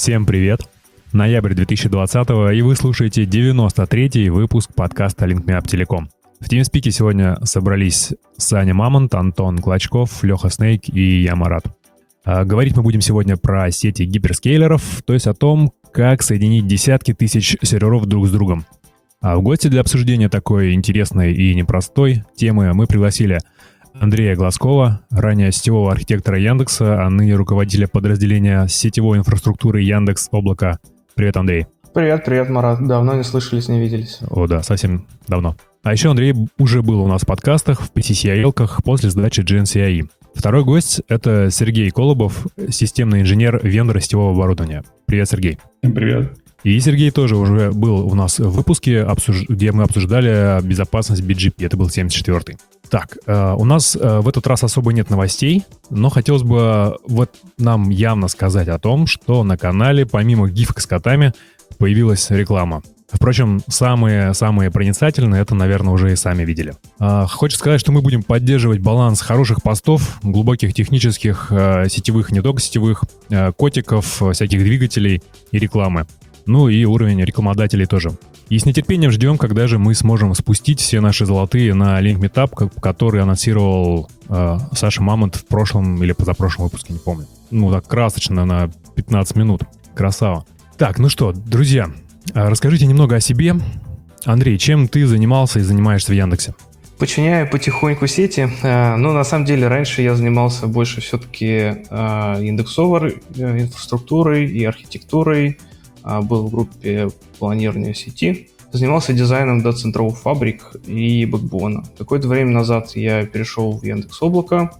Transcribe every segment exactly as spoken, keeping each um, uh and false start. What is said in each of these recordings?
Всем привет! Ноябрь две тысячи двадцатого, и вы слушаете девяносто третий выпуск подкаста LinkMeUp Telecom. В TeamSpeak сегодня собрались Саня Мамонт, Антон Клочков, Леха Снейк и я, Марат. А говорить мы будем сегодня про сети гиперскейлеров, то есть о том, как соединить десятки тысяч серверов друг с другом. А в гости для обсуждения такой интересной и непростой темы мы пригласили Андрея Глазкова, ранее сетевого архитектора Яндекса, а ныне руководителя подразделения сетевой инфраструктуры Яндекс.Облако. Привет, Андрей. Привет, привет, Марат. Давно не слышались, не виделись. О, да, совсем давно. А еще Андрей уже был у нас в подкастах, в пи си си ай эл-ках после сдачи джи эн си ай и. Второй гость — это Сергей Колобов, системный инженер вендора сетевого оборудования. Привет, Сергей. Всем привет. И Сергей тоже уже был у нас в выпуске, обсуж... где мы обсуждали безопасность би джи пи. Это был семьдесят четвёртый. Так, э, у нас э, в этот раз особо нет новостей, но хотелось бы вот нам явно сказать о том, что на канале помимо гифок с котами появилась реклама. Впрочем, самые-самые проницательные это, наверное, уже и сами видели. Э, хочется сказать, что мы будем поддерживать баланс хороших постов, глубоких технических, э, сетевых, не только сетевых, э, котиков, всяких двигателей и рекламы. Ну и уровень рекламодателей тоже. И с нетерпением ждем, когда же мы сможем спустить все наши золотые на LinkMeUp, который анонсировал э, Саша Мамонт в прошлом или позапрошлом выпуске, не помню. Ну так красочно, на пятнадцать минут. Красава. Так, ну что, друзья, расскажите немного о себе. Андрей, чем ты занимался и занимаешься в Яндексе? Починяю потихоньку сети. Ну, на самом деле, раньше я занимался больше все-таки индексовой инфраструктурой и архитектурой. Был в группе планирования сети. Занимался дизайном дата-центровых фабрик и бэкбона. Какое-то время назад я перешел в Яндекс.Облако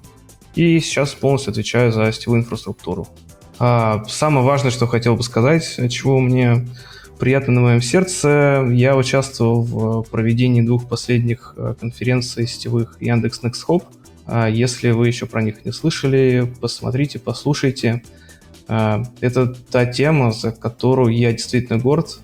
и сейчас полностью отвечаю за сетевую инфраструктуру. Самое важное, что хотел бы сказать, чего мне приятно на моем сердце, я участвовал в проведении двух последних конференций сетевых Яндекс Next Hop. Если вы еще про них не слышали, посмотрите, послушайте. Это та тема, за которую я действительно горд,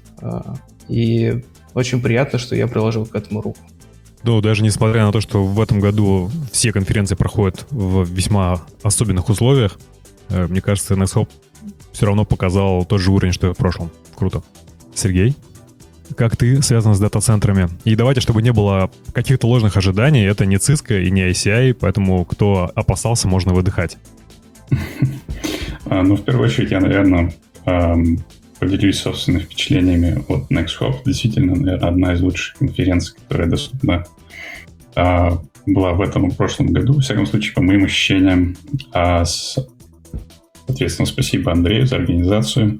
и очень приятно, что я приложил к этому руку. Ну, даже несмотря на то, что в этом году все конференции проходят в весьма особенных условиях, мне кажется, Next Hop все равно показал тот же уровень, что и в прошлом. Круто. Сергей, как ты связан с дата-центрами? И давайте, чтобы не было каких-то ложных ожиданий, это не Cisco и не ай си ай, поэтому кто опасался, можно выдыхать. Ну, в первую очередь, я, наверное, поделюсь собственными впечатлениями от Next Hop. Действительно, наверное, одна из лучших конференций, которая доступна была в этом и прошлом году. Во всяком случае, по моим ощущениям. Соответственно, спасибо Андрею за организацию.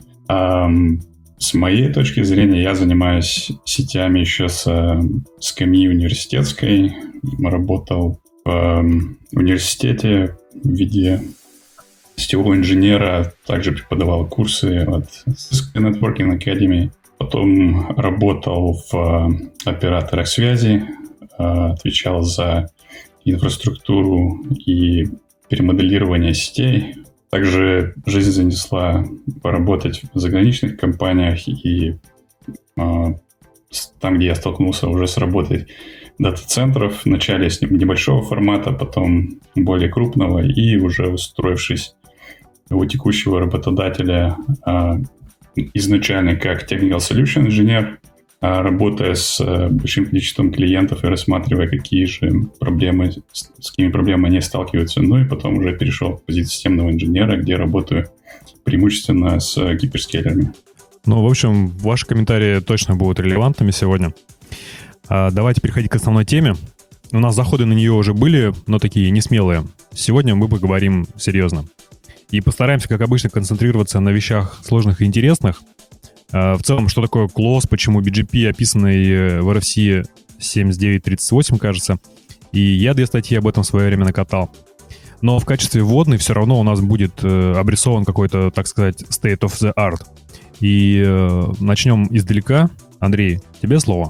С моей точки зрения, я занимаюсь сетями еще с, с КАМИ университетской. Работал в университете в виде сетевого инженера, также преподавал курсы от Cisco Networking Academy. Потом работал в операторах связи, отвечал за инфраструктуру и перемоделирование сетей. Также жизнь занесла поработать в заграничных компаниях и там, где я столкнулся уже с работой дата-центров, вначале с небольшого формата, потом более крупного, и уже устроившись у текущего работодателя изначально как Technical Solution инженер, работая с большим количеством клиентов и рассматривая, какие же проблемы, с какими проблемами они сталкиваются. Ну и потом уже перешел в позицию системного инженера, где работаю преимущественно с гиперскейлерами. Ну, в общем, ваши комментарии точно будут релевантными сегодня. А давайте переходить к основной теме. У нас заходы на нее уже были, но такие несмелые. Сегодня мы поговорим серьезно. И постараемся, как обычно, концентрироваться на вещах сложных и интересных. В целом, что такое клоз, почему би джи пи, описанный в эр эф си семьдесят девять тридцать восемь, кажется. И я две статьи об этом в свое время накатал. Но в качестве вводной все равно у нас будет обрисован какой-то, так сказать, state of the art. И начнем издалека. Андрей, тебе слово.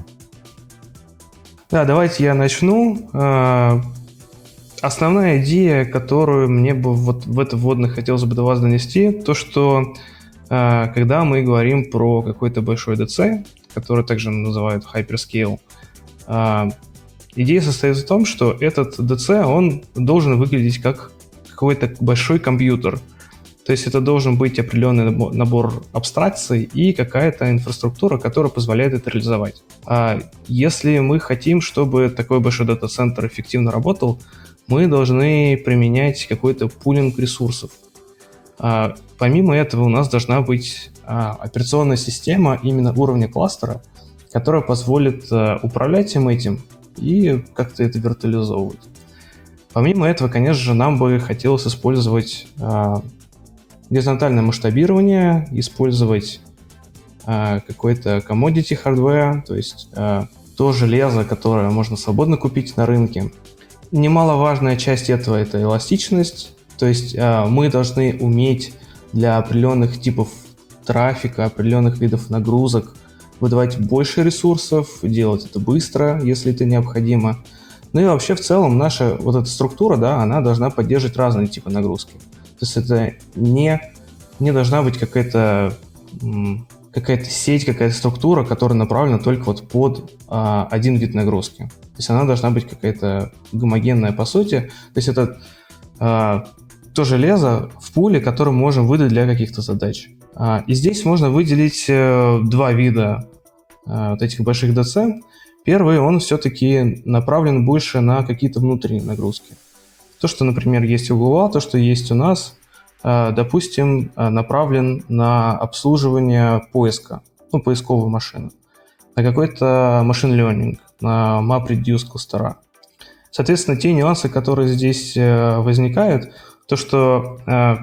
Да, давайте я начну. Основная идея, которую мне бы вот в это вводное хотелось бы до вас донести, то, что когда мы говорим про какой-то большой ди си, который также называют hyperscale, идея состоит в том, что этот ди си, он должен выглядеть как какой-то большой компьютер. То есть это должен быть определенный набор абстракций и какая-то инфраструктура, которая позволяет это реализовать. А если мы хотим, чтобы такой большой дата-центр эффективно работал, мы должны применять какой-то пулинг ресурсов. А помимо этого у нас должна быть а, операционная система именно уровня кластера, которая позволит а, управлять всем этим и как-то это виртуализовывать. Помимо этого, конечно же, нам бы хотелось использовать а, горизонтальное масштабирование, использовать а, какой-то commodity hardware, то есть а, то железо, которое можно свободно купить на рынке. Немаловажная часть этого — это эластичность, то есть а, мы должны уметь для определенных типов трафика, определенных видов нагрузок выдавать больше ресурсов, делать это быстро, если это необходимо. Ну и вообще в целом наша вот эта структура, да, она должна поддерживать разные типы нагрузки. То есть это не, не должна быть какая-то, какая-то сеть, какая-то структура, которая направлена только вот под а, один вид нагрузки. То есть она должна быть какая-то гомогенная по сути. То есть это а, то железо в пуле, которое мы можем выдать для каких-то задач. А, и здесь можно выделить а, два вида а, вот этих больших ди си. Первый, он все-таки направлен больше на какие-то внутренние нагрузки. То, что, например, есть у Google, то, что есть у нас, допустим, направлен на обслуживание поиска, ну, поисковой машины, на какой-то machine learning, на MapReduce кластера. Соответственно, те нюансы, которые здесь возникают, то, что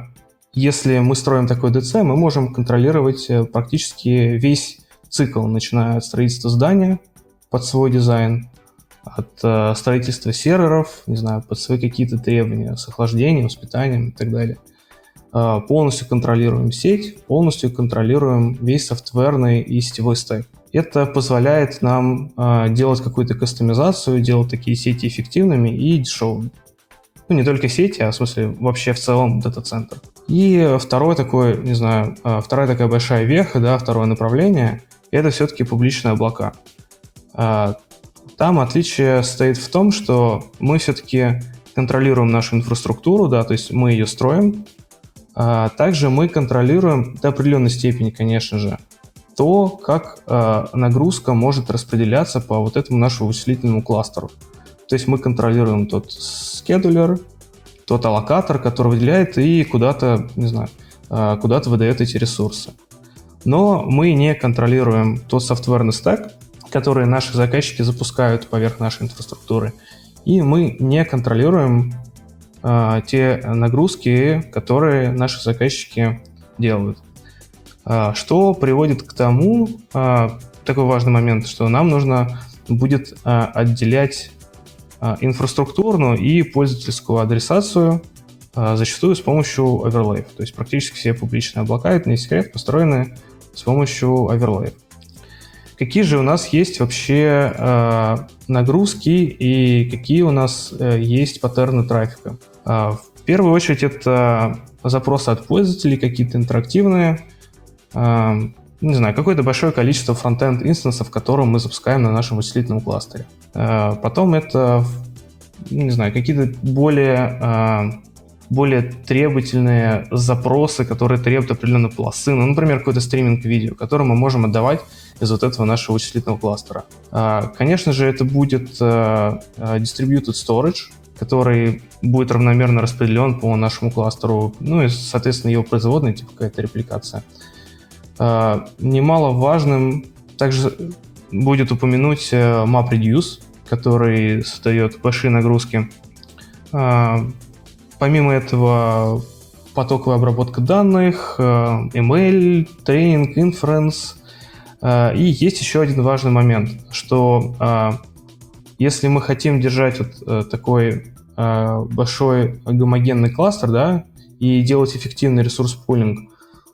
если мы строим такой ди си, мы можем контролировать практически весь цикл, начиная от строительства здания под свой дизайн, от э, строительства серверов, не знаю, под свои какие-то требования с охлаждением, с питанием и так далее. Э, полностью контролируем сеть, полностью контролируем весь софтверный и сетевой стек. Это позволяет нам э, делать какую-то кастомизацию, делать такие сети эффективными и дешевыми. Ну, не только сети, а в смысле вообще в целом дата-центр. И второй такой, не знаю, э, вторая такая большая веха, да, второе направление, это все-таки публичные облака. Э, Там отличие стоит в том, что мы все-таки контролируем нашу инфраструктуру, да, то есть мы ее строим. А также мы контролируем до определенной степени, конечно же, то, как а, нагрузка может распределяться по вот этому нашему вычислительному кластеру. То есть мы контролируем тот скедулер, тот аллокатор, который выделяет и куда-то, не знаю, а, куда-то выдает эти ресурсы. Но мы не контролируем тот софтверный стек, которые наши заказчики запускают поверх нашей инфраструктуры. И мы не контролируем а, те нагрузки, которые наши заказчики делают. А, что приводит к тому, а, такой важный момент, что нам нужно будет а, отделять а, инфраструктурную и пользовательскую адресацию, а, зачастую с помощью оверлеев. То есть практически все публичные облака, это не секрет, построены с помощью оверлеев. Какие же у нас есть вообще э, нагрузки и какие у нас э, есть паттерны трафика? Э, в первую очередь это запросы от пользователей, какие-то интерактивные, э, не знаю, какое-то большое количество фронтенд инстансов, которые мы запускаем на нашем вычислительном кластере. Э, потом это, не знаю, какие-то более, э, более требовательные запросы, которые требуют определенной полосы. Ну, например, какой-то стриминг видео, который мы можем отдавать из вот этого нашего вычислительного кластера. Конечно же, это будет distributed storage, который будет равномерно распределен по нашему кластеру, ну и, соответственно, его производная, типа какая-то репликация. Немаловажным также будет упомянуть MapReduce, который создает большие нагрузки. Помимо этого, потоковая обработка данных, эм эл, тренинг, инференс. И есть еще один важный момент, что если мы хотим держать вот такой большой гомогенный кластер, да, и делать эффективный ресурс-пулинг,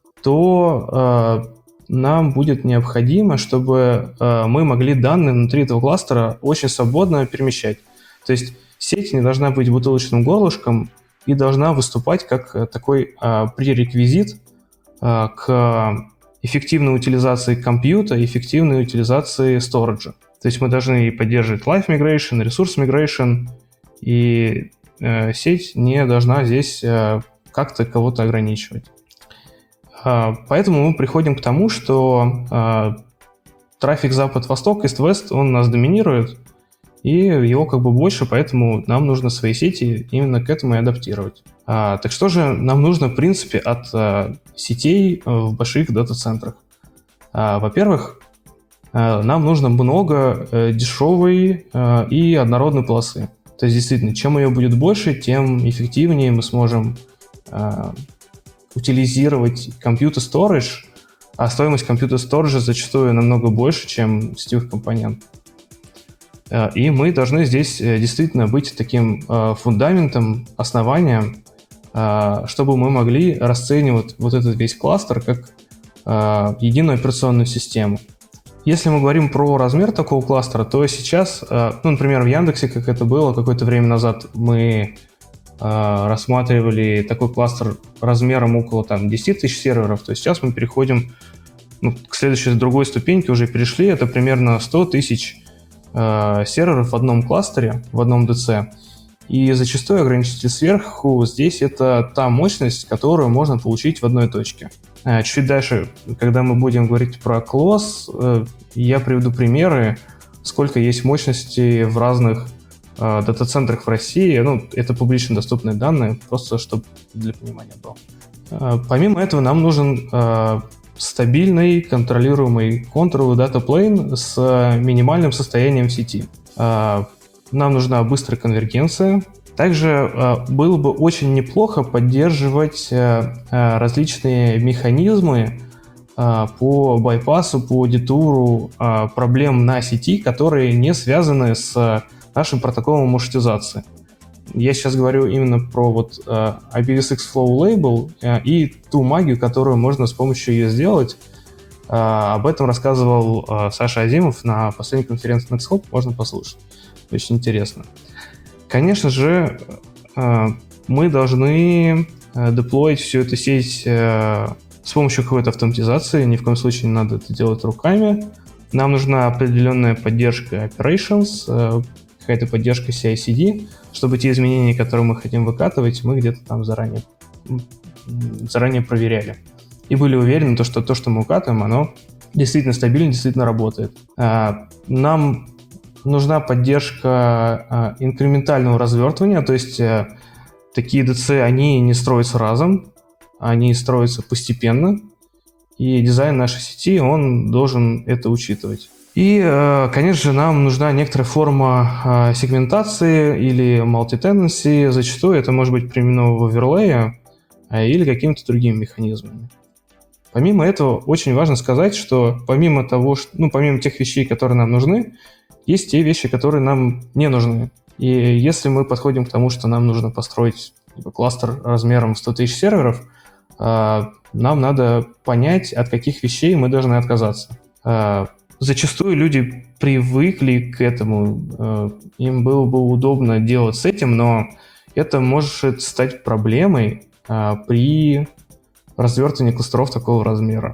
то нам будет необходимо, чтобы мы могли данные внутри этого кластера очень свободно перемещать. То есть сеть не должна быть бутылочным горлышком и должна выступать как такой пререквизит к эффективной утилизации компьютера, эффективной утилизации сториджа. То есть мы должны поддерживать live migration, resource migration, и э, сеть не должна здесь э, как-то кого-то ограничивать. Поэтому мы приходим к тому, что трафик запад-восток, ист-вест, он нас доминирует, и его как бы больше, поэтому нам нужно свои сети именно к этому и адаптировать. А, так что же нам нужно, в принципе, от а, сетей в больших дата-центрах? А, во-первых, а, нам нужно много а, дешевой а, и однородной полосы. То есть, действительно, чем ее будет больше, тем эффективнее мы сможем а, утилизировать компьютер storage, а стоимость компьютер storage зачастую намного больше, чем сетевых компонентов. И мы должны здесь действительно быть таким фундаментом, основанием, чтобы мы могли расценивать вот этот весь кластер как единую операционную систему. Если мы говорим про размер такого кластера, то сейчас, ну, например, в Яндексе, как это было какое-то время назад, мы рассматривали такой кластер размером около там, десять тысяч серверов, то сейчас мы переходим ну, к следующей, другой ступеньке, уже перешли, это примерно сто тысяч серверов в одном кластере, в одном ди си. И зачастую ограничитель сверху здесь это та мощность, которую можно получить в одной точке. Чуть дальше, когда мы будем говорить про close, я приведу примеры, сколько есть мощности в разных дата-центрах в России. Ну, это публично доступные данные, просто чтобы для понимания было. Помимо этого нам нужен стабильный, контролируемый контуровый дата-плейн с минимальным состоянием сети. Нам нужна быстрая конвергенция. Также было бы очень неплохо поддерживать различные механизмы по байпасу, по детуру проблем на сети, которые не связаны с нашим протоколом маршрутизации. Я сейчас говорю именно про вот uh, ай пи ви сикс Flow Label uh, и ту магию, которую можно с помощью ее сделать. Uh, об этом рассказывал uh, Саша Азимов на последней конференции Nextcloud, можно послушать. Очень интересно. Конечно же, uh, мы должны uh, деплоить всю эту сеть uh, с помощью какой-то автоматизации, ни в коем случае не надо это делать руками. Нам нужна определенная поддержка operations, uh, какая-то поддержка си ай си ди, чтобы те изменения, которые мы хотим выкатывать, мы где-то там заранее, заранее проверяли. И были уверены, что то, что мы выкатываем, оно действительно стабильно, действительно работает. Нам нужна поддержка инкрементального развертывания, то есть такие ди си, они не строятся разом, они строятся постепенно, и дизайн нашей сети, он должен это учитывать. И, конечно же, нам нужна некоторая форма сегментации или multi-tenancy. Зачастую это может быть применено в оверлее или какими-то другими механизмами. Помимо этого, очень важно сказать, что помимо того, что, ну, помимо тех вещей, которые нам нужны, есть те вещи, которые нам не нужны. И если мы подходим к тому, что нам нужно построить типа, кластер размером сто тысяч серверов, нам надо понять, от каких вещей мы должны отказаться. Зачастую люди привыкли к этому, им было бы удобно делать с этим, но это может стать проблемой при развертывании кластеров такого размера.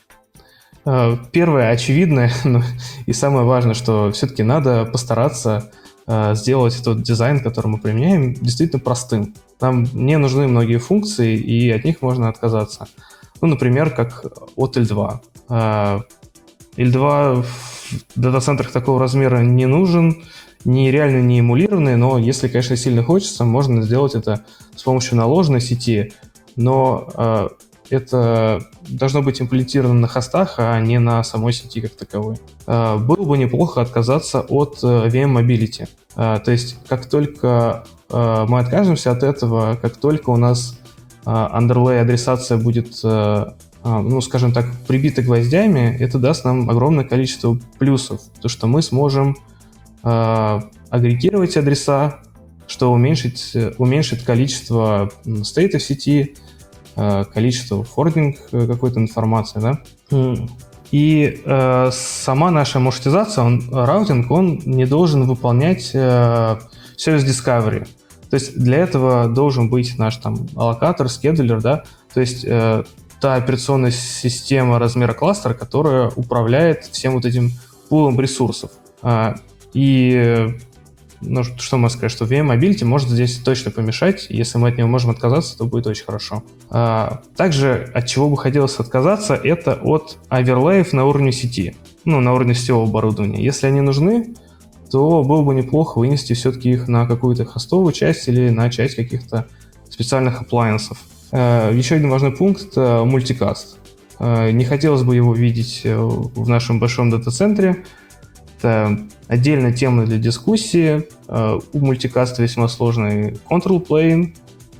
Первое, очевидное, и самое важное, что все-таки надо постараться сделать этот дизайн, который мы применяем, действительно простым. Нам не нужны многие функции, и от них можно отказаться. Ну, например, как от эл два. эл два в дата-центрах такого размера не нужен, ни реально не эмулированный, но если, конечно, сильно хочется, можно сделать это с помощью наложенной сети, но э, это должно быть имплементировано на хостах, а не на самой сети как таковой. Э, было бы неплохо отказаться от э, ви эм Mobility. Э, то есть, как только э, мы откажемся от этого, как только у нас э, underlay адресация будет э, ну, скажем так, прибиты гвоздями, это даст нам огромное количество плюсов. То, что мы сможем э, агрегировать адреса, что уменьшить, уменьшит количество стейтов в сети, э, количество форвардинг какой-то информации, да. И э, сама наша маршрутизация, он, раутинг, он не должен выполнять э, сервис discovery. То есть для этого должен быть наш там аллокатор, скедулер, да, то есть э, та операционная система размера кластера, которая управляет всем вот этим пулом ресурсов. И ну, что можно сказать, что ви эм Mobility может здесь точно помешать. Если мы от него можем отказаться, то будет очень хорошо. А, также от чего бы хотелось отказаться, это от оверлеев на уровне сети, ну, на уровне сетевого оборудования. Если они нужны, то было бы неплохо вынести все-таки их на какую-то хостовую часть или на часть каких-то специальных appliances. А, еще один важный пункт – мультикаст. А, не хотелось бы его видеть в нашем большом дата-центре. Это отдельная тема для дискуссии. У мультикаста весьма сложный control plane.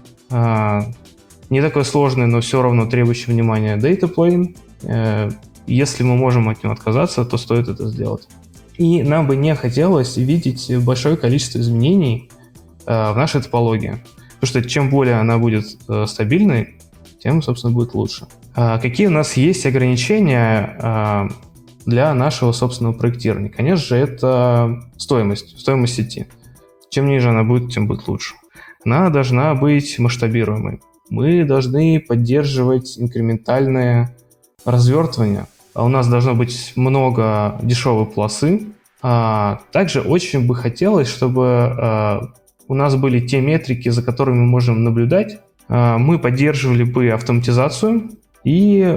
Не такой сложный, но все равно требующий внимания data plane. Если мы можем от него отказаться, то стоит это сделать. И нам бы не хотелось видеть большое количество изменений в нашей топологии. Потому что чем более она будет стабильной, тем, собственно, будет лучше. Какие у нас есть ограничения для нашего собственного проектирования? Конечно же, это стоимость, стоимость сети. Чем ниже она будет, тем будет лучше. Она должна быть масштабируемой. Мы должны поддерживать инкрементальное развертывание. У нас должно быть много дешевой полосы. А также очень бы хотелось, чтобы у нас были те метрики, за которыми мы можем наблюдать. Мы поддерживали бы автоматизацию и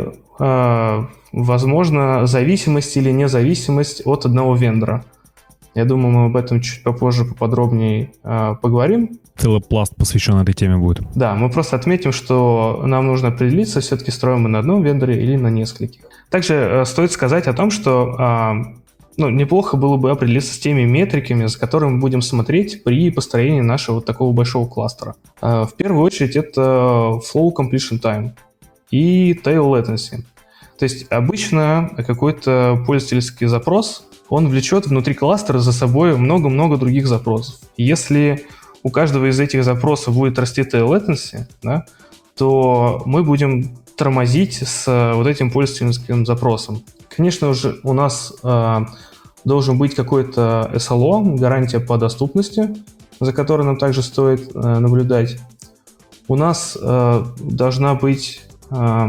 возможно, зависимость или независимость от одного вендора. Я думаю, мы об этом чуть попозже поподробнее э, поговорим. Целый пласт посвящен этой теме будет. Да, мы просто отметим, что нам нужно определиться, все-таки строим мы на одном вендоре или на нескольких. Также э, стоит сказать о том, что э, ну, неплохо было бы определиться с теми метриками, за которыми мы будем смотреть при построении нашего вот такого большого кластера. Э, в первую очередь это flow completion time и tail latency. То есть обычно какой-то пользовательский запрос, он влечет внутри кластера за собой много-много других запросов. Если у каждого из этих запросов будет расти tail latency, да, то мы будем тормозить с вот этим пользовательским запросом. Конечно же, у нас э, должен быть какой-то эс эл о, гарантия по доступности, за которой нам также стоит э, наблюдать. У нас э, должна быть э,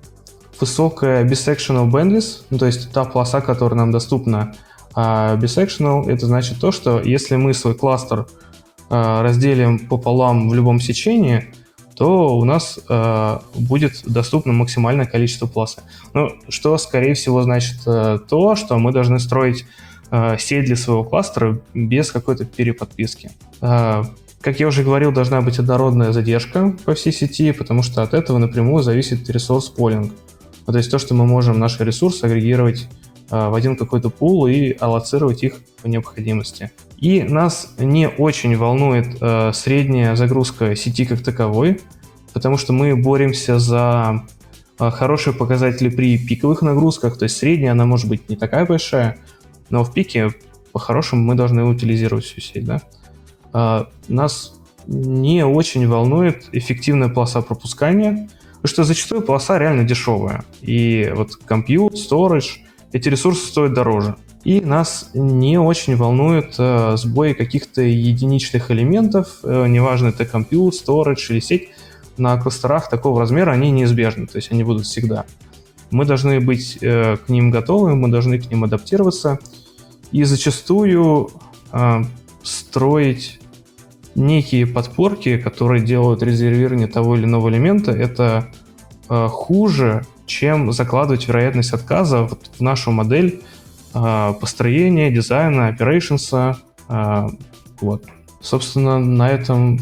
высокая bisectional bandwidth, ну, то есть та полоса, которая нам доступна. А bisectional — это значит то, что если мы свой кластер а, разделим пополам в любом сечении, то у нас а, будет доступно максимальное количество полосы. Ну, что, скорее всего, значит а, то, что мы должны строить а, сеть для своего кластера без какой-то переподписки. А, как я уже говорил, должна быть однородная задержка по всей сети, потому что от этого напрямую зависит ресурс-полинг. То есть то, что мы можем наши ресурсы агрегировать а, в один какой-то пул и аллоцировать их по необходимости. И нас не очень волнует а, средняя загрузка сети как таковой, потому что мы боремся за а, хорошие показатели при пиковых нагрузках. То есть средняя она может быть не такая большая, но в пике по-хорошему мы должны утилизировать всю сеть. Да? А, нас не очень волнует эффективная полоса пропускания, потому что зачастую полоса реально дешевая. И вот compute, storage, эти ресурсы стоят дороже. И нас не очень волнует э, сбои каких-то единичных элементов, э, неважно, это compute, storage или сеть, на кластерах такого размера они неизбежны, то есть они будут всегда. Мы должны быть э, к ним готовы, мы должны к ним адаптироваться и зачастую э, строить некие подпорки, которые делают резервирование того или иного элемента, это э, хуже, чем закладывать вероятность отказа вот в нашу модель э, построения, дизайна, operations. Э, вот. Собственно, на этом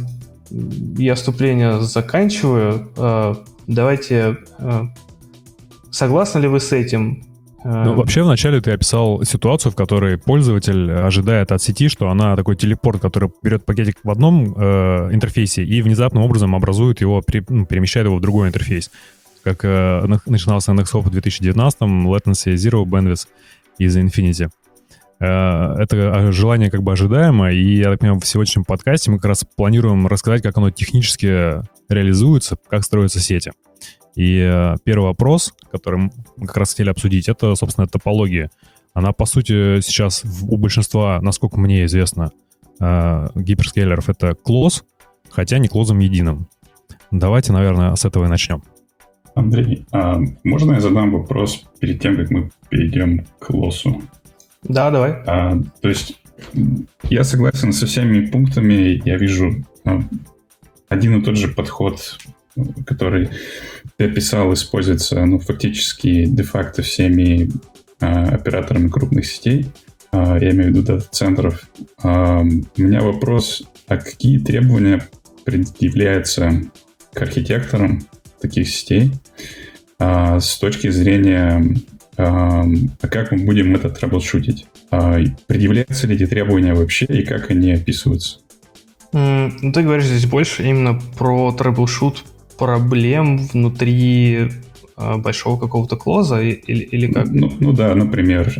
я вступление заканчиваю. Э, давайте... Э, согласны ли вы с этим? Ну, вообще, вначале ты описал ситуацию, в которой пользователь ожидает от сети, что она такой телепорт, который берет пакетик в одном э, интерфейсе и внезапным образом образует его, при, ну, перемещает его в другой интерфейс. Как э, начиналось на эн икс о в две тысячи девятнадцатом, latency zero, bandwidth из Infinity. Э, это желание как бы ожидаемо, и я так понимаю, в сегодняшнем подкасте мы как раз планируем рассказать, как оно технически реализуется, как строятся сети. И э, первый вопрос, который мы как раз хотели обсудить, это, собственно, топология. Она, по сути, сейчас у большинства, насколько мне известно, э, гиперскейлеров это close, хотя не клозом единым. Давайте, наверное, с этого и начнем. Андрей, а можно я задам вопрос перед тем, как мы перейдем к лосу? Да, давай. А, то есть Я согласен со всеми пунктами. Я вижу ну, один и тот же подход, который ты описал, используется ну, фактически де-факто всеми а, операторами крупных сетей. А, я имею в виду дата-центров. А, у меня вопрос, а какие требования предъявляются к архитекторам таких сетей а, с точки зрения, а, а как мы будем это трэблшутить? А, предъявляются ли эти требования вообще и как они описываются? Mm, ну, ты говоришь здесь больше именно про трэблшут проблем внутри а, большого какого-то клоза или, или как? Ну, ну да, например.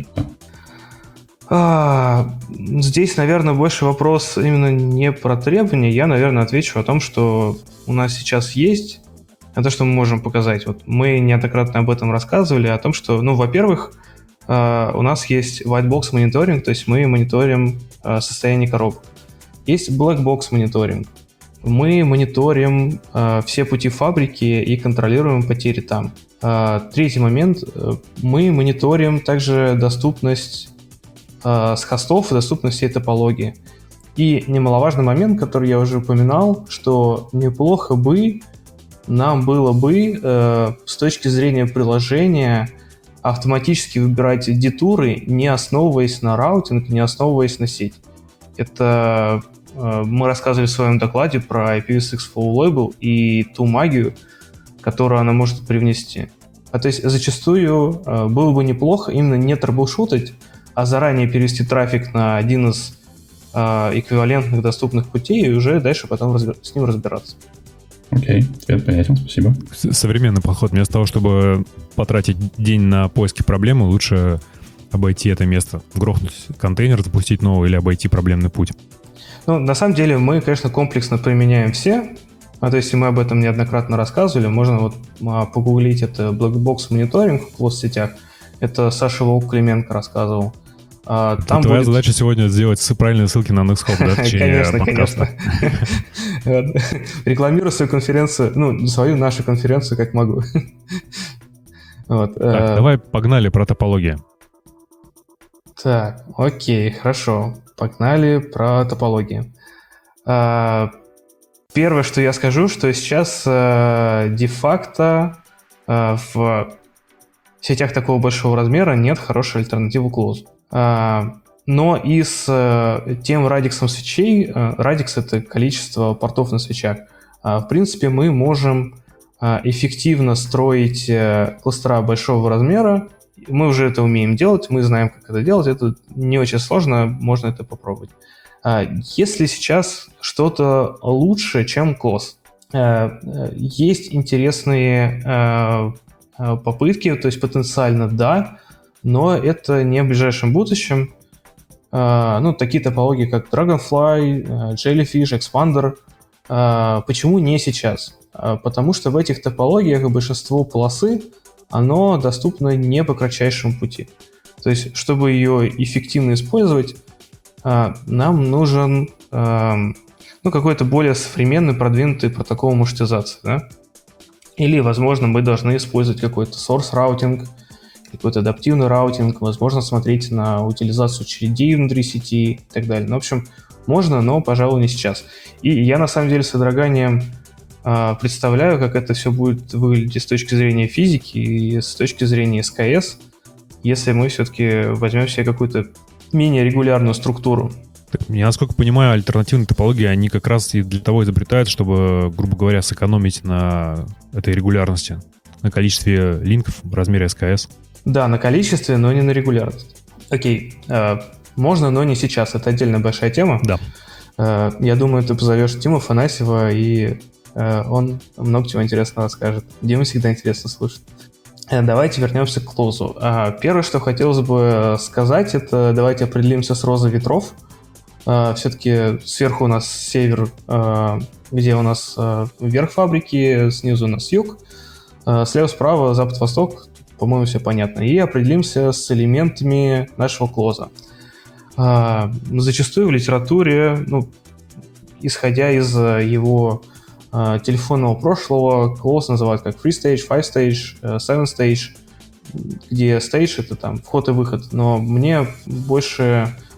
А, здесь, наверное, больше вопрос именно не про требования. Я, наверное, отвечу о том, что у нас сейчас есть, а то, что мы можем показать. Вот мы неоднократно об этом рассказывали, о том, что, ну, во-первых, а, у нас есть white box мониторинг, то есть мы мониторим а, состояние коробок. Есть black box мониторинг. Мы мониторим а, все пути фабрики и контролируем потери там. А, третий момент. Мы мониторим также доступность с хостов и доступность всей топологии. И немаловажный момент, который я уже упоминал, что неплохо бы нам было бы э, с точки зрения приложения автоматически выбирать детуры, не основываясь на раутинг, не основываясь на сеть. Это э, мы рассказывали в своем докладе про ай пи ви сикс Flow Label и ту магию, которую она может привнести. А то есть зачастую э, было бы неплохо именно не трэблшутить, а заранее перевести трафик на один из э, эквивалентных доступных путей и уже дальше потом разбир... с ним разбираться. Окей, okay, ответ понятен, спасибо. Современный подход. Вместо того, чтобы потратить день на поиски проблемы, лучше обойти это место, грохнуть контейнер, запустить новый или обойти проблемный путь. Ну, на самом деле мы, конечно, комплексно применяем все. А то есть мы об этом неоднократно рассказывали. Можно вот а, погуглить это Black Box мониторинг в сетях. Это Саша Волк-Клименко рассказывал. А, там Твоя будет... задача сегодня сделать правильные ссылки на Nexthop, да, в течение конечно, подкаста. Конечно. Рекламирую свою конференцию, ну, свою нашу конференцию, как могу. Так, давай погнали про топологию. Так, окей, хорошо. Погнали про топологию. Первое, что я скажу, что сейчас де-факто в сетях такого большого размера нет хорошей альтернативы клозу. Но и с тем радиксом свечей, радикс — это количество портов на свечах, в принципе, мы можем эффективно строить кластера большого размера. Мы уже это умеем делать, мы знаем, как это делать, это не очень сложно, можно это попробовать. Если сейчас что-то лучше, чем клоз, есть интересные попытки, то есть потенциально да, но это не в ближайшем будущем. Ну, такие топологии, как Dragonfly, Jellyfish, Expander. Почему не сейчас? Потому что в этих топологиях большинство полосы, оно доступно не по кратчайшему пути. То есть, чтобы ее эффективно использовать, нам нужен ну, какой-то более современный, продвинутый протокол маршрутизации, да? Или, возможно, мы должны использовать какой-то source раутинг, какой-то адаптивный раутинг, возможно, смотреть на утилизацию очередей внутри сети и так далее. Ну, в общем, можно, но, пожалуй, не сейчас. И я, на самом деле, с содроганием э, представляю, как это все будет выглядеть с точки зрения физики и с точки зрения эс ка эс, если мы все-таки возьмем себе какую-то менее регулярную структуру. Я, насколько понимаю, альтернативные топологии, они как раз и для того изобретают, чтобы, грубо говоря, сэкономить на этой регулярности, на количестве линков в размере эс ка эс. Да, на количестве, но не на регулярность. Окей, э, можно, но не сейчас. Это отдельная большая тема. Да. Э, я думаю, ты позовешь Тиму Афанасьева, и э, он много чего интересного расскажет. Дима всегда интересно слушать. Э, давайте вернемся к клозу. Э, первое, что хотелось бы сказать, это давайте определимся с розой ветров. Э, все-таки сверху у нас север, э, где у нас э, верх фабрики, снизу у нас юг, э, слева-справа, запад-восток. По-моему, все понятно. И определимся с элементами нашего клоза. А, зачастую в литературе, ну, исходя из его а, телефонного прошлого, клоз называют как three stage, five stage, seven stage, где stage — это там вход и выход. Но мне больше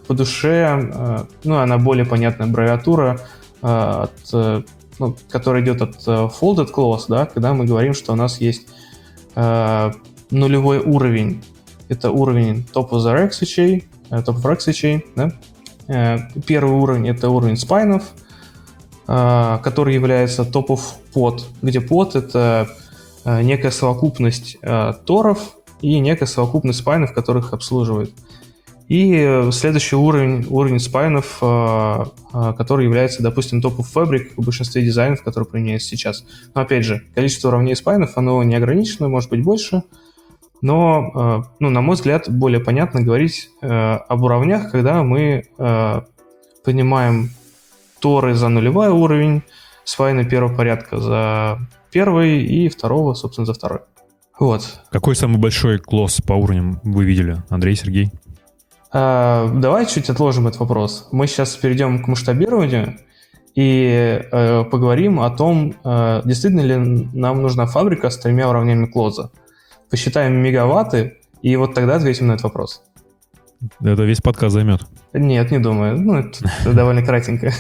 по душе, э, ну, она более понятная аббревиатура, э, от, э, ну, которая идет от э, folded clause, да, когда мы говорим, что у нас есть э, нулевой уровень. Это уровень top of the rack свечей, э, top of rack свечей, да. Э, первый уровень — это уровень спайнов, э, который является top of pod, где pod — это э, некая совокупность э, торов и некая совокупность спайнов, которых их обслуживает. И следующий уровень, уровень спайнов, э, э, который является, допустим, top of fabric в большинстве дизайнов, которые применяются сейчас. Но опять же, количество уровней спайнов, оно не ограничено, может быть больше, но, э, ну, на мой взгляд, более понятно говорить э, об уровнях, когда мы э, понимаем торы за нулевой уровень, спайны первого порядка за первый и второго, собственно, за второй. Вот. Какой самый большой клосс по уровням вы видели, Андрей, Сергей? А, давай чуть отложим этот вопрос. Мы сейчас перейдем к масштабированию и э, поговорим о том, э, действительно ли нам нужна фабрика с тремя уровнями клоза. Посчитаем мегаватты, и вот тогда ответим на этот вопрос. Это весь подкаст займет. Нет, не думаю. Ну, это, это довольно кратенько.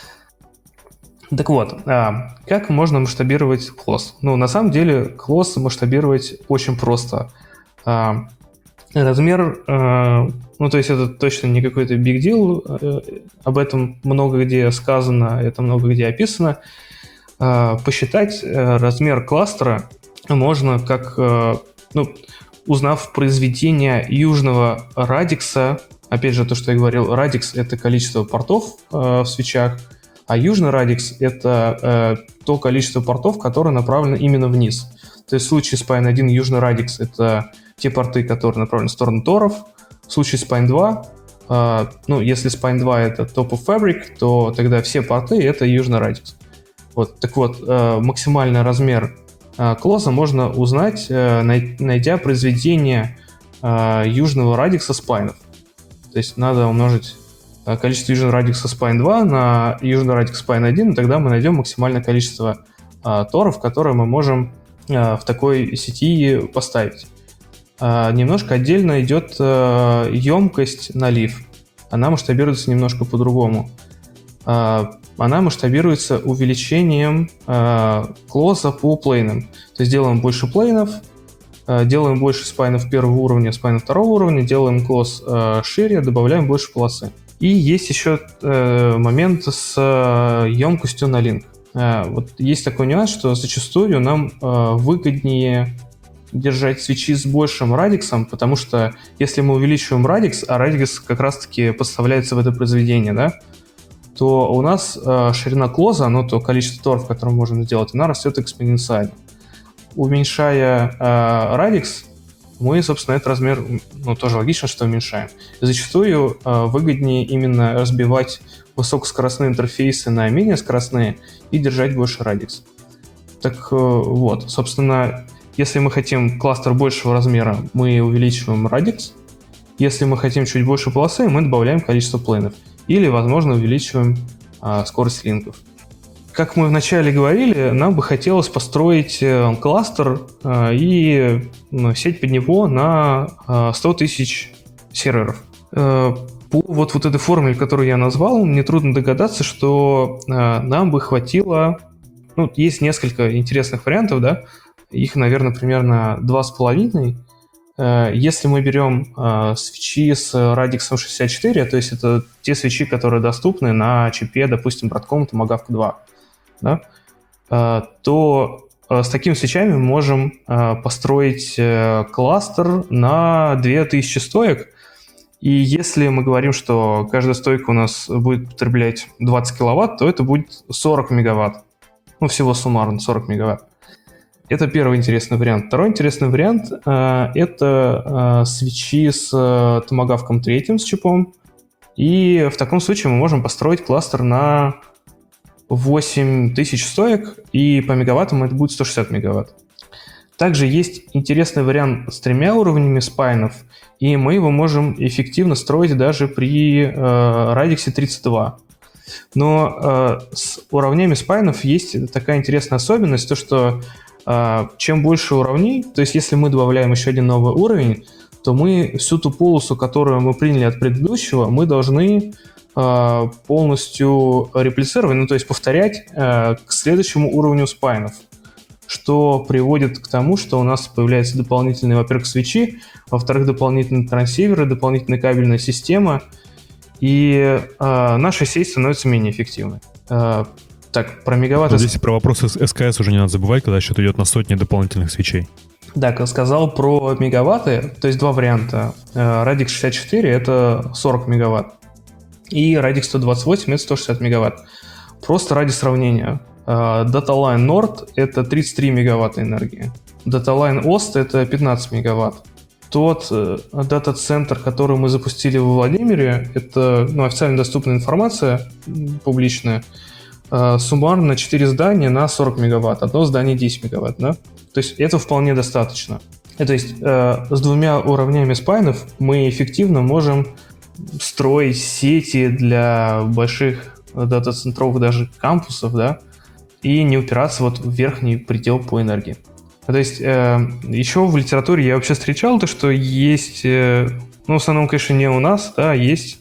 Так вот, а, как можно масштабировать клосс? Ну, на самом деле, клосс масштабировать очень просто. А, размер, а, ну, то есть это точно не какой-то big deal, а, об этом много где сказано, это много где описано. А, посчитать а, размер кластера можно как, а, ну, узнав произведение южного радикса. Опять же, то, что я говорил, радикс — это количество портов а, в свечах, а южный радикс — это э, то количество портов, которое направлено именно вниз. То есть в случае спайн один южный радикс — это те порты, которые направлены в сторону торов. В случае спайн два, э, ну, если спайн два — это top of fabric, то тогда все порты — это южный радикс. Вот, так вот, э, максимальный размер э, клоза можно узнать, э, най- найдя произведение э, южного радикса спайнов. То есть надо умножить количество южного радикса спайн два на южный радикс спайн один, и тогда мы найдем максимальное количество а, торов, которые мы можем а, в такой сети поставить. А, немножко отдельно идет а, емкость на лиф. Она масштабируется немножко по-другому. А, она масштабируется увеличением а, клоза по плейнам. То есть делаем больше плейнов, а, делаем больше спайнов первого уровня, спайнов второго уровня, делаем клоз а, шире, добавляем больше полосы. И есть еще э, момент с э, емкостью на линк. Э, вот есть такой нюанс, что зачастую нам э, выгоднее держать свечи с большим радиксом, потому что если мы увеличиваем радикс, а радикс как раз-таки подставляется в это произведение, да, то у нас э, ширина клоза, ну, то количество торов, которое мы можем сделать, она растет экспоненциально. Уменьшая э, радикс, мы, собственно, этот размер, ну, тоже логично, что уменьшаем. И зачастую э, выгоднее именно разбивать высокоскоростные интерфейсы на менее скоростные и держать больше радикс. Так э, вот, собственно, если мы хотим кластер большего размера, мы увеличиваем радикс. Если мы хотим чуть больше полосы, мы добавляем количество плейнов. Или, возможно, увеличиваем э, скорость линков. Как мы вначале говорили, нам бы хотелось построить э, кластер э, и э, сеть под него на э, сто тысяч серверов. Э, по вот, вот этой формуле, которую я назвал, нетрудно догадаться, что э, нам бы хватило... Ну, есть несколько интересных вариантов, да? Их, наверное, примерно два с половиной. Э, если мы берем э, свечи с радиксом шестьдесят четыре, то есть это те свечи, которые доступны на чипе, допустим, Broadcom Tomahawk два, да, то с такими свечами мы можем построить кластер на две тысячи стоек. И если мы говорим, что каждая стойка у нас будет потреблять двадцать киловатт, то это будет сорок мегаватт. Ну, всего суммарно сорок мегаватт. Это первый интересный вариант. Второй интересный вариант — это свечи с Tomahawk три с чипом. И в таком случае мы можем построить кластер на восемь тысяч стоек, и по мегаваттам это будет сто шестьдесят мегаватт. Также есть интересный вариант с тремя уровнями спайнов, и мы его можем эффективно строить даже при э, радиксе тридцать два. Но э, с уровнями спайнов есть такая интересная особенность, то что э, чем больше уровней, то есть если мы добавляем еще один новый уровень, то мы всю ту полосу, которую мы приняли от предыдущего, мы должны э, полностью реплицировать, ну то есть повторять э, к следующему уровню спайнов, что приводит к тому, что у нас появляются дополнительные, во-первых, свечи, во-вторых, дополнительные транссиверы, дополнительная кабельная система, и э, наша сеть становится менее эффективной. Э, так, про мегаватт... Здесь про вопросы с эс ка эс уже не надо забывать, когда счет идет на сотни дополнительных свечей. Да, как сказал про мегаватты, то есть два варианта. Радикс шестьдесят четыре — это сорок мегаватт, и Радикс сто двадцать восемь — это сто шестьдесят мегаватт. Просто ради сравнения. DataLine Nord — это тридцать три мегаватта энергии. DataLine Ost — это пятнадцать мегаватт. Тот дата-центр, который мы запустили во Владимире, это ну, официально доступная информация, публичная, суммарно четыре здания на сорок мегаватт, одно здание десять мегаватт, да? То есть это вполне достаточно. То есть э, с двумя уровнями спайнов мы эффективно можем строить сети для больших дата-центров, даже кампусов, да, и не упираться вот в верхний предел по энергии. То есть э, еще в литературе я вообще встречал то, что есть, э, ну в основном, конечно, не у нас, да, есть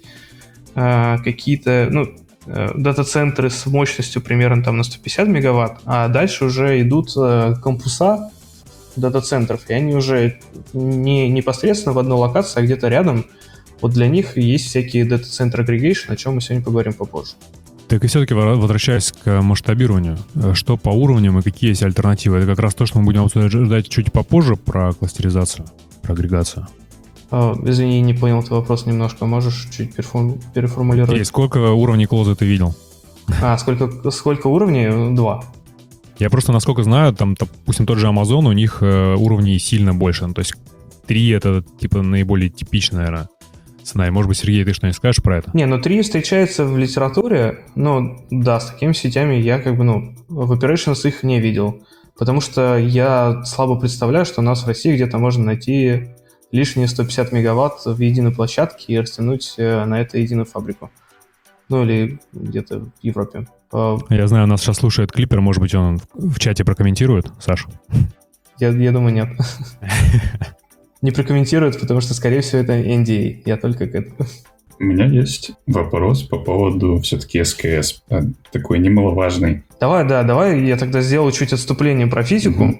э, какие-то, ну, дата-центры с мощностью примерно там на сто пятьдесят мегаватт, а дальше уже идут э, кампуса дата-центров, и они уже не непосредственно в одной локации, а где-то рядом. Вот для них есть всякие дата-центр агрегейшн, о чем мы сегодня поговорим попозже. Так и все-таки возвращаясь к масштабированию, что по уровням и какие есть альтернативы? Это как раз то, что мы будем обсуждать чуть попозже про кластеризацию, про агрегацию. Извини, не понял твой вопрос немножко. Можешь чуть переформ... переформулировать? И сколько уровней клоза ты видел? А, сколько, сколько уровней? Два. Я просто, насколько знаю, там, допустим, тот же Amazon, у них э, уровней сильно больше. Ну, то есть три — это, типа, наиболее типичная, наверное, цена. И, может быть, Сергей, ты что-нибудь скажешь про это? Не, ну три встречается в литературе, но да, с такими сетями я как бы, ну, в Operations их не видел. Потому что я слабо представляю, что у нас в России где-то можно найти лишние сто пятьдесят мегаватт в единой площадке и растянуть на это единую фабрику. Ну или где-то в Европе. Я знаю, нас сейчас слушает Клипер, может быть, он в чате прокомментирует, Саш? Я, я думаю, нет. Не прокомментирует, потому что, скорее всего, это эн ди эй. Я только к этому. У меня есть вопрос по поводу все-таки эс ка эс, такой немаловажный. Давай, да, давай я тогда сделаю чуть отступление про физику. Mm-hmm.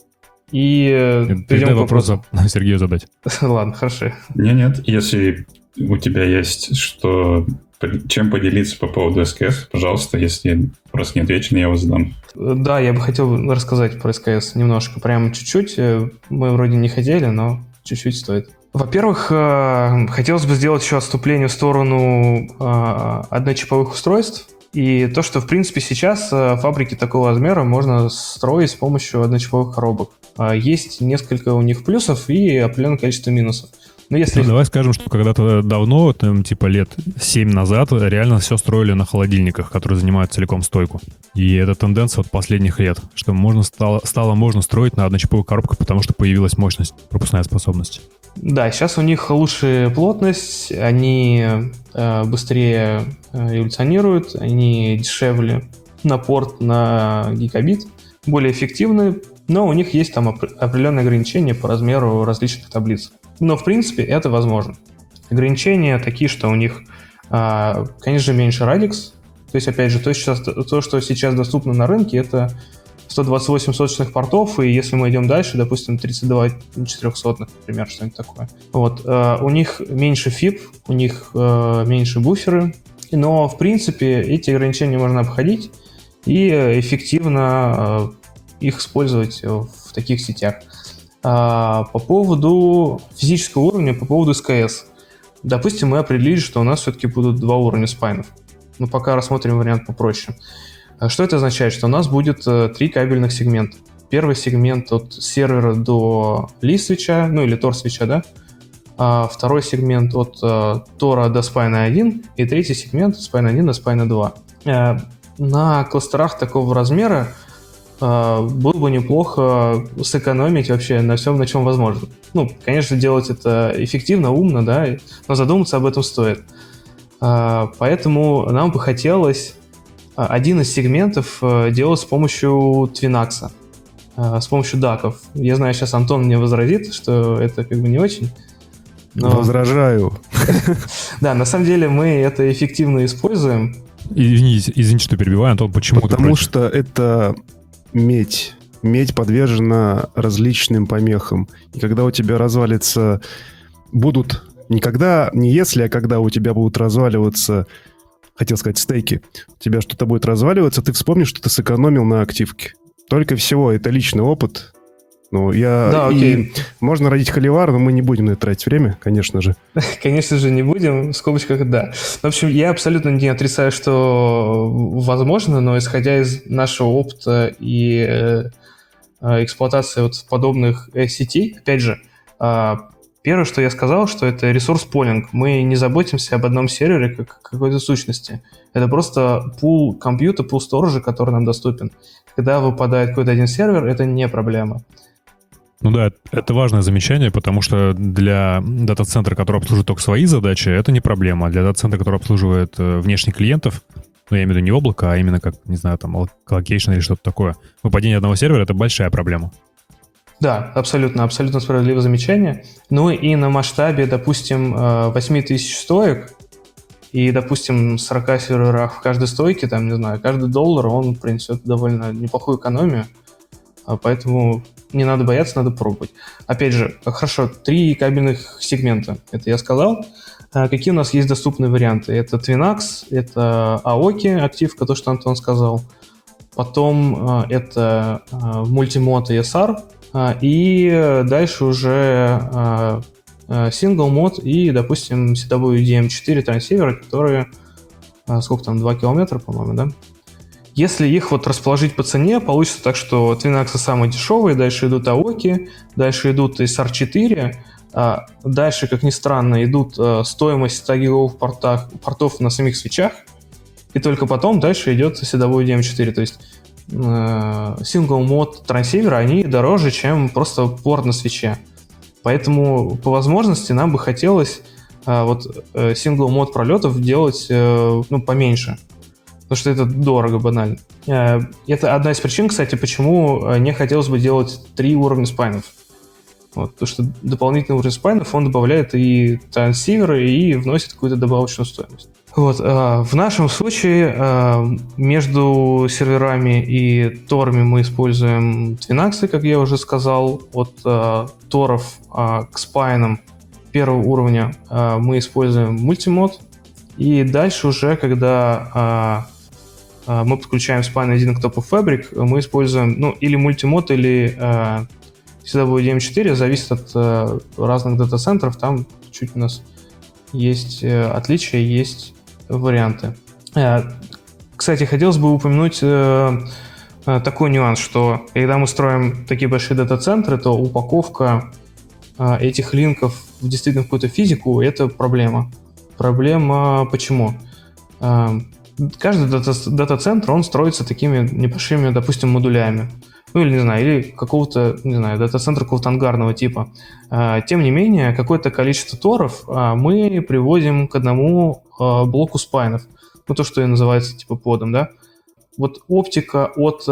И перейдем к вопросу Сергею задать. Ладно, хорошо. Нет-нет, если у тебя есть что, чем поделиться по поводу эс ка эс, пожалуйста, если вопрос не отвечен, я его задам. Да, я бы хотел рассказать про эс ка эс немножко, прямо чуть-чуть. Мы вроде не хотели, но чуть-чуть стоит. Во-первых, хотелось бы сделать еще отступление в сторону одночиповых устройств. И то, что, в принципе, сейчас фабрики такого размера можно строить с помощью одночиповых коробок. Есть несколько у них плюсов и определенное количество минусов. Но если... Ну, давай скажем, что когда-то давно, там, типа лет семь назад, реально все строили на холодильниках, которые занимают целиком стойку. И это тенденция от последних лет, что можно стало, стало можно строить на одночиповых коробках, потому что появилась мощность, пропускная способность. Да, сейчас у них лучшая плотность, они э, быстрее э, эволюционируют, они дешевле на порт, на гигабит, более эффективны, но у них есть там оп- определенные ограничения по размеру различных таблиц. Но, в принципе, это возможно. Ограничения такие, что у них, э, конечно же, меньше радикс, то есть, опять же, то, сейчас, то, что сейчас доступно на рынке, это сто двадцать восемь соточных портов, и если мы идем дальше, допустим, тридцать два четырехсотых, например, что-нибудь такое. Вот. Э, у них меньше фип, у них э, меньше буферы, но, в принципе, эти ограничения можно обходить и эффективно э, их использовать в таких сетях. Э, по поводу физического уровня, по поводу эс ка эс. Допустим, мы определили, что у нас все-таки будут два уровня спайнов. Но пока рассмотрим вариант попроще. Что это означает? Что у нас будет э, три кабельных сегмента. Первый сегмент от сервера до ли-свитча, ну или тор-свитча, да? А второй сегмент от э, тора до спайна один. И третий сегмент от спайна один до спайна два. Э, на кластерах такого размера э, было бы неплохо сэкономить вообще на всем, на чем возможно. Ну, конечно, делать это эффективно, умно, да, но задуматься об этом стоит. Э, поэтому нам бы хотелось один из сегментов делать с помощью Twinax, с помощью даков. Я знаю, сейчас Антон мне возразит, что это как бы не очень, Но... Возражаю. Да, на самом деле мы это эффективно используем. Извините, извините, что перебиваю, Антон, почему ты Потому против? что это медь. Медь подвержена различным помехам. И когда у тебя развалится... Будут... Не когда, не если, а когда у тебя будут разваливаться... Хотел сказать стейки. У тебя что-то будет разваливаться, ты вспомнишь, что ты сэкономил на активке. Только всего. Это личный опыт. Ну, я... Да, и окей. можно родить холивар, но мы не будем на это тратить время, конечно же. Конечно же, не будем, в скобочках да. В общем, я абсолютно не отрицаю, что возможно, но исходя из нашего опыта и э, эксплуатации вот подобных э, сетей, опять же, э, первое, что я сказал, что это ресурс-полинг. Мы не заботимся об одном сервере как какой-то сущности. Это просто пул компьютера, пул сторожа, который нам доступен. Когда выпадает какой-то один сервер, это не проблема. Ну да, это важное замечание, потому что для дата-центра, который обслуживает только свои задачи, это не проблема. Для дата-центра, который обслуживает э, внешних клиентов, ну, я имею в виду не облако, а именно как, не знаю, там, коллокейшн или что-то такое, выпадение одного сервера — это большая проблема. Да, абсолютно, абсолютно справедливое замечание. Ну и на масштабе, допустим, восемь тысяч стоек и, допустим, сорок серверах в каждой стойке, там, не знаю, каждый доллар, он принесет довольно неплохую экономию, поэтому не надо бояться, надо пробовать. Опять же, хорошо, три кабельных сегмента, это я сказал. Какие у нас есть доступные варианты? Это Twinax, это Aoki, активка, то, что Антон сказал. Потом это Multimod и эс ар. И дальше уже Single Mod и, допустим, си дабл ю ди эм четыре трансиверы, которые, сколько там, два километра, по-моему, да? Если их вот расположить по цене, получится так, что Twinax самые дешевые, дальше идут Aoki, дальше идут эс ар четыре, а дальше, как ни странно, идут стоимость ста гиговых портах, портов на самих свечах, и только потом дальше идет си дабл ю ди эм четыре, то есть Single Mod трансиверы, они дороже, чем просто порт на свече. Поэтому по возможности нам бы хотелось а, вот Single Mod пролетов делать а, ну, поменьше. Потому что это дорого, банально. А, это одна из причин, кстати, почему не хотелось бы делать три уровня спайнов. Вот, потому что дополнительный уровень спайнов, он добавляет и трансиверы, и вносит какую-то добавочную стоимость. Вот, э, в нашем случае э, между серверами и торами мы используем Twinax, как я уже сказал. От э, торов э, к спайнам первого уровня э, мы используем Multimod. И дальше уже, когда э, э, мы подключаем спайн один к Top of Fabric, мы используем ну, или Multimod, или э, си дабл ю ди эм четыре, зависит от э, разных дата-центров. Там чуть у нас есть э, отличия, есть варианты. Кстати, хотелось бы упомянуть э, такой нюанс, что когда мы строим такие большие дата-центры, то упаковка э, этих линков в действительно какую-то физику — это проблема. Проблема почему? Э, каждый дата- дата-центр, он строится такими небольшими, допустим, модулями. Ну или, не знаю, или какого-то, не знаю, дата-центра какого-то ангарного типа. Тем не менее, какое-то количество торов мы приводим к одному блоку спайнов. Ну, то, что и называется типа подом, да. Вот оптика от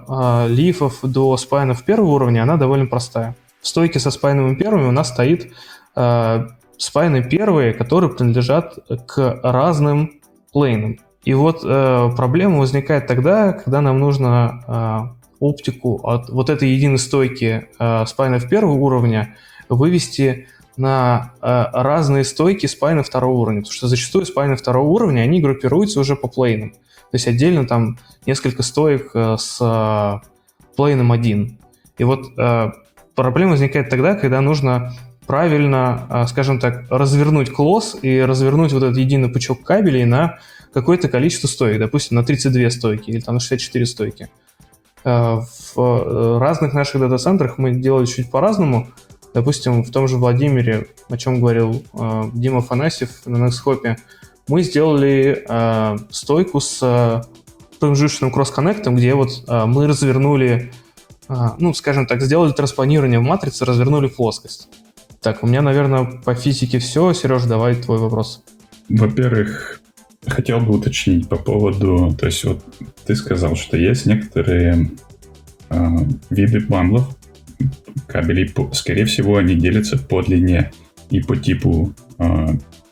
лифов до спайнов первого уровня, она довольно простая. В стойке со спайновыми первыми у нас стоит спайны первые, которые принадлежат к разным плейнам. И вот проблема возникает тогда, когда нам нужно оптику от вот этой единой стойки э, спайнов первого уровня вывести на э, разные стойки спайна второго уровня, потому что зачастую спайны второго уровня, они группируются уже по плейнам. То есть отдельно там несколько стоек э, с э, плейном один. И вот э, проблема возникает тогда, когда нужно правильно, э, скажем так, развернуть клосс и развернуть вот этот единый пучок кабелей на какое-то количество стоек, допустим, на тридцать две стойки или там на шестьдесят четыре стойки. В разных наших дата-центрах мы делали чуть по-разному. Допустим, в том же Владимире, о чем говорил э, Дима Афанасьев на NextHop, мы сделали э, стойку с э, промежуточным кросс-коннектом, где вот э, мы развернули, э, ну, скажем так, сделали транспонирование в матрице, развернули плоскость. Так, у меня, наверное, по физике все. Сереж, давай твой вопрос. Во-первых, хотел бы уточнить по поводу, то есть вот ты сказал, что есть некоторые э, виды бандлов, кабелей, скорее всего, они делятся по длине. и по типу э,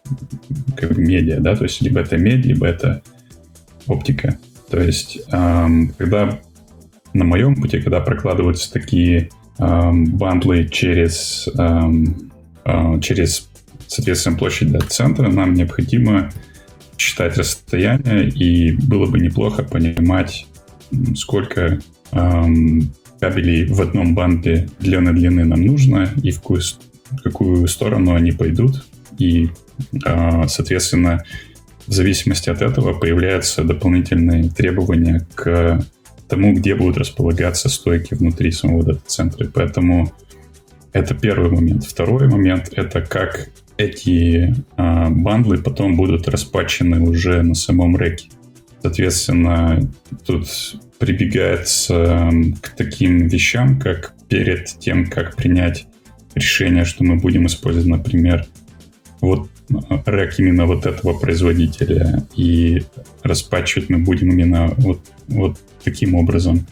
как бы медиа, да, то есть либо это медиа, либо это оптика. То есть э, когда на моем пути, когда прокладываются такие э, бандлы через, э, э, через, соответственно, площадь дата-центра, нам необходимо считать расстояние, и было бы неплохо понимать, сколько эм, кабелей в одном бандле длины длины нам нужно, и в какую, в какую сторону они пойдут. И, э, соответственно, в зависимости от этого появляются дополнительные требования к тому, где будут располагаться стойки внутри самого дата-центра. Поэтому это первый момент. Второй момент — это как эти э, бандлы потом будут распатчены уже на самом рэке. Соответственно, тут прибегается к таким вещам, как перед тем, как принять решение, что мы будем использовать, например, вот рэк именно вот этого производителя, и распатчивать мы будем именно вот, вот таким образом.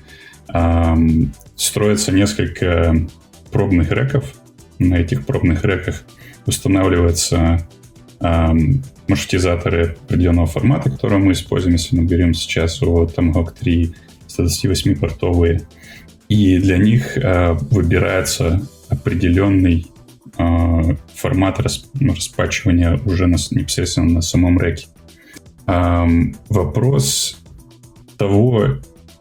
Эм, строится несколько пробных рэков. На этих пробных рэках устанавливаются эм, маршрутизаторы определенного формата, который мы используем, если мы говорим сейчас о Tomahawk три сто двадцать восемь портовые. И для них э, выбирается определенный э, формат рас, распатчивания уже на, непосредственно на самом рэке. Эм, вопрос того,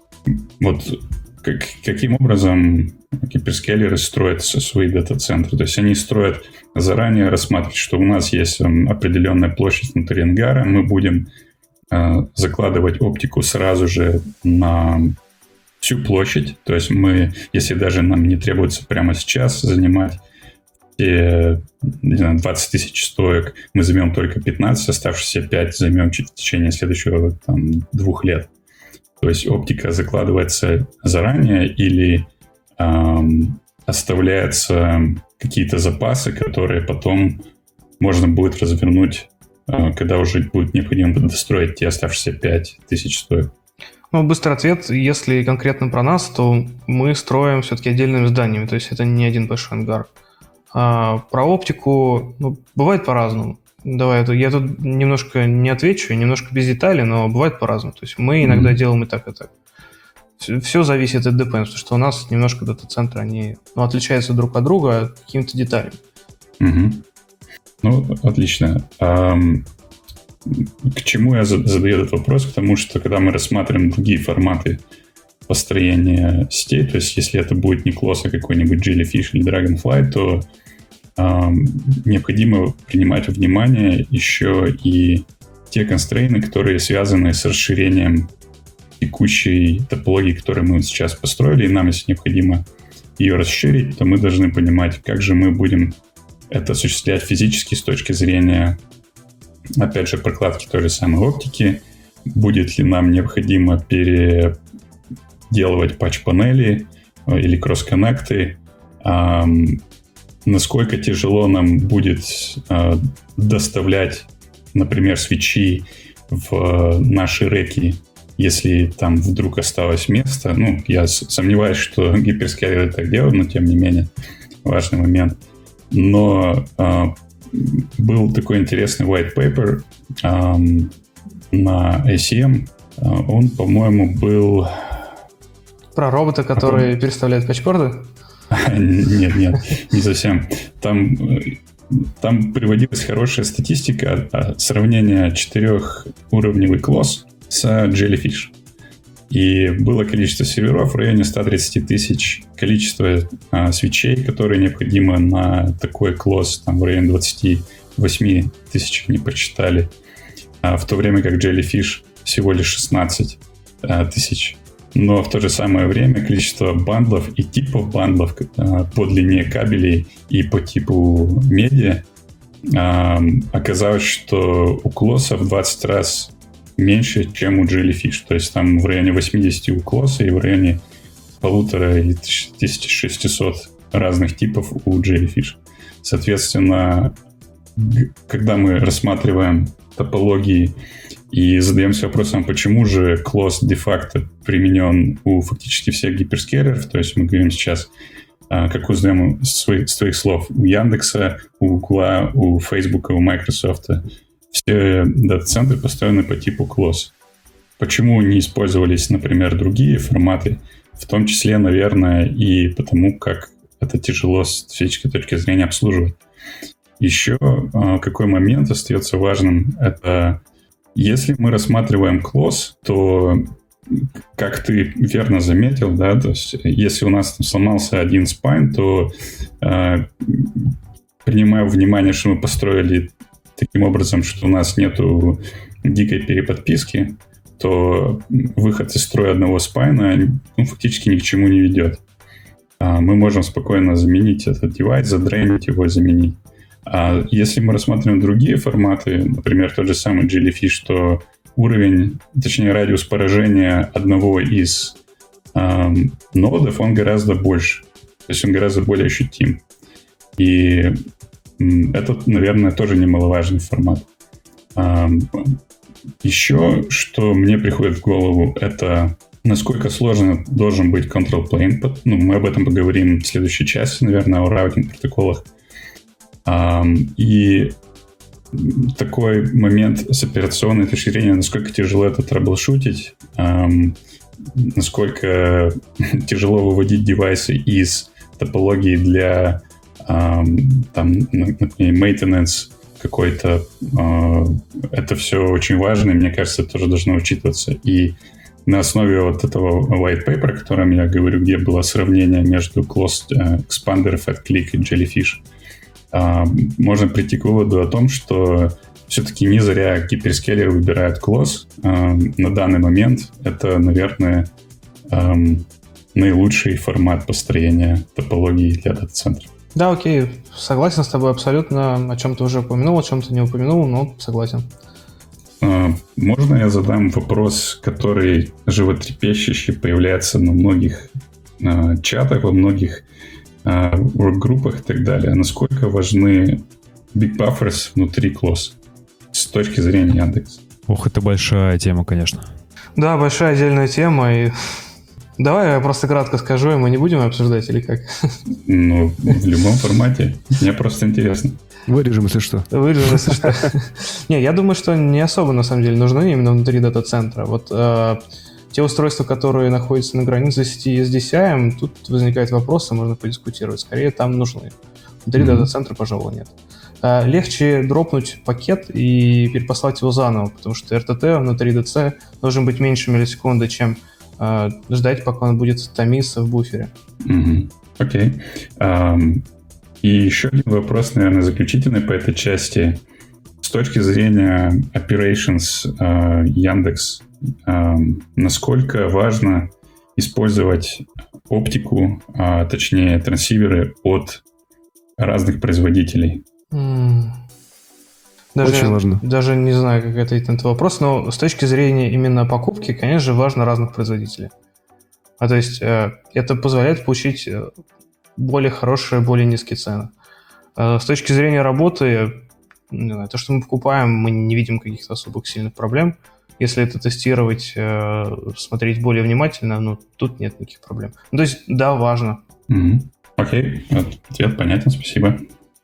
вот как, каким образом гиперскейлеры строят свои дата-центры. То есть они строят заранее, рассматривают, что у нас есть определенная площадь внутри ангара, мы будем э, закладывать оптику сразу же на всю площадь. То есть мы, если даже нам не требуется прямо сейчас занимать все, не знаю, двадцать тысяч стоек, мы займем только пятнадцать, оставшиеся пять займем в течение следующего там, двух лет. То есть оптика закладывается заранее или эм, оставляются какие-то запасы, которые потом можно будет развернуть, э, когда уже будет необходимо достроить те оставшиеся пять тысяч стоек. Ну, быстрый ответ. Если конкретно про нас, то мы строим все-таки отдельными зданиями, то есть это не один большой ангар. А про оптику, ну, бывает по-разному. Давай, я тут немножко не отвечу, немножко без деталей, но бывает по-разному. То есть мы иногда mm-hmm. делаем и так, и так. Все, все зависит от ди пи эм, потому что у нас немножко дата-центры, они ну, отличаются друг от друга какими-то деталями. Mm-hmm. Ну, отлично. А, к чему я задаю этот вопрос? Потому что, когда мы рассматриваем другие форматы построения сетей, то есть если это будет не Clos, а какой-нибудь Jellyfish или Dragonfly, то необходимо принимать во внимание еще и те констрейны, которые связаны с расширением текущей топологии, которую мы сейчас построили, и нам, если необходимо ее расширить, то мы должны понимать, как же мы будем это осуществлять физически с точки зрения, опять же, прокладки той же самой оптики, будет ли нам необходимо переделывать патч-панели или кросс-коннекты, насколько тяжело нам будет э, доставлять, например, свечи в наши рэки, если там вдруг осталось место. Ну, я сомневаюсь, что гиперскейлеры так делают, но тем не менее важный момент. Но э, был такой интересный white paper э, на эй си эм. Э, он, по-моему, был... Про робота, который переставляет патчкорды? Нет, нет, не совсем. Там, там приводилась хорошая статистика сравнения четырехуровневый Clos с Jellyfish. И было количество серверов в районе сто тридцать тысяч, количество а, свечей, которые необходимо на такой Clos, там в районе двадцать восемь тысяч не посчитали, а, в то время как Jellyfish всего лишь шестнадцать а, тысяч. Но в то же самое время количество бандлов и типов бандлов э, по длине кабелей и по типу медиа э, оказалось, что у Clos в двадцать раз меньше, чем у Jellyfish. То есть там в районе восемьдесят у Clos и в районе полутора или тысячи шестисот разных типов у Jellyfish. Соответственно, когда мы рассматриваем топологии и задаемся вопросом, почему же Clos де-факто применен у фактически всех гиперскейлеров, то есть мы говорим сейчас как узнаем с своих, с твоих слов, у Яндекса, у Гугла, у Фейсбука, у Microsoft все дата-центры построены по типу close. Почему не использовались, например, другие форматы, в том числе, наверное, и потому, как это тяжело с физической точки зрения обслуживать. Еще какой момент остается важным, это если мы рассматриваем close, то, как ты верно заметил, да, то есть если у нас там сломался один спайн, то э, принимая во внимание, что мы построили таким образом, что у нас нету дикой переподписки, то выход из строя одного спайна ну, фактически ни к чему не ведет. А мы можем спокойно заменить этот девайс, задрейнить его, заменить. А если мы рассматриваем другие форматы, например, тот же самый Jellyfish, то уровень, точнее радиус поражения одного из эм, нодов, он гораздо больше. То есть он гораздо более ощутим. И м, это, наверное, тоже немаловажный формат. Эм, еще, что мне приходит в голову, это насколько сложно должен быть control plane. Ну, мы об этом поговорим в следующей части, наверное, о раутинг-протоколах. Um, и такой момент с операционной точки зрения, насколько тяжело это трэблшутить, um, насколько тяжело выводить девайсы из топологии для um, там, например, maintenance какой-то. Uh, это все очень важно, и мне кажется, это тоже должно учитываться. И на основе вот этого white paper, о котором я говорю, где было сравнение между Closed uh, Expander, FatClick и Jellyfish, Uh, можно прийти к выводу о том, что все-таки не зря гиперскейлеры выбирают close. Uh, на данный момент это, наверное, um, наилучший формат построения топологии для дата-центров. Да, окей, согласен с тобой абсолютно. О чем ты уже упомянул, о чем ты не упомянул, но согласен. Uh, можно я задам вопрос, который животрепещущий появляется на многих uh, чатах, во многих work-группах и так далее. Насколько важны big buffers внутри close с точки зрения Яндекса? Ох, это большая тема, конечно. Да, большая отдельная тема. И давай я просто кратко скажу, и мы не будем обсуждать или как? Ну, в любом формате. Мне просто интересно. Вырежем, если что. Вырежем, если что. Не, я думаю, что не особо на самом деле нужны именно внутри дата-центра. Вот те устройства, которые находятся на границе сети с ди си ай, тут возникают вопросы, можно подискутировать. Скорее, там нужны. Внутри mm-hmm. дата-центра, пожалуй, нет. А, легче дропнуть пакет и перепослать его заново, потому что эр ти ти внутри ди си должен быть меньше миллисекунды, чем а, ждать, пока он будет томиться в буфере. Окей. Mm-hmm. Okay. Um, и еще один вопрос, наверное, заключительный по этой части. С точки зрения operations uh, Яндекс, Uh, насколько важно использовать оптику, а точнее трансиверы от разных производителей? Mm. Даже, Очень важно. Даже не знаю, как ответить на этот вопрос, но с точки зрения именно покупки, конечно же, важно разных производителей. А то есть э, это позволяет получить более хорошие, более низкие цены. Э, с точки зрения работы, не знаю, то, что мы покупаем, мы не видим каких-то особых сильных проблем. Если это тестировать, э, смотреть более внимательно, ну, тут нет никаких проблем. Ну, то есть, да, важно. Mm-hmm. Окей, ответ понятен, спасибо.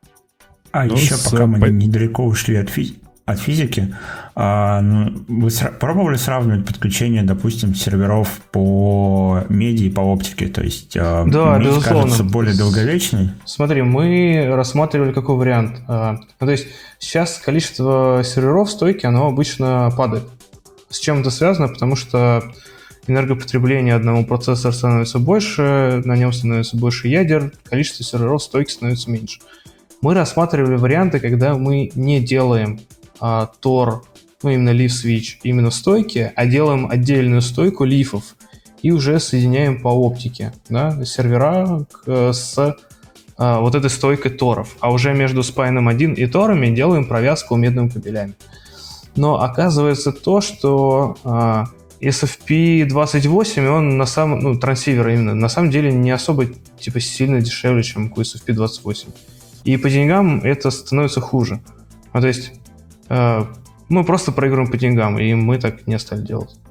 А ну, еще с... пока мы по... недалеко ушли от, физ... от физики, а, ну, вы сра... пробовали сравнивать подключение, допустим, серверов по меди и по оптике? То есть а, да, медь безусловно. кажется более долговечной? Смотри, мы рассматривали какой вариант. А, ну, то есть сейчас количество серверов стойки, оно обычно падает. С чем это связано? Потому что энергопотребление одного процессора становится больше, на нем становится больше ядер, количество серверов стойки становится меньше. Мы рассматривали варианты, когда мы не делаем а, тор, ну именно leaf switch, именно в стойке, а делаем отдельную стойку лифов и уже соединяем по оптике, да, сервера к, с а, вот этой стойкой торов. А уже между спайном один и торами делаем провязку медными кабелями. Но оказывается то, что а, эс эф пи двадцать восемь, он на самом, ну, трансивер именно, на самом деле не особо типа сильно дешевле, чем эс эф пи двадцать восемь. И по деньгам это становится хуже. Ну, то есть э, мы просто проигрываем по деньгам, и мы так не стали делать.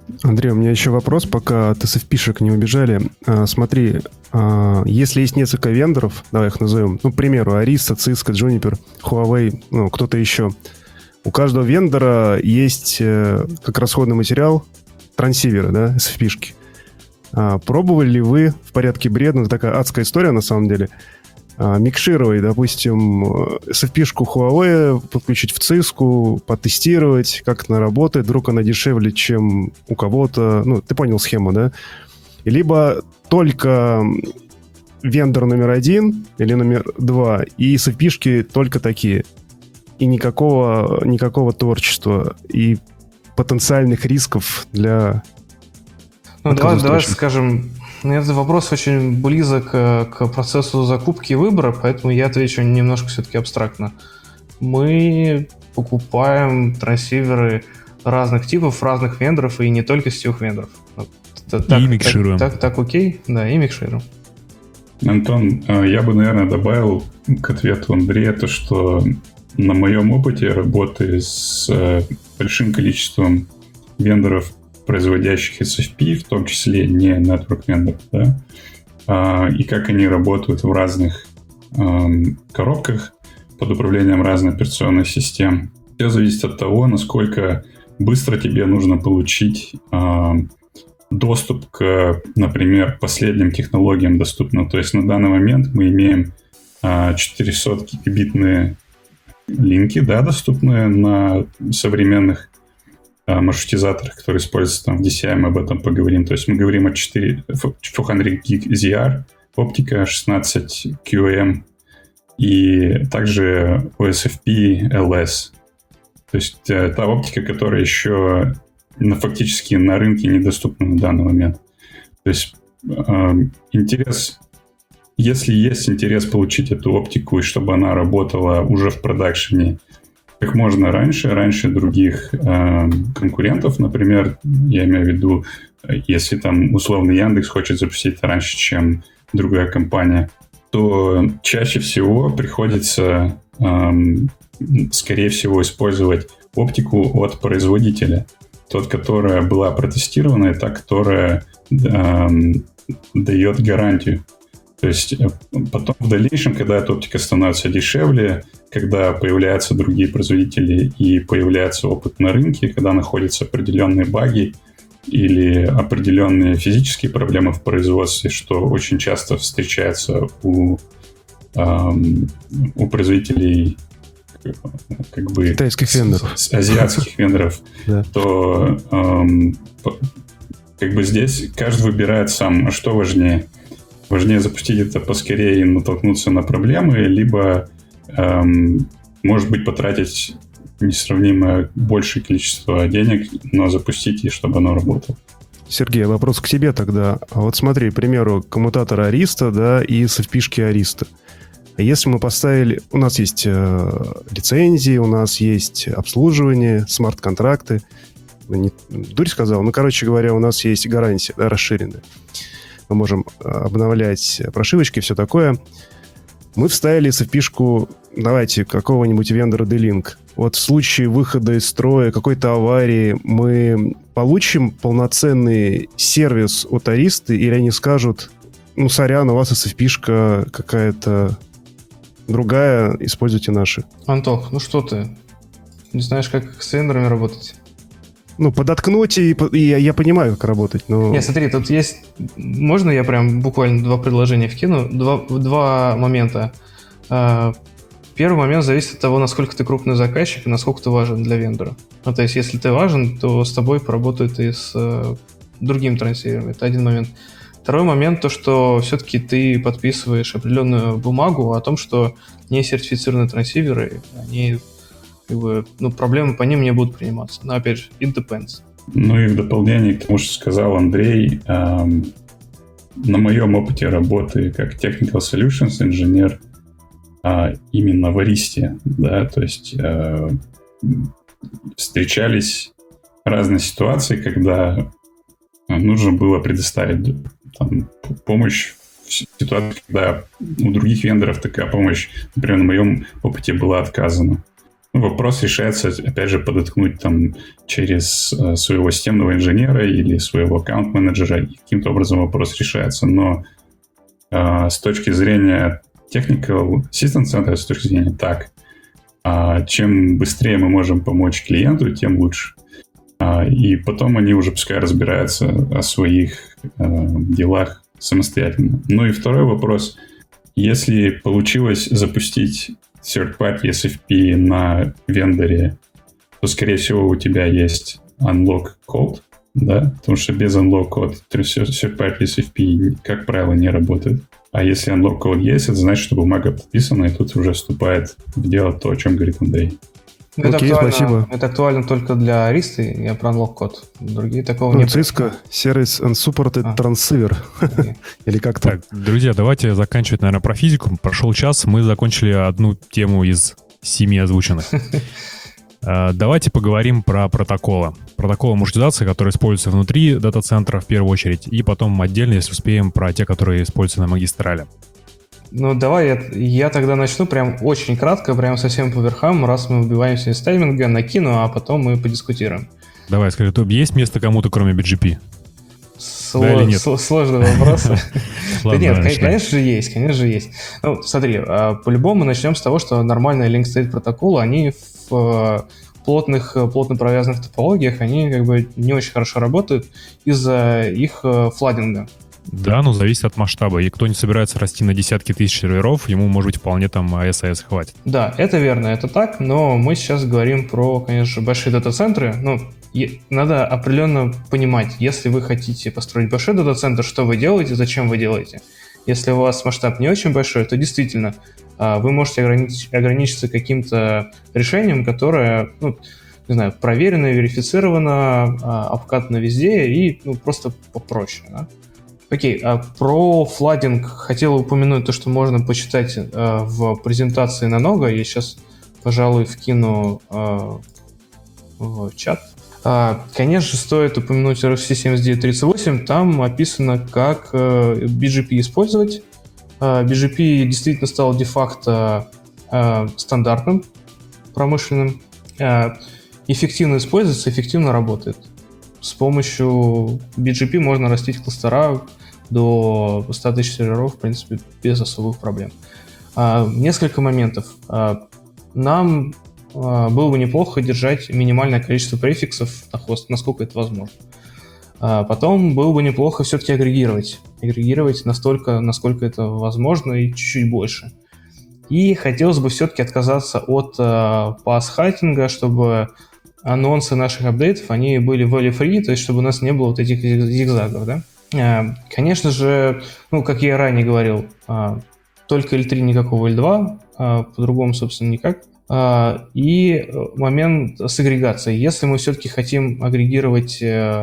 Андрей, у меня еще вопрос, пока от эс эф пи-шек не убежали. А, смотри, а, если есть несколько вендоров, давай их назовем, ну, к примеру, Arista, Cisco, Juniper, Huawei, ну, кто-то еще. У каждого вендора есть э, как расходный материал трансиверы, да, эс эф пи-шки. А, пробовали ли вы в порядке бреда, ну, такая адская история на самом деле, а, микшировать, допустим, эс эф пи-шку Huawei, подключить в Cisco, потестировать, как она работает, вдруг она дешевле, чем у кого-то, ну, ты понял схему, да? Либо только вендор номер один или номер два, и эс эф пи-шки только такие, и никакого, никакого творчества, и потенциальных рисков для... Ну, давай, давай скажем... Этот вопрос очень близок к процессу закупки и выбора, поэтому я отвечу немножко все-таки абстрактно. Мы покупаем трансиверы разных типов, разных вендоров, и не только сетевых вендоров. Так, и микшируем. Так, так, так, окей, да, и микшируем. Антон, я бы, наверное, добавил к ответу Андрея то, что на моем опыте работы с большим количеством вендоров, производящих эс эф пи, в том числе не network vendor, да, а, и как они работают в разных а, коробках под управлением разных операционных систем. Все зависит от того, насколько быстро тебе нужно получить а, доступ к, например, последним технологиям доступным. То есть на данный момент мы имеем а, четыреста гигабитные линки, да, доступные на современных маршрутизаторах, которые используются там в ди си ай, мы об этом поговорим. То есть мы говорим о четыре четыреста гиг зет ар, оптика шестнадцать кью эм и также о эс эф пи эл эс. То есть та оптика, которая еще ну, фактически на рынке недоступна на данный момент. То есть э, интерес, если есть интерес получить эту оптику и чтобы она работала уже в продакшене как можно раньше, раньше других э, конкурентов, например, я имею в виду, если там условный Яндекс хочет запустить это раньше, чем другая компания, то чаще всего приходится, э, скорее всего, использовать оптику от производителя. Тот, которая была протестирована, и та, которая э, дает гарантию. То есть потом в дальнейшем, когда эта оптика становится дешевле, когда появляются другие производители и появляется опыт на рынке, когда находятся определенные баги или определенные физические проблемы в производстве, что очень часто встречается у, эм, у производителей как бы китайских вендоров, азиатских вендоров, то эм, как бы здесь каждый выбирает сам, а что важнее. Важнее запустить это поскорее и натолкнуться на проблемы, либо, эм, может быть, потратить несравнимо большее количество денег, но запустить, и чтобы оно работало. Сергей, вопрос к тебе тогда. Вот смотри, к примеру, коммутатор Arista, да, и эс эф пи-шки Arista. Если мы поставили... У нас есть э, лицензии, у нас есть обслуживание, смарт-контракты. Не, дурь сказал, ну, короче говоря, у нас есть гарантия, да, расширенная. Мы можем обновлять прошивочки и все такое. Мы вставили эс эф пи-шку, давайте, какого-нибудь вендора D-Link. Вот в случае выхода из строя, какой-то аварии, мы получим полноценный сервис от Arista, или они скажут, ну, сорян, у вас эс эф пи-шка какая-то другая, используйте наши. Антох, ну что ты? Не знаешь, как с вендорами работать? Ну, подоткнуть, и, и я, я понимаю, как работать, но... Нет, смотри, тут есть... Можно я прям буквально два предложения вкину? Два, два момента. Первый момент зависит от того, насколько ты крупный заказчик и насколько ты важен для вендора. Ну, то есть, если ты важен, то с тобой поработают и с э, другим трансивером. Это один момент. Второй момент, то, что все-таки ты подписываешь определенную бумагу о том, что не сертифицированные трансиверы, они... Как бы, ну, проблемы по ним не будут приниматься. Но, опять же, it depends. Ну и в дополнение к тому, что сказал Андрей, эм, на моем опыте работы как Technical Solutions инженер э, именно в Arisте, да, то есть э, встречались разные ситуации, когда нужно было предоставить там, помощь в ситуации, когда у других вендоров такая помощь, например, на моем опыте была отказана. вопрос решается, опять же, подоткнуть там через э, своего системного инженера или своего аккаунт-менеджера, и каким-то образом вопрос решается. Но э, с точки зрения technical assistance center, с точки зрения так, э, чем быстрее мы можем помочь клиенту, тем лучше. Э, и потом они уже пускай разбираются о своих э, делах самостоятельно. Ну и второй вопрос. Если получилось запустить third-party эс эф пи на вендоре, то, скорее всего, у тебя есть unlock code, да? Потому что без unlock code third-party эс эф пи, как правило, не работает. А если unlock code есть, это значит, что бумага подписана, и тут уже вступает в дело то, о чем говорит Андрей. Ну, это, Окей, актуально, спасибо. это актуально только для ариста, я про unlock код. Другие такого Ну, нет. Cisco Service Unsupported А. Transceiver. Или как-то. Так, друзья, давайте заканчивать, наверное, про физику. Прошел час, мы закончили одну тему из семи озвученных. А, Давайте поговорим про протоколы. Протоколы маршрутизации, которые используются внутри дата-центра в первую очередь, и потом отдельно, если успеем, про те, которые используются на магистрале. Ну, давай я, я тогда начну прям очень кратко, прям совсем по верхам, раз мы убиваемся из тайминга, накину, а потом мы подискутируем. Давай, скажи, то есть место кому-то, кроме би джи пи? Сло- Да или нет? сло- Сложный вопрос. Да Ладно, нет, начнем. конечно же есть, конечно же есть. Ну, смотри, а, по-любому начнем с того, что нормальные link-state протоколы, они в а, плотных, плотно провязанных топологиях, они как бы не очень хорошо работают из-за их а, фладдинга. Да, ну зависит от масштаба. И кто не собирается расти на десятки тысяч серверов, ему, может быть, вполне там эй эс эй эс хватит. Да, это верно, это так, но мы сейчас говорим про, конечно, большие дата-центры. Ну, и надо определенно понимать, если вы хотите построить большой дата-центр, что вы делаете, зачем вы делаете. Если у вас масштаб не очень большой, то действительно а, вы можете ограничить, ограничиться каким-то решением, которое, ну, не знаю, проверено, верифицировано, а, обкатано везде и ну, просто попроще, да? Окей, а про фладдинг хотел упомянуть то, что можно почитать а, в презентации на Нога. Я сейчас, пожалуй, вкину а, в чат. А, конечно, стоит упомянуть эр эф си семь девять тридцать восемь. Там описано, как а, би джи пи использовать. А, би джи пи действительно стал де-факто а, стандартным, промышленным. А, эффективно используется, эффективно работает. С помощью би джи пи можно растить кластера до ста тысяч серверов, в принципе, без особых проблем. А, несколько моментов. А, нам а, было бы неплохо держать минимальное количество префиксов на хост, насколько это возможно. А, потом было бы неплохо все-таки агрегировать. Агрегировать настолько, насколько это возможно, и чуть-чуть больше. И хотелось бы все-таки отказаться от а, пас-хайтинга, чтобы анонсы наших апдейтов, они были value-free, то есть чтобы у нас не было вот этих зигзагов, да. Конечно же, ну, как я и ранее говорил, только эл три, никакого эл два, по-другому, собственно, никак. И момент сегрегации. Если мы все-таки хотим агрегировать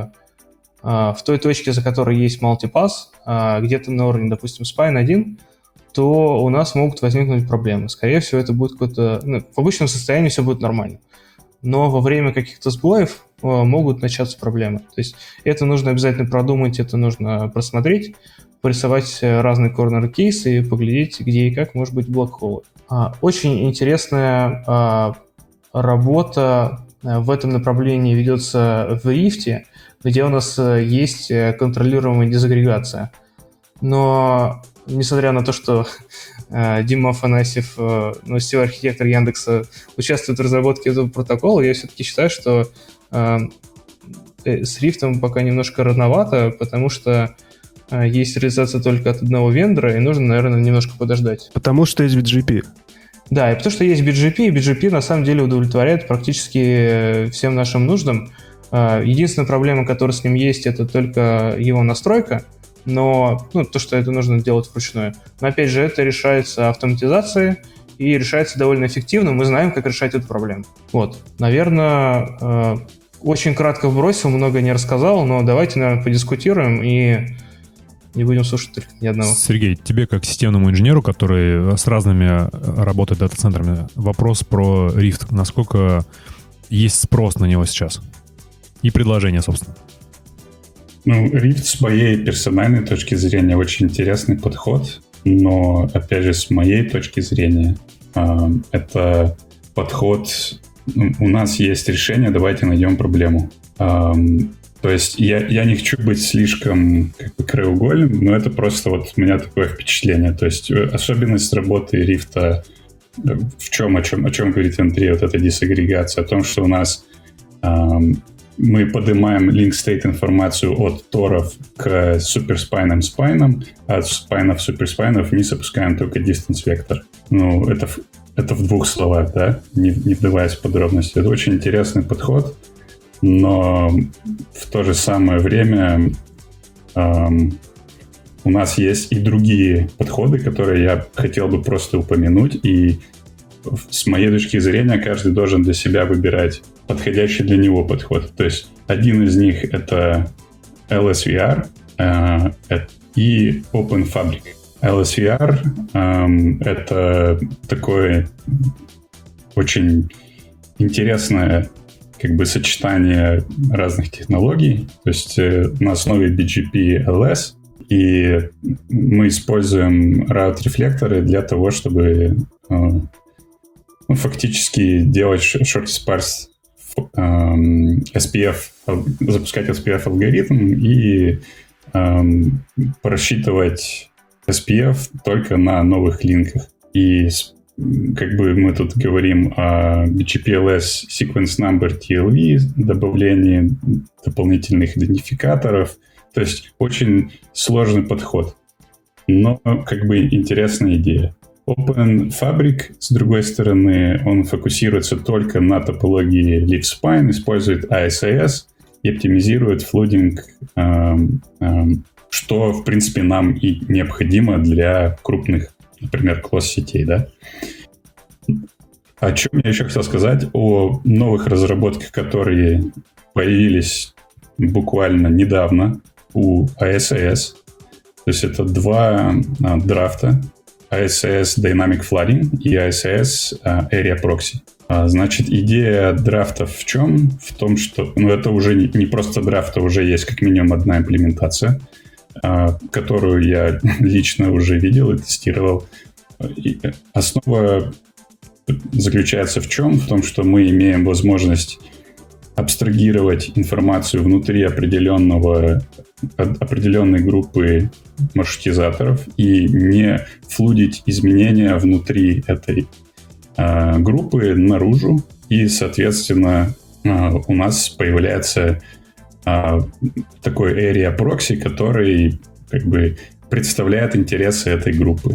в той точке, за которой есть мультипас, где-то на уровне, допустим, спайн один, то у нас могут возникнуть проблемы. Скорее всего, это будет какой-то... Ну, в обычном состоянии все будет нормально. Но во время каких-то сбоев э, могут начаться проблемы. То есть это нужно обязательно продумать, это нужно просмотреть, порисовать разные корнер-кейсы и поглядеть, где и как может быть блокхолл. А, очень интересная а, работа в этом направлении ведется в Рифте, где у нас есть контролируемая дезагрегация. Но несмотря на то, что э, Дима Афанасьев, э, ну, сетевой архитектор Яндекса, участвует в разработке этого протокола, я все-таки считаю, что э, с Рифтом пока немножко рановато, потому что э, есть реализация только от одного вендора, и нужно, наверное, немножко подождать. Потому что есть би джи пи. Да, и потому что есть би джи пи, и би джи пи на самом деле удовлетворяет практически всем нашим нуждам. Э, единственная проблема, которая с ним есть, это только его настройка, но ну, то, что это нужно делать вручную. Но опять же, это решается автоматизацией и решается довольно эффективно. Мы знаем, как решать эту проблему. Вот, наверное, э, очень кратко вбросил, много не рассказал, но давайте, наверное, подискутируем и не будем слушать только ни одного. Сергей, тебе как системному инженеру, который с разными работает дата-центрами, вопрос про Rift. Насколько есть спрос на него сейчас? И предложение, собственно. Ну, Rift с моей персональной точки зрения очень интересный подход, но, опять же, с моей точки зрения, э, это подход, у нас есть решение, давайте найдем проблему. Um, то есть я, я не хочу быть слишком как бы краеугольным, но это просто вот у меня такое впечатление. То есть особенность работы рифта в чем, о чем, о чем говорит Андрей, вот эта диссагрегация, о том, что у нас um, мы поднимаем link state информацию от торов к суперспайнам спайнам, а от спайнов суперспайнов вниз опускаем только distance вектор. Ну, это, это в двух словах, да, не, не вдаваясь в подробности. Это очень интересный подход, но в то же самое время эм, у нас есть и другие подходы, которые я хотел бы просто упомянуть, и с моей точки зрения каждый должен для себя выбирать подходящий для него подход. То есть один из них это эл эс ви ар э, и OpenFabric. эл эс ви ар э, это такое очень интересное как бы сочетание разных технологий, то есть э, на основе би джи пи эл эс, и мы используем раут-рефлекторы для того, чтобы э, ну, фактически делать shortest parse эс пи эф, запускать эс пи эф алгоритм и эм, просчитывать эс пи эф только на новых линках. И как бы мы тут говорим о би джи пи эл эс Sequence Number ти эл ви, добавлении дополнительных идентификаторов. То есть очень сложный подход, но как бы интересная идея. OpenFabric, с другой стороны, он фокусируется только на топологии leaf-spine, использует эй эс эй эс и оптимизирует флудинг, эм, эм, что, в принципе, нам и необходимо для крупных, например, класс-сетей, да. О чем я еще хотел сказать? О новых разработках, которые появились буквально недавно у эй эс эй эс. То есть это два а, драфта. эй эс эй эс Dynamic Flooding и эй эс эй эс Area Proxy. А, значит, идея драфтов в чем? В том, что... Ну, это уже не, не просто драфт, а уже есть как минимум одна имплементация, а, которую я лично уже видел и тестировал. И основа заключается в чем? В том, что мы имеем возможность абстрагировать информацию внутри определенного, определенной группы маршрутизаторов и не флудить изменения внутри этой э, группы наружу. И, соответственно, э, у нас появляется э, такой area proxy, который как бы представляет интересы этой группы.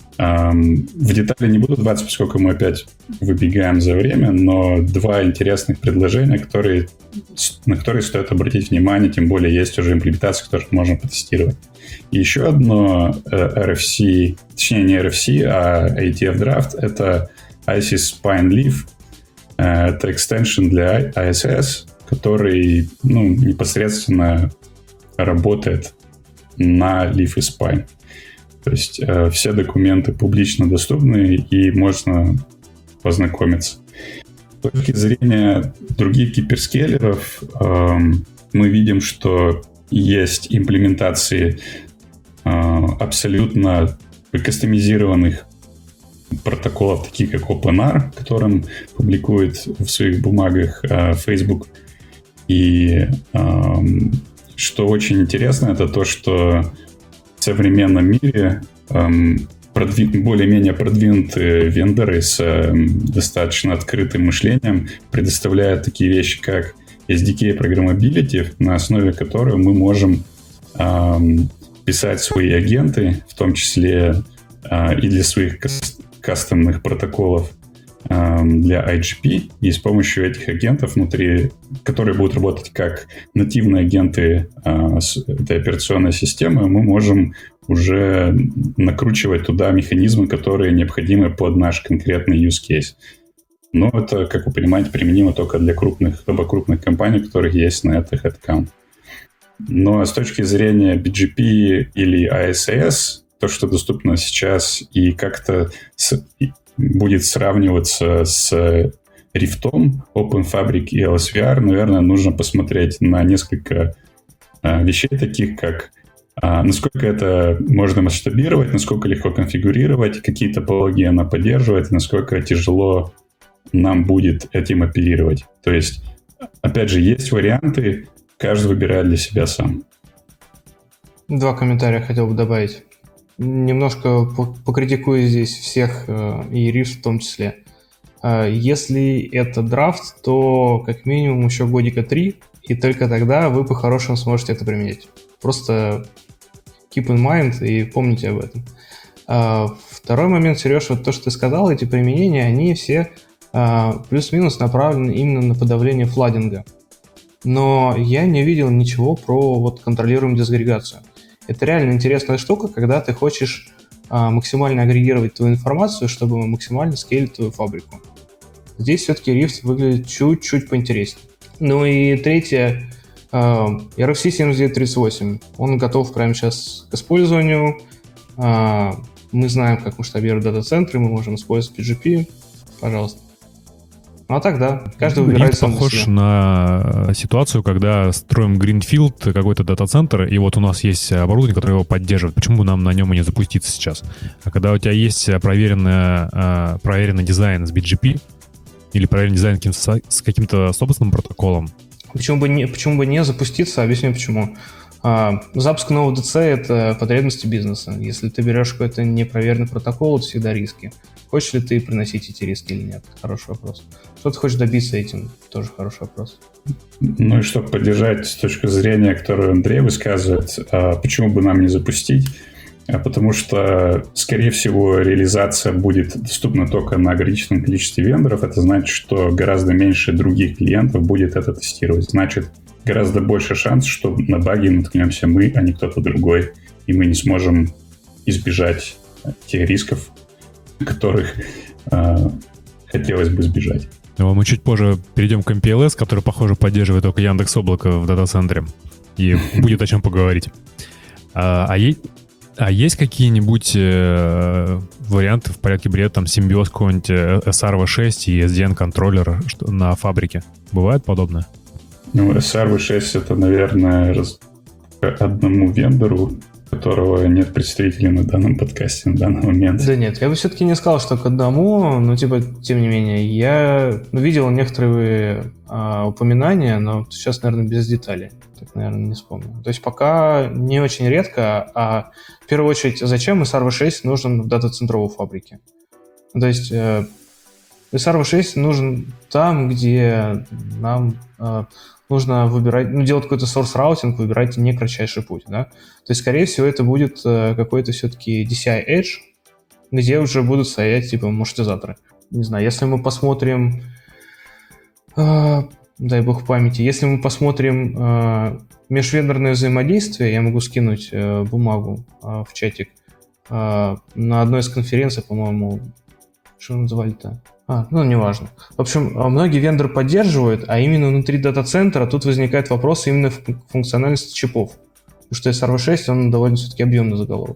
В детали не буду вдаваться, поскольку мы опять выбегаем за время, но два интересных предложения, которые, на которые стоит обратить внимание, тем более есть уже имплементации, которые можно потестировать. И еще одно эр эф си, точнее не эр эф си, а эй ти эф Draft, это ай си Spine Leaf. Это экстеншн для эй эс эй эс, который ну, непосредственно работает на Leaf и Spine. То есть э, все документы публично доступны и можно познакомиться. С точки зрения других гиперскейлеров, э, мы видим, что есть имплементации э, абсолютно кастомизированных протоколов, таких как OpenR, которым публикует в своих бумагах э, Facebook. И э, что очень интересно, это то, что в современном мире эм, продвин... более-менее продвинутые вендоры с эм, достаточно открытым мышлением предоставляют такие вещи, как эс ди кей Programmability, на основе которой мы можем эм, писать свои агенты, в том числе э, и для своих кас- кастомных протоколов э, для ай джи пи. И с помощью этих агентов внутри, которые будут работать как нативные агенты э, с этой операционной системы, мы можем уже накручивать туда механизмы, которые необходимы под наш конкретный use case. Но это, как вы понимаете, применимо только для крупных, либо крупных компаний, у которых есть на это headcount. Но с точки зрения би джи пи или эй эс эй эс, то, что доступно сейчас и как-то с, и будет сравниваться с рифтом, OpenFabric и эл эс ви ар, наверное, нужно посмотреть на несколько а, вещей, таких как а, насколько это можно масштабировать, насколько легко конфигурировать, какие топологии она поддерживает, насколько тяжело нам будет этим оперировать. То есть, опять же, есть варианты, каждый выбирает для себя сам. Два комментария хотел бы добавить. Немножко покритикую здесь всех, и Риф в том числе. Если это драфт, то как минимум еще годика три, и только тогда вы по-хорошему сможете это применять. Просто keep in mind и помните об этом. Второй момент, Сереж, вот то, что ты сказал, эти применения, они все плюс-минус направлены именно на подавление фладдинга. Но я не видел ничего про вот контролируемую дисагрегацию. Это реально интересная штука, когда ты хочешь а, максимально агрегировать твою информацию, чтобы максимально скейлить твою фабрику. Здесь все-таки Rift выглядит чуть-чуть поинтереснее. Ну и третье, а, эр эф си семь девять тридцать восемь. Он готов прямо сейчас к использованию. А, мы знаем, как масштабировать дата-центры, мы можем использовать пи джи пи. Пожалуйста. Ну а так, да, каждый выбирает сам похож для себя. На ситуацию, когда строим Greenfield, какой-то дата-центр, и вот у нас есть оборудование, которое его поддерживает. Почему бы нам на нем и не запуститься сейчас? А когда у тебя есть проверенный, проверенный дизайн с би джи пи или проверенный дизайн с каким-то собственным протоколом. Почему бы не, почему бы не запуститься? Объясню почему. А, запуск нового ди си — это потребности бизнеса. Если ты берешь какой-то непроверенный протокол, это всегда риски. Хочешь ли ты приносить эти риски или нет? Хороший вопрос. Что ты хочешь добиться этим? Тоже хороший вопрос. Ну и чтобы поддержать с точки зрения, которую Андрей высказывает, почему бы нам не запустить? Потому что, скорее всего, реализация будет доступна только на ограниченном количестве вендоров. Это значит, что гораздо меньше других клиентов будет это тестировать. Значит, гораздо больше шанс, что на баги наткнемся мы, а не кто-то другой, и мы не сможем избежать тех рисков, которых э, хотелось бы избежать. Но мы чуть позже перейдем к эм пи эл эс, который, похоже, поддерживает только Яндекс.Облако в дата-центре. И будет о чем поговорить. А, а, е- а есть какие-нибудь э, варианты в порядке бреда, там, симбиоз какой-нибудь эс ар ви шесть и эс ди эн-контроллер на фабрике? Бывает подобное? Ну, эс ар ви шесть это, наверное, раз... одному вендору, которого нет представителей на данном подкасте на данный момент. Да нет, я бы все-таки не сказал, что к одному, но типа, тем не менее, я ну, видел некоторые а, упоминания, но сейчас, наверное, без деталей. Так, наверное, не вспомню. То есть пока не очень редко, а в первую очередь, зачем эс ар ви шесть нужен в дата-центровой фабрике? То есть э, эс ар ви шесть нужен там, где нам э, нужно выбирать, ну, делать какой-то source-раутинг, выбирать не кратчайший путь, да. То есть, скорее всего, это будет э, какой-то все-таки ди си ай Edge, где уже будут стоять, типа, маршрутизаторы. Не знаю, если мы посмотрим, э, дай бог памяти, если мы посмотрим э, межвендорное взаимодействие, я могу скинуть э, бумагу э, в чатик, э, на одной из конференций, по-моему, что называли-то? А, ну, неважно. В общем, многие вендоры поддерживают, а именно внутри дата-центра тут возникает вопрос именно функциональности чипов. Потому что эс ар ви шесть, он довольно все-таки объемный заголовок.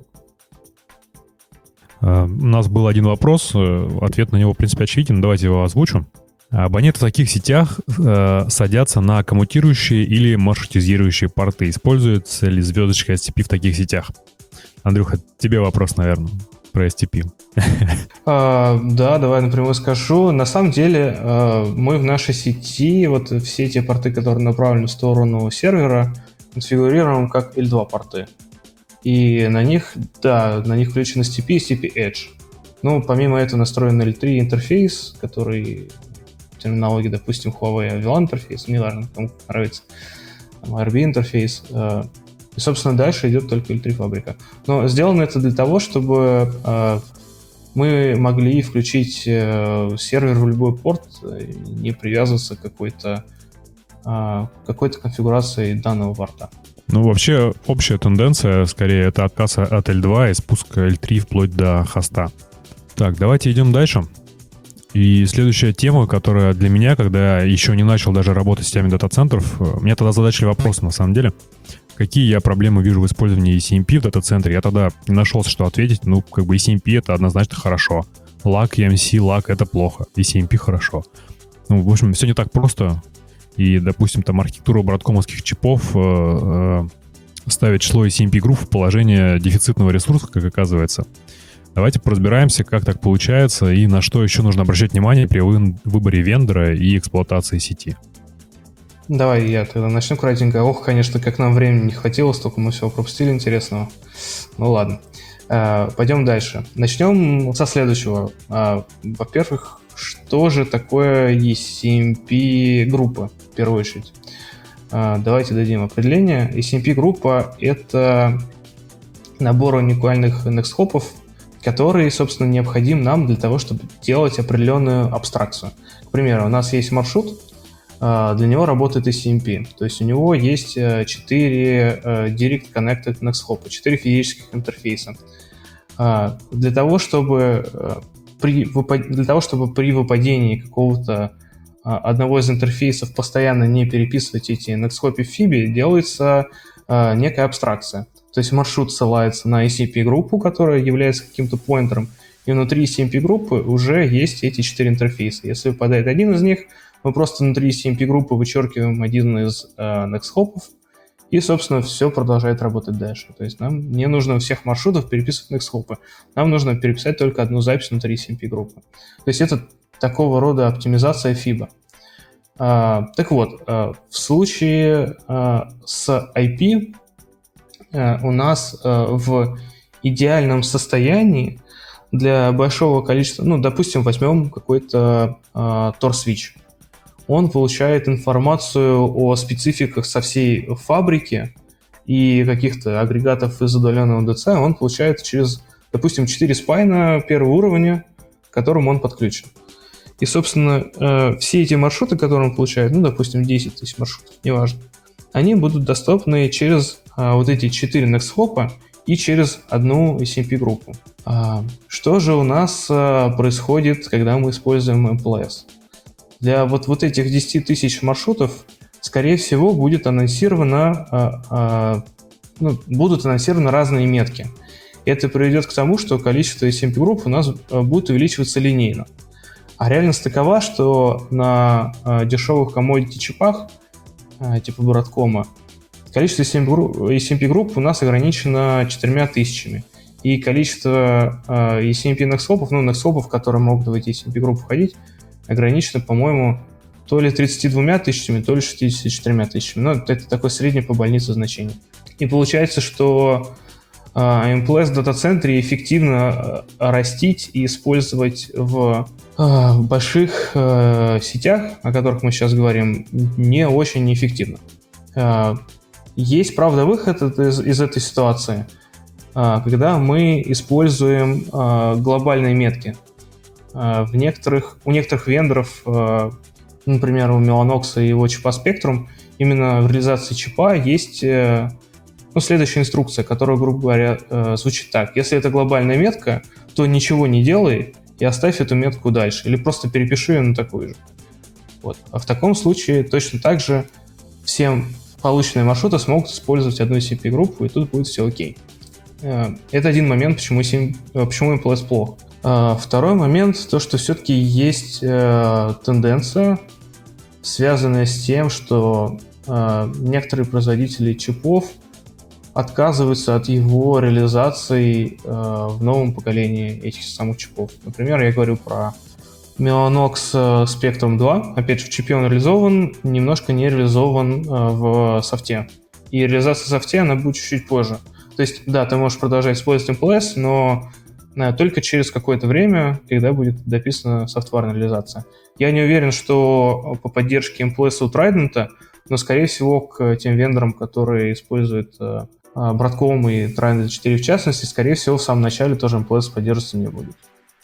У нас был один вопрос, ответ на него, в принципе, очевиден. Давайте его озвучу. Абоненты в таких сетях э, садятся на коммутирующие или маршрутизирующие порты. Используется ли звездочка эс ти пи в таких сетях? Андрюха, тебе вопрос, наверное, про эс ти пи. А, да, давай напрямую скажу. На самом деле а, мы в нашей сети вот все эти порты, которые направлены в сторону сервера, конфигурируем как эл два порты. И на них, да, на них включен эс ти пи и эс ти пи Edge. Ну, помимо этого настроен эл три интерфейс, который в терминологии, допустим, Huawei ви лан интерфейс, неважно, кому нравится, там, ар би интерфейс. И, собственно, дальше идет только эл три фабрика. Но сделано это для того, чтобы э, мы могли включить э, сервер в любой порт, не привязываться к какой-то, э, какой-то конфигурации данного порта. Ну, вообще, общая тенденция, скорее, это отказ от эл два и спуск эл три вплоть до хоста. Так, давайте идем дальше. И следующая тема, которая для меня, когда я еще не начал даже работать с сетями дата-центров, меня тогда задачили вопросы, на самом деле. Какие я проблемы вижу в использовании и си эм пи в дата-центре? Я тогда не нашелся, что ответить. Ну, как бы и си эм пи это однозначно хорошо. лак, и эм си, лак это плохо. И си эм пи хорошо. Ну, в общем, все не так просто. И, допустим, там архитектура браткомовских чипов э, э, ставит число и си эм пи групп в положение дефицитного ресурса, как оказывается. Давайте поразбираемся, как так получается и на что еще нужно обращать внимание при вы- выборе вендора и эксплуатации сети. Давай я тогда начну кратенько. Ох, конечно, как нам времени не хватило, столько мы всего пропустили интересного. Ну ладно. А, пойдем дальше. Начнем со следующего. А, во-первых, что же такое и си эм пи-группа, в первую очередь? А, давайте дадим определение. и си эм пи-группа — это набор уникальных индекс-хопов, который, собственно, необходим нам для того, чтобы делать определенную абстракцию. К примеру, у нас есть маршрут, для него работает и си эм пи. То есть у него есть четыре Direct Connected Index-хопа, четыре физических интерфейса. Для того, чтобы при, для того, чтобы при выпадении какого-то одного из интерфейсов постоянно не переписывать эти индекс-хопы в Фибе, делается некая абстракция. То есть маршрут ссылается на и си эм пи-группу, которая является каким-то поинтером, и внутри и си эм пи-группы уже есть эти четыре интерфейса. Если выпадает один из них, мы просто внутри и си эм пи-группы вычеркиваем один из э, next-хопов, и, собственно, все продолжает работать дальше. То есть нам не нужно у всех маршрутов переписывать next-хопы. Нам нужно переписать только одну запись внутри и си эм пи-группы. То есть это такого рода оптимизация Фиба. А, так вот, а, в случае а, с ай пи а, у нас а, в идеальном состоянии для большого количества, ну, допустим, возьмем какой-то а, Tor-switch. Он получает информацию о спецификах со всей фабрики и каких-то агрегатов из удаленного ди си. Он получает через, допустим, четыре спайна первого уровня, к которым он подключен. И, собственно, э, все эти маршруты, которые он получает, ну, допустим, десять тысяч маршрутов, неважно, они будут доступны через э, вот эти четыре next-хопа и через одну и си эм пи-группу. А, что же у нас э, происходит, когда мы используем эм пи эл эс? Для вот, вот этих десять тысяч маршрутов, скорее всего, будет анонсировано, а, а, ну, будут анонсированы разные метки. Это приведет к тому, что количество и си эм пи-групп у нас будет увеличиваться линейно. А реальность такова, что на а, дешевых commodity-чипах, а, типа Broadcom, количество и си эм пи-групп у нас ограничено четырьмя тысячами. И количество а, и си эм пи-next-хопов, ну, next-хопов, которые могут в эти и си эм пи-группы входить, ограничено, по-моему, то ли тридцатью двумя тысячами, то ли шестьюдесятью четырьмя тысячами. Но это такое среднее по больнице значение. И получается, что э, эм пи эл эс в дата-центре эффективно э, растить и использовать в, э, в больших э, сетях, о которых мы сейчас говорим, не очень эффективно. Э, есть, правда, выход из, из этой ситуации, э, когда мы используем э, глобальные метки. В некоторых, у некоторых вендоров, например, у Mellanox и его чипа Spectrum, именно в реализации чипа есть, ну, следующая инструкция, которая, грубо говоря, звучит так. Если это глобальная метка, то ничего не делай и оставь эту метку дальше. Или просто перепиши ее на такую же. Вот. А в таком случае точно так же все полученные маршруты смогут использовать одну и си эм пи-группу, и тут будет все окей. Это один момент, почему, почему эм пи эл эс плохо. Второй момент, то, что все-таки есть э, тенденция, связанная с тем, что э, некоторые производители чипов отказываются от его реализации э, в новом поколении этих самых чипов. Например, я говорю про Mellanox Spectrum два. Опять же, в чипе он реализован, немножко не реализован э, в софте. И реализация в софте, она будет чуть-чуть позже. То есть, да, ты можешь продолжать использовать эм пи эл эс, но только через какое-то время, когда будет дописана софтварная реализация. Я не уверен, что по поддержке эм пи эл эс у Trident, но, скорее всего, к тем вендорам, которые используют Broadcom и Trident четыре в частности, скорее всего, в самом начале тоже эм пи эл эс поддерживаться не будет.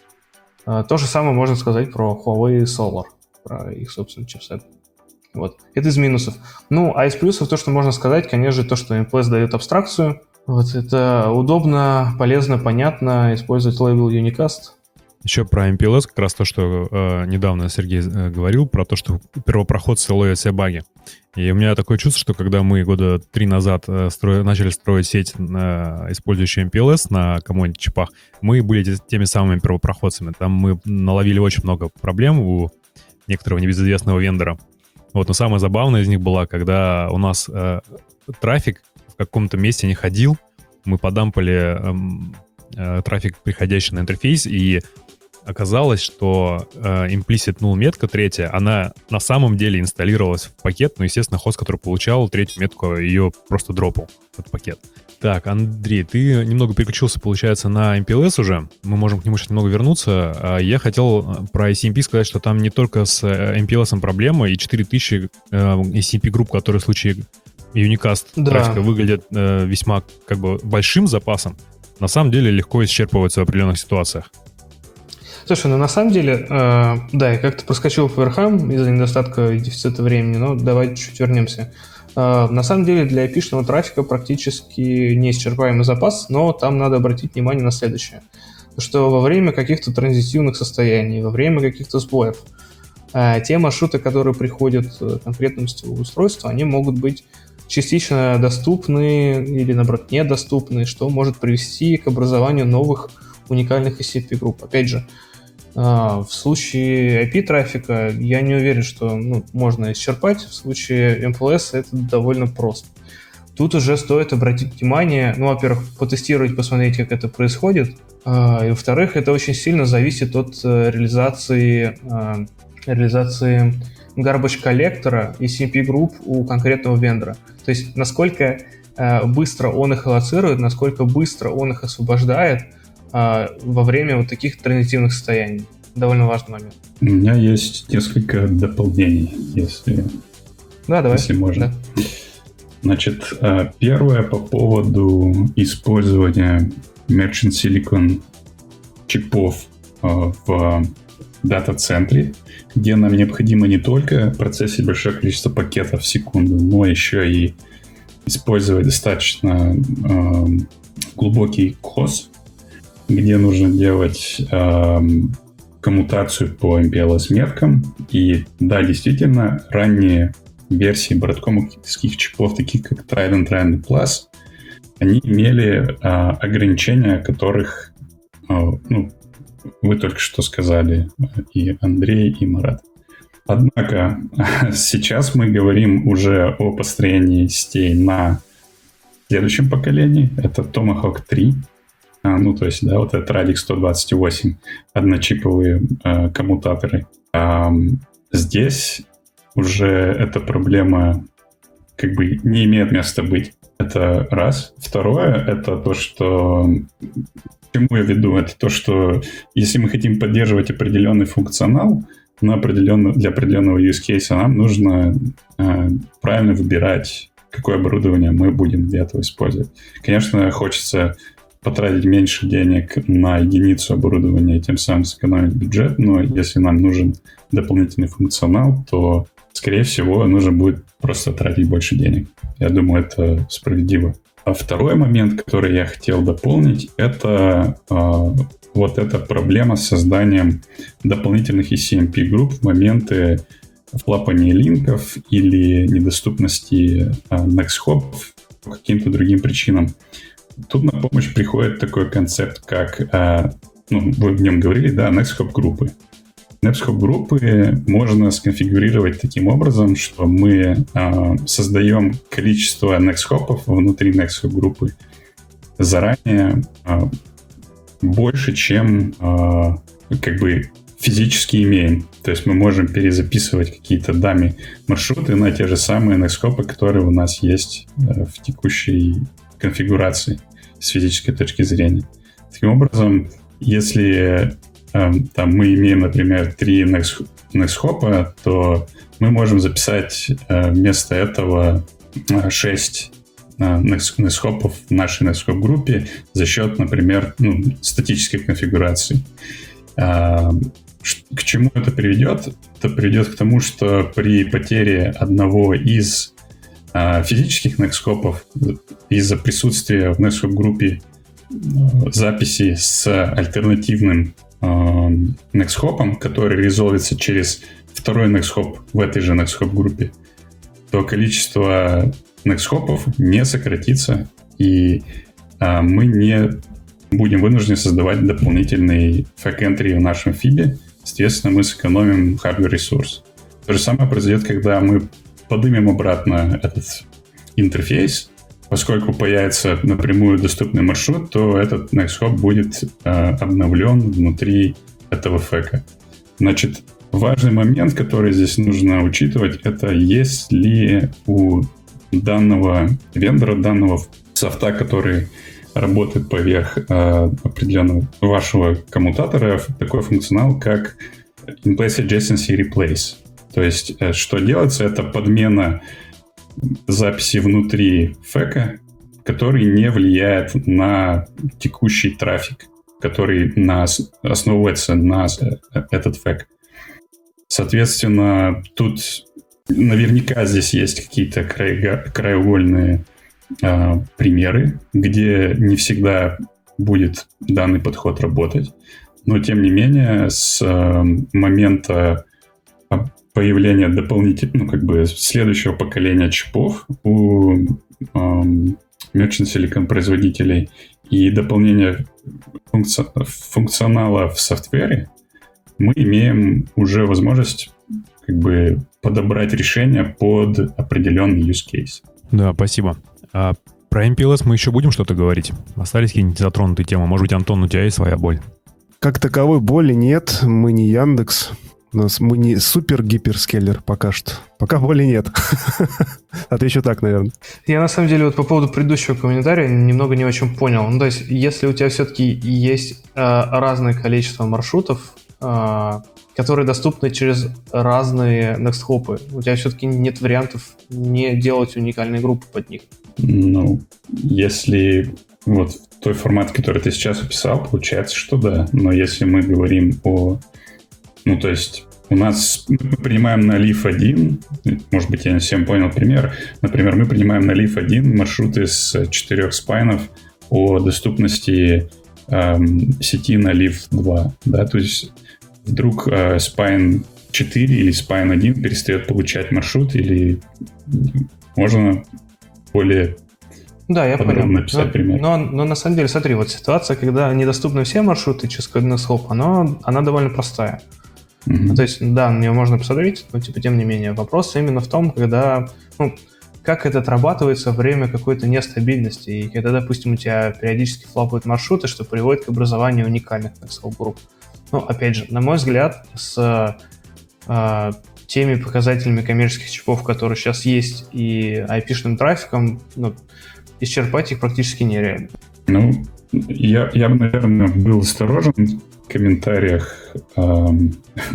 То же самое можно сказать про Huawei Solar, про их собственный чипсет. Вот. Это из минусов. Ну, а из плюсов то, что можно сказать, конечно же, то, что эм пи эл эс дает абстракцию. Вот, это удобно, полезно, понятно, использовать лейбл Unicast. Еще про эм пи эл эс, как раз то, что э, недавно Сергей э, говорил, про то, что первопроходцы ловят все баги. И у меня такое чувство, что когда мы года три назад э, стро... начали строить сеть, э, использующую эм пи эл эс на коммунити-чипах, мы были теми самыми первопроходцами. Там мы наловили очень много проблем у некоторого небезызвестного вендора. Вот, но самое забавное из них было, когда у нас э, трафик в каком-то месте не ходил, мы подампали эм, э, трафик, приходящий на интерфейс, и оказалось, что э, implicit null метка третья, она на самом деле инсталлировалась в пакет, но, естественно, хост, который получал третью метку, ее просто дропал, этот пакет. Так, Андрей, ты немного переключился, получается, на эм пи эл эс уже. Мы можем к нему сейчас немного вернуться. Я хотел про ай си эм пи сказать, что там не только с эм пи эл эс проблема, и четыре тысячи ай си эм пи групп, которые в случае Unicast Да. трафика выглядят э, весьма как бы большим запасом, на самом деле легко исчерпываются в определенных ситуациях. Слушай, ну на самом деле, э, да, я как-то проскочил по верхам из-за недостатка и дефицита времени, но давайте чуть вернемся. Э, на самом деле для ай пи-шного трафика практически неисчерпаемый запас, но там надо обратить внимание на следующее. Что во время каких-то транзитивных состояний, во время каких-то сбоев, э, те маршруты, которые приходят к конкретному сетевому устройству, они могут быть частично доступны или, наоборот, недоступны, что может привести к образованию новых уникальных ай си эм пи-групп. Опять же, в случае ай пи-трафика я не уверен, что ну, можно исчерпать. В случае эм пи эл эс это довольно просто. Тут уже стоит обратить внимание, ну, во-первых, потестировать, посмотреть, как это происходит. И, во-вторых, это очень сильно зависит от реализации, реализации garbage коллектора ай си эм пи-групп у конкретного вендора. То есть, насколько быстро он их аллоцирует, насколько быстро он их освобождает во время вот таких транзитивных состояний. Довольно важный момент. У меня есть несколько дополнений, если, да, давай. если можно. Да. Значит, первое по поводу использования Merchant Silicon чипов в дата-центре, где нам необходимо не только процессить большое количество пакетов в секунду, но еще и использовать достаточно э, глубокий кос, где нужно делать э, коммутацию по эм пи эл эс-меткам. И да, действительно, ранние версии бродкомовских чипов, таких как Trident, Trident Plus, они имели э, ограничения, которых э, ну, вы только что сказали, и Андрей, и Марат. Однако сейчас мы говорим уже о построении сетей на следующем поколении. Это Tomahawk три. А, ну, то есть, да, вот это Radix сто двадцать восемь, одночиповые э, коммутаторы. А, здесь уже эта проблема как бы не имеет места быть. Это раз. Второе, это то, что... К чему я веду? Это то, что если мы хотим поддерживать определенный функционал на определенную, для определенного use case, нам нужно э, правильно выбирать, какое оборудование мы будем для этого использовать. Конечно, хочется потратить меньше денег на единицу оборудования и тем самым сэкономить бюджет, но если нам нужен дополнительный функционал, то, скорее всего, нужно будет просто тратить больше денег. Я думаю, это справедливо. А второй момент, который я хотел дополнить, это э, вот эта проблема с созданием дополнительных ай си эм пи-групп в моменты флапания линков или недоступности э, NextHop по каким-то другим причинам. Тут на помощь приходит такой концепт, как, э, ну, вы в нем говорили, да, NextHop-группы. NextHop-группы можно сконфигурировать таким образом, что мы э, создаем количество NextHop'ов внутри NextHop-группы заранее э, больше, чем э, как бы физически имеем. То есть мы можем перезаписывать какие-то дами маршруты на те же самые NextHop'ы, которые у нас есть э, в текущей конфигурации с физической точки зрения. Таким образом, если там мы имеем, например, три NextHop'а, то мы можем записать вместо этого шесть NextHop'ов в нашей NextHop-группе за счет, например, ну, статической конфигурации. К чему это приведет? Это приведет к тому, что при потере одного из физических NextHop'ов из-за присутствия в NextHop-группе записи с альтернативным NextHop'ом, который резолвится через второй NextHop в этой же NextHop-группе, то количество NextHop'ов не сократится, и а, мы не будем вынуждены создавать дополнительный фэк-энтри в нашем фибе. Соответственно, мы сэкономим hardware-ресурс. То же самое произойдет, когда мы поднимем обратно этот интерфейс, поскольку появится напрямую доступный маршрут, то этот NextHop будет э, обновлен внутри этого фэка. Значит, важный момент, который здесь нужно учитывать, это есть ли у данного вендора, данного софта, который работает поверх э, определенного вашего коммутатора, такой функционал, как In-Place Adjacency Replace. То есть, э, что делается, это подмена записи внутри фэка, который не влияет на текущий трафик, который на, основывается на этот фэк. Соответственно, тут наверняка здесь есть какие-то край, краеугольные э, примеры, где не всегда будет данный подход работать. Но, тем не менее, с э, момента появления дополнительного, ну, как бы следующего поколения чипов у э, Merchant Silicon производителей и дополнения функци... функционала в софтвере, мы имеем уже возможность как бы подобрать решение под определенный use case. Да, спасибо. А про эм пи эл эс мы еще будем что-то говорить? Остались какие-нибудь затронутые темы? Может быть, Антон, у тебя есть своя боль? Как таковой боли нет. Мы не Яндекс. У нас мы не супер-гиперскейлер пока что. Пока боли нет. Отвечу так, наверное. Я на самом деле вот по поводу предыдущего комментария немного не очень понял. Ну, то есть, если у тебя все-таки есть э, разное количество маршрутов, э, которые доступны через разные next-хопы, у тебя все-таки нет вариантов не делать уникальные группы под них. Ну, если вот в той формат, который ты сейчас описал, получается, что да. Но если мы говорим о... Ну, то есть у нас мы принимаем на лиф один, может быть, я не совсем понял пример. Например, мы принимаем на лиф один маршруты с четырех спайнов о доступности эм, сети на лиф два. Да? То есть вдруг э, спайн четыре или спайн один перестает получать маршрут, или можно более... Да, я понял. Написать но, пример. Но, но на самом деле, смотри, вот ситуация, когда недоступны все маршруты через next-хоп, она, она довольно простая. Mm-hmm. Ну, то есть, да, на нее можно посмотреть, но типа, тем не менее, вопрос именно в том, когда, ну, как это отрабатывается во время какой-то нестабильности, и когда, допустим, у тебя периодически флапают маршруты, что приводит к образованию уникальных next-хоп групп. Ну, опять же, на мой взгляд, с э, теми показателями коммерческих чипов, которые сейчас есть, и ай пи-шным трафиком, ну, исчерпать их практически нереально. Ну, я, я бы, наверное, был осторожен в комментариях эм,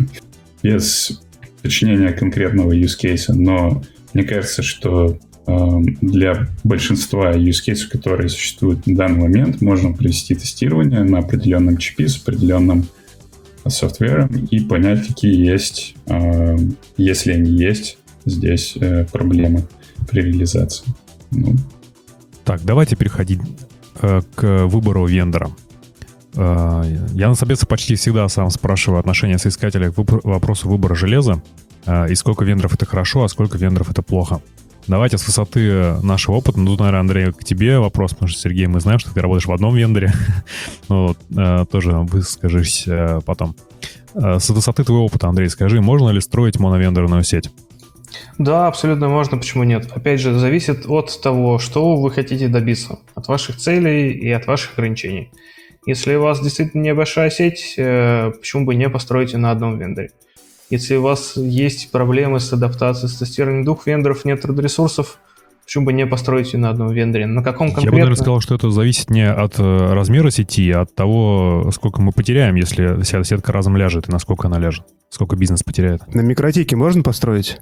без уточнения конкретного use case, но мне кажется, что эм, для большинства use cases, которые существуют в данный момент, можно провести тестирование на определенном чипе с определенным софтвером и понять, какие есть, э, если они есть, здесь э, проблемы при реализации. Ну, Так, давайте переходить э, к выбору вендора. Э, я на собеседовании почти всегда сам спрашиваю отношение соискателя к выбор, вопросу выбора железа, э, и сколько вендоров это хорошо, а сколько вендоров это плохо. Давайте с высоты нашего опыта, ну, тут, наверное, Андрей, к тебе вопрос, потому что, Сергей, мы знаем, что ты работаешь в одном вендоре, вот, э, тоже выскажись э, потом. Э, с высоты твоего опыта, Андрей, скажи, можно ли строить моновендорную сеть? Да, абсолютно можно, почему нет? Опять же, зависит от того, что вы хотите добиться, от ваших целей и от ваших ограничений. Если у вас действительно небольшая сеть, почему бы не построить на одном вендоре? Если у вас есть проблемы с адаптацией, с тестированием двух вендоров, нет ресурсов, почему бы не построить на одном вендоре? На каком конкретно? Я бы, наверное, сказал, что это зависит не от размера сети, а от того, сколько мы потеряем, если вся сетка разом ляжет, и насколько она ляжет, сколько бизнес потеряет. На микротике можно построить?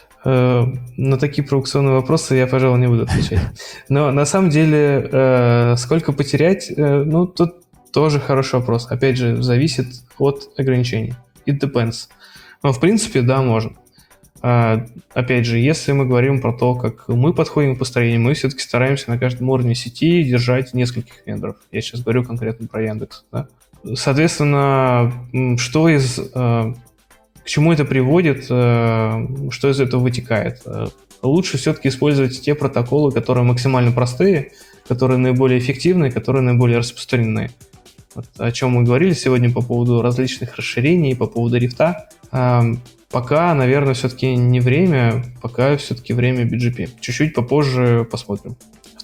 На такие провокационные вопросы я, пожалуй, не буду отвечать. Но на самом деле, сколько потерять, ну, тут тоже хороший вопрос. Опять же, зависит от ограничений. It depends. Но, в принципе, да, можно. Опять же, если мы говорим про то, как мы подходим к построению, мы все-таки стараемся на каждом уровне сети держать нескольких вендоров. Я сейчас говорю конкретно про Яндекс. Да? Соответственно, что из... К чему это приводит, что из этого вытекает? Лучше все-таки использовать те протоколы, которые максимально простые, которые наиболее эффективны, которые наиболее распространены. Вот о чем мы говорили сегодня по поводу различных расширений, по поводу рифта. Пока, наверное, все-таки не время, пока все-таки время би джи пи. Чуть-чуть попозже посмотрим. В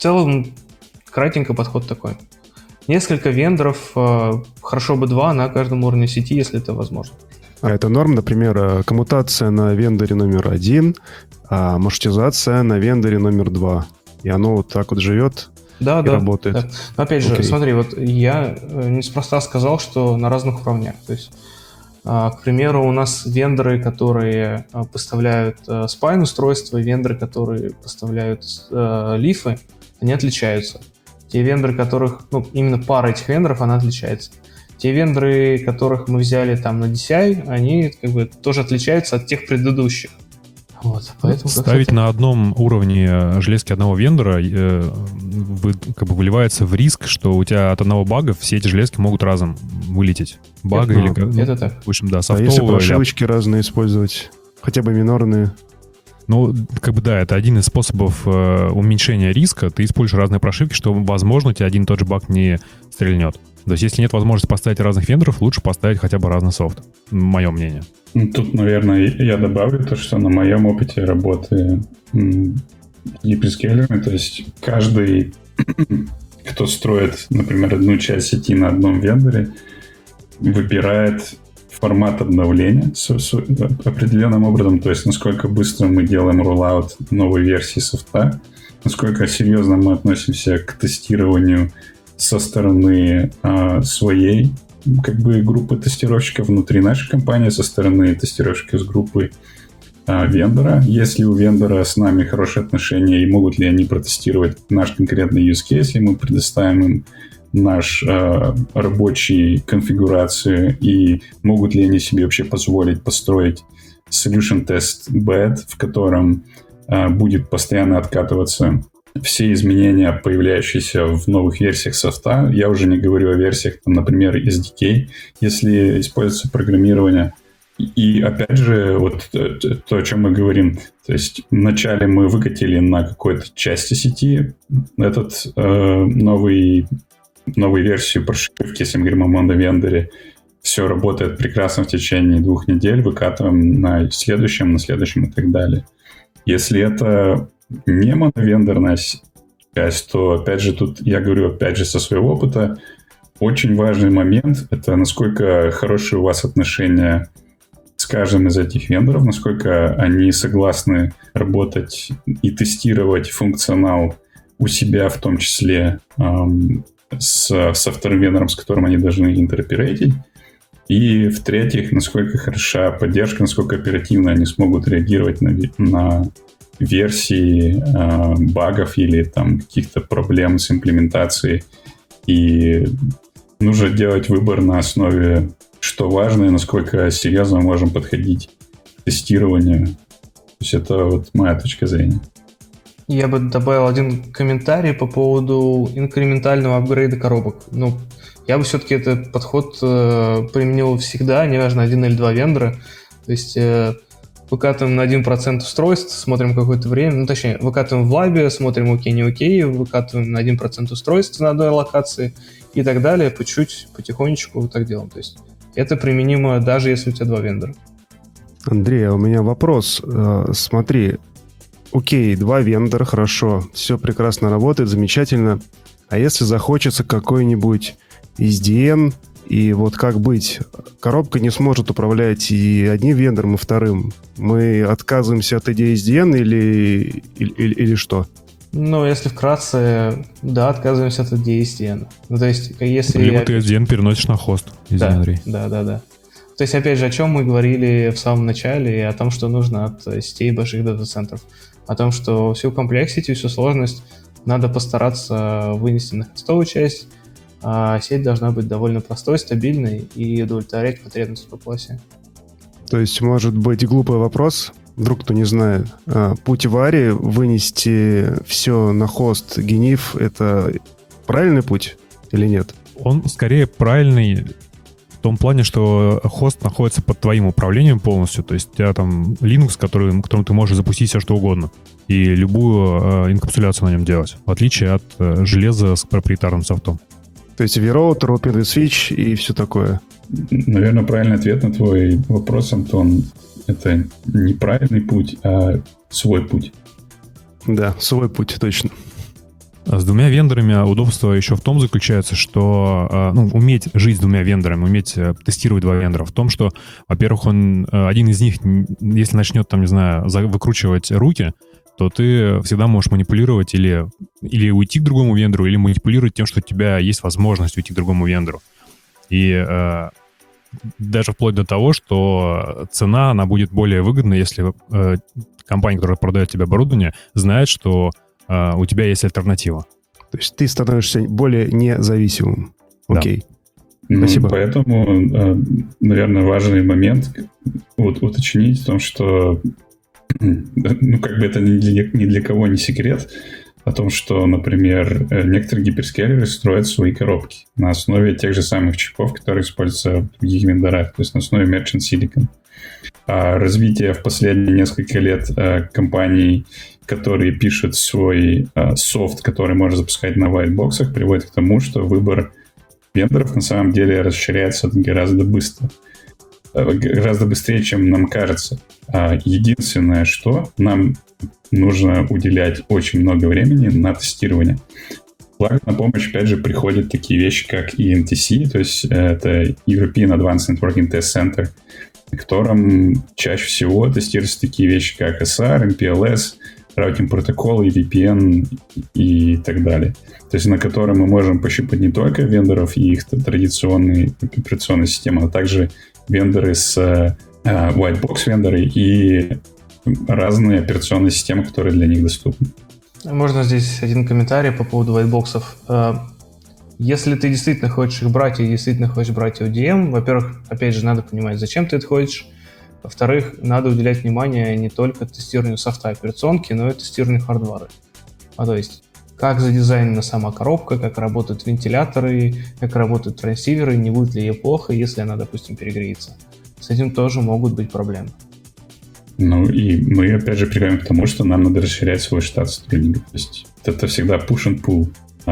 целом, кратенько подход такой. Несколько вендоров, хорошо бы два на каждом уровне сети, если это возможно. А это норм, например, коммутация на вендоре номер один, а маршрутизация на вендоре номер два. И оно вот так вот живет да, и да, работает. Да. Но опять же, Окей. смотри, вот я неспроста сказал, что на разных уровнях. То есть, к примеру, у нас вендоры, которые поставляют спайн-устройства, вендоры, которые поставляют лифы, они отличаются. Те вендоры, которых, ну, именно пара этих вендоров, она отличается. Те вендоры, которых мы взяли там на ди си ай, они как бы тоже отличаются от тех предыдущих. Вот, поэтому ставить на одном уровне железки одного вендора э, вы, как бы выливается в риск, что у тебя от одного бага все эти железки могут разом вылететь. Бага это, или... Ну, это ну, так. В общем, да, А софтового... если прошивочки или... разные использовать? Хотя бы минорные? Ну, как бы да, это один из способов э, уменьшения риска. Ты используешь разные прошивки, что, возможно, у тебя один и тот же баг не стрельнет. То есть, если нет возможности поставить разных вендоров, лучше поставить хотя бы разный софт. Мое мнение. Тут, наверное, я добавлю то, что на моем опыте работы гиперскейлерами, то есть каждый, кто строит, например, одну часть сети на одном вендоре, выбирает формат обновления с, с определенным образом, то есть насколько быстро мы делаем роллаут новой версии софта, насколько серьезно мы относимся к тестированию со стороны а, своей как бы группы тестировщиков внутри нашей компании, со стороны тестировщиков с группы а, вендора. Есть ли у вендора с нами хорошие отношения и могут ли они протестировать наш конкретный use case, если мы предоставим им наш а, рабочий конфигурацию, и могут ли они себе вообще позволить построить solution test bed, в котором а, будет постоянно откатываться все изменения, появляющиеся в новых версиях софта. Я уже не говорю о версиях, там, например, эс ди кей, если используется программирование. И опять же, вот то, о чем мы говорим, то есть вначале мы выкатили на какой-то части сети этот э, новый, новую версию прошивки, если мы говорим о моновендоре, все работает прекрасно в течение двух недель, выкатываем на следующем, на следующем и так далее. Если это не моновендорная часть, то, опять же, тут я говорю, опять же, со своего опыта, очень важный момент — это насколько хорошие у вас отношения с каждым из этих вендоров, насколько они согласны работать и тестировать функционал у себя, в том числе эм, с, со вторым вендором, с которым они должны интероперейтить. И, в-третьих, насколько хороша поддержка, насколько оперативно они смогут реагировать на, на версии э, багов или там каких-то проблем с имплементацией. И нужно делать выбор на основе, что важно и насколько серьезно мы можем подходить к тестированию. То есть это вот моя точка зрения. Я бы добавил один комментарий по поводу инкрементального апгрейда коробок. Ну, я бы все-таки этот подход э, применил всегда, неважно, один или два вендора. То есть э, выкатываем на один процент устройств, смотрим какое-то время, ну, точнее, выкатываем в лабе, смотрим окей, не окей, выкатываем на один процент устройств на одной локации и так далее, по чуть, потихонечку вот так делаем. То есть это применимо даже если у тебя два вендора. Андрей, а у меня вопрос. Смотри, окей, два вендора, хорошо, все прекрасно работает, замечательно. А если захочется какой-нибудь эс ди эн, и вот как быть? Коробка не сможет управлять и одним вендором, и вторым. Мы отказываемся от идеи эс ди эн или, или, или что? Ну, если вкратце, да, отказываемся от идеи эс ди эн. Ну, то есть, если... Либо ты эс ди эн переносишь на хост. Извини, да, Андрей. Да, да, да. То есть, опять же, о чем мы говорили в самом начале, о том, что нужно от сетей больших дата-центров. О том, что всю комплексити, всю сложность надо постараться вынести на хостовую часть, а сеть должна быть довольно простой, стабильной и удовлетворять потребности по классе. То есть, может быть, глупый вопрос, вдруг кто не знает. Путь Вари вынести все на хост Genif — это правильный путь или нет? Он скорее правильный в том плане, что хост находится под твоим управлением полностью. То есть у тебя там Linux, который, которым ты можешь запустить все, что угодно. И любую э, инкапсуляцию на нем делать. В отличие от э, железа с проприетарным софтом. То есть vRouter, OpenVSwitch и все такое. Наверное, правильный ответ на твой вопрос, Антон, это не правильный путь, а свой путь. Да, свой путь, точно. С двумя вендорами удобство еще в том заключается, что ну, уметь жить с двумя вендорами, уметь тестировать два вендора в том, что, во-первых, он один из них, если начнет, там, не знаю, выкручивать руки, то ты всегда можешь манипулировать или, или уйти к другому вендору, или манипулировать тем, что у тебя есть возможность уйти к другому вендору. И э, даже вплоть до того, что цена, она будет более выгодна, если э, компания, которая продает тебе оборудование, знает, что Uh, у тебя есть альтернатива. То есть ты становишься более независимым. Окей. Да. Спасибо. Ну, поэтому, наверное, важный момент вот, уточнить в том, что ну, как бы это ни для, ни для кого не секрет, о том, что, например, некоторые гиперскейлеры строят свои коробки на основе тех же самых чипов, которые используются в других вендорах, то есть на основе Merchant Silicon. А развитие в последние несколько лет а, компаний, которые пишут свой а, софт, который можно запускать на whitebox'ах, приводит к тому, что выбор вендоров на самом деле расширяется гораздо быстро. Гораздо быстрее, чем нам кажется. А единственное, что нам нужно уделять очень много времени на тестирование. Благо на помощь, опять же, приходят такие вещи, как и эн ти си, то есть это European Advanced Networking Test Center, на котором чаще всего тестируются такие вещи, как эс ар, эм пи эл эс, раутинг протоколы, ви пи эн и так далее. То есть на котором мы можем пощупать не только вендоров и их традиционные операционные системы, а также вендоры с uh, white box вендоры и разные операционные системы, которые для них доступны. Можно здесь один комментарий по поводу whitebox'ов. Если ты действительно хочешь их брать и действительно хочешь брать о ди эм, во-первых, опять же, надо понимать, зачем ты это хочешь. Во-вторых, надо уделять внимание не только тестированию софта операционки, но и тестированию хардвара. А то есть, как задизайнена сама коробка, как работают вентиляторы, как работают трансиверы, не будет ли ей плохо, если она, допустим, перегреется. С этим тоже могут быть проблемы. Ну и мы, опять же, приходим к тому, что нам надо расширять свой штат сотрудников. То есть это всегда push and pull.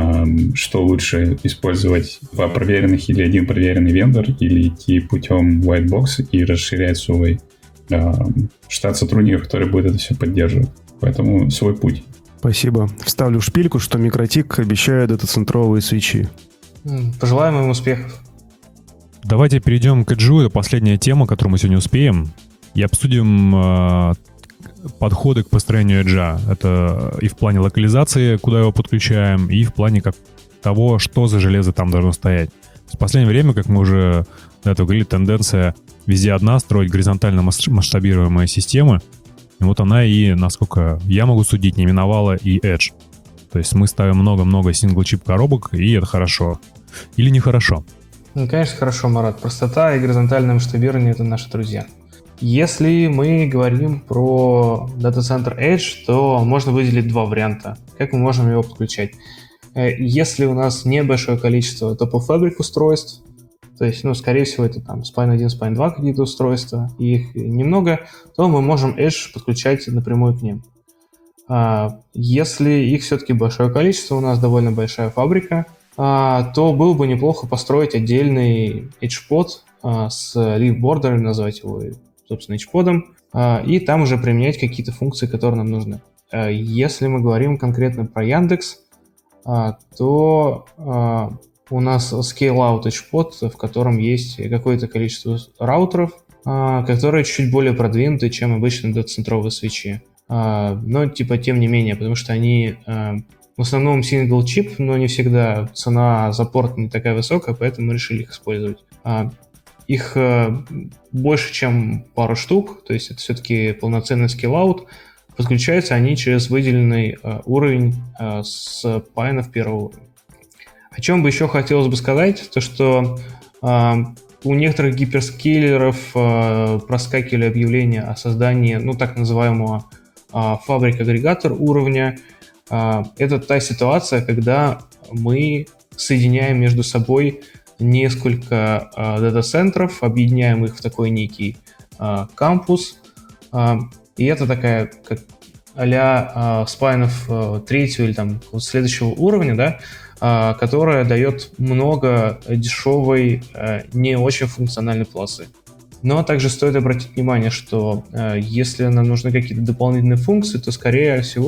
Что лучше использовать два проверенных или один проверенный вендор, или идти путем white box и расширять свой э, штат сотрудников, который будет это все поддерживать. Поэтому свой путь. Спасибо. Вставлю шпильку, что Микротик обещает дата-центровые свечи. Пожелаем им успехов. Давайте перейдем к Edge. Это последняя тема, которую мы сегодня успеем. И обсудим э, подходы к построению Edge. Это и в плане локализации, куда его подключаем, и в плане как того, что за железо там должно стоять. В последнее время, как мы уже до этого говорили, тенденция везде одна — строить горизонтально масштабируемые системы. И вот она и, насколько я могу судить, не миновала и Edge. То есть мы ставим много-много сингл-чип коробок, и это хорошо. Или нехорошо? Ну, конечно, хорошо, Марат. Простота и горизонтальное масштабирование — это наши друзья. Если мы говорим про дата-центр Edge, то можно выделить два варианта, как мы можем его подключать. Если у нас небольшое количество top-of-fabric устройств, то есть, ну, скорее всего, это там спайн один, спайн два какие-то устройства, и их немного, то мы можем Edge подключать напрямую к ним. Если их все-таки большое количество, у нас довольно большая фабрика, то было бы неплохо построить отдельный Edge-под с leaf-бордером, назвать его, собственно, Edge-подом, и там уже применять какие-то функции, которые нам нужны. Если мы говорим конкретно про Яндекс, то у нас scale-out Edge-под, в котором есть какое-то количество раутеров, которые чуть более продвинуты, чем обычные дата-центровые свечи. Но, типа, тем не менее, потому что они в основном single-чип, но не всегда цена за порт не такая высокая, поэтому мы решили их использовать. Их больше, чем пару штук, то есть это все-таки полноценный scale-out. Подключаются они через выделенный уровень с пайнов первого уровня. О чем бы еще хотелось бы сказать, то что у некоторых гиперскейлеров проскакивали объявления о создании, ну, так называемого фабрик-агрегатор уровня. Это та ситуация, когда мы соединяем между собой несколько дата-центров, объединяем их в такой некий кампус. И это такая, как а-ля спайнов третьего или там следующего уровня, да, которая дает много дешевой, не очень функциональной пласы. Но также стоит обратить внимание, что если нам нужны какие-то дополнительные функции, то, скорее всего,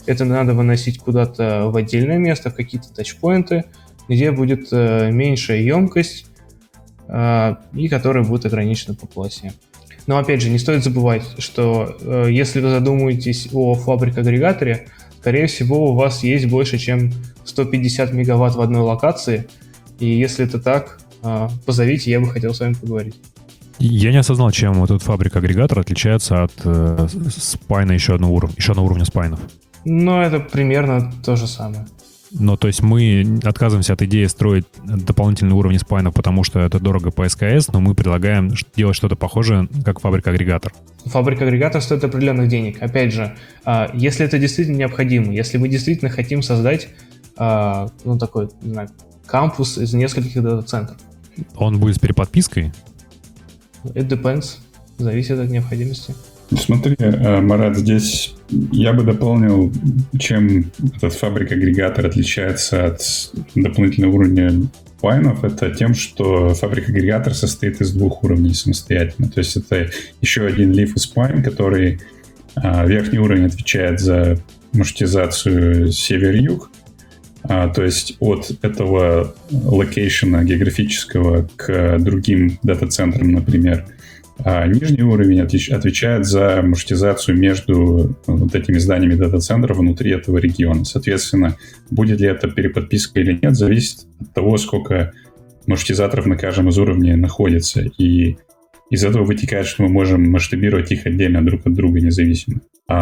это надо выносить куда-то в отдельное место, в какие-то тачпоинты, где будет э, меньшая емкость э, и которая будет ограничена по полосе. Но опять же, не стоит забывать, что э, если вы задумаетесь о фабрик-агрегаторе, скорее всего, у вас есть больше, чем сто пятьдесят мегаватт в одной локации, и если это так, э, позовите, я бы хотел с вами поговорить. Я не осознал, чем вот этот фабрик-агрегатор отличается от э, спайна еще одного уровня, еще одного уровня спайнов. Ну, это примерно то же самое. Ну, то есть мы отказываемся от идеи строить дополнительные уровни спайнов, потому что это дорого по эс ка эс, но мы предлагаем делать что-то похожее, как фабрик-агрегатор. Фабрик-агрегатор стоит определенных денег. Опять же, если это действительно необходимо, если мы действительно хотим создать, ну, такой, не знаю, кампус из нескольких дата-центров. Он будет с переподпиской? It depends. Зависит от необходимости. Смотри, Марат, здесь я бы дополнил, чем этот фабрик-агрегатор отличается от дополнительного уровня спайнов, это тем, что фабрик-агрегатор состоит из двух уровней самостоятельно. То есть это еще один лиф и спайн, который верхний уровень отвечает за маршрутизацию север-юг, то есть от этого локейшена географического к другим дата-центрам, например. А нижний уровень отвечает за маршрутизацию между вот этими зданиями дата-центров внутри этого региона. Соответственно, будет ли это переподписка или нет, зависит от того, сколько маршрутизаторов на каждом из уровней находится. И из этого вытекает, что мы можем масштабировать их отдельно друг от друга независимо.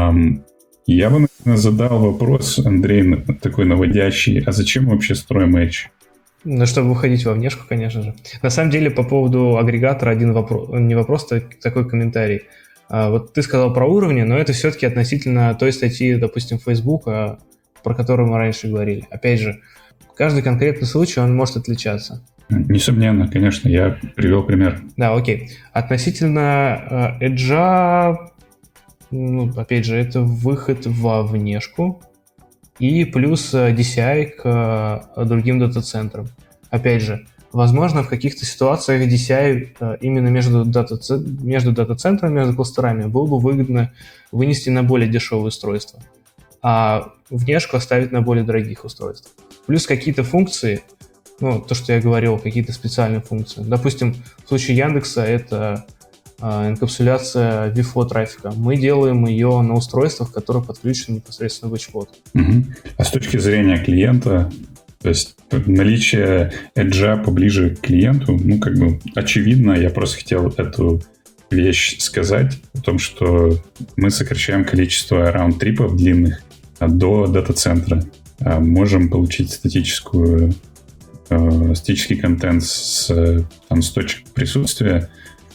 Я бы, наверное, задал вопрос, Андрей, такой наводящий. А зачем мы вообще строим Edge? Ну, чтобы выходить во внешку, конечно же. На самом деле, по поводу агрегатора один вопрос, не вопрос, а такой комментарий. А, вот ты сказал про уровни, но это все-таки относительно той статьи, допустим, Facebook, про которую мы раньше говорили. Опять же, каждый конкретный случай, он может отличаться. Несомненно, конечно, я привел пример. Да, окей. Относительно э, Edge, ну, опять же, это выход во внешку. И плюс ди си ай к другим дата-центрам. Опять же, возможно, в каких-то ситуациях ди си ай именно между, дата, между дата-центрами, между кластерами было бы выгодно вынести на более дешевые устройства, а внешку оставить на более дорогих устройствах. Плюс какие-то функции, ну, то, что я говорил, какие-то специальные функции. Допустим, в случае Яндекса это энкапсуляция ви эф о трафика. Мы делаем ее на устройствах, которые подключены непосредственно в Edge-под. Угу. А с точки зрения клиента, то есть наличие Edge поближе к клиенту, ну, как бы очевидно, я просто хотел эту вещь сказать о том, что мы сокращаем количество раунд-трипов длинных до дата-центра. Можем получить статическую, статический контент с, там, с точек присутствия,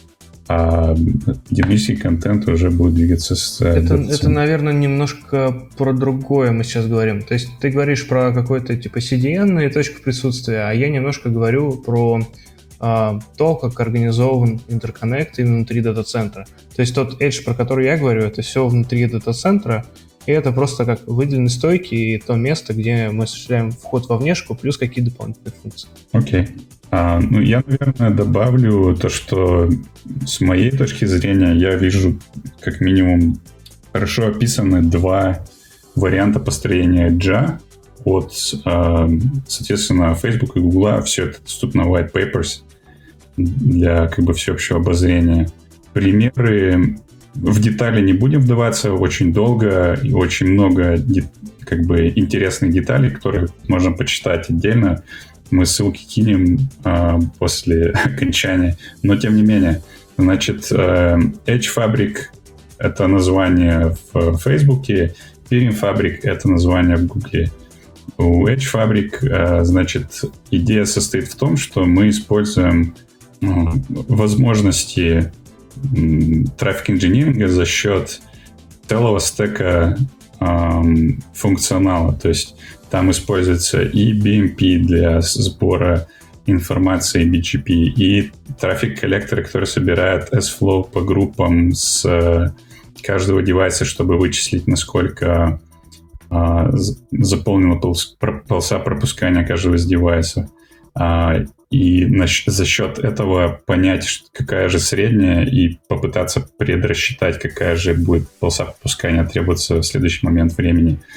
а динамический контент уже будет двигаться с... Это, это, наверное, немножко про другое мы сейчас говорим. То есть ты говоришь про какой-то типа си ди эн и точку присутствия, а я немножко говорю про а, то, как организован интерконнект именно внутри дата-центра. То есть тот Edge, про который я говорю, это все внутри дата-центра, и это просто как выделенные стойки и то место, где мы осуществляем вход во внешку, плюс какие дополнительные функции. Окей. Okay. А, ну, я, наверное, добавлю то, что с моей точки зрения я вижу как минимум хорошо описаны два варианта построения Edge. От, соответственно, Facebook и Google все это доступно в white papers для как бы всеобщего обозрения. Примеры в детали не будем вдаваться, очень долго и очень много как бы интересных деталей, которые можно почитать отдельно. Мы ссылки кинем э, после окончания. Но, тем не менее, значит, э, Edge Fabric — это название в Фейсбуке, Peering Fabric — это название в Гугле. У Edge Fabric, э, значит, идея состоит в том, что мы используем э, возможности э, трафик-инжиниринга за счет целого стека э, функционала. То есть там используется и би эм пи для сбора информации би джи пи, и трафик-коллекторы, которые собирают S-Flow по группам с каждого девайса, чтобы вычислить, насколько а, заполнена полос, полоса пропускания каждого из девайсов. А, и на, за счет этого понять, какая же средняя, и попытаться предрасчитать, какая же будет полоса пропускания требоваться в следующий момент времени.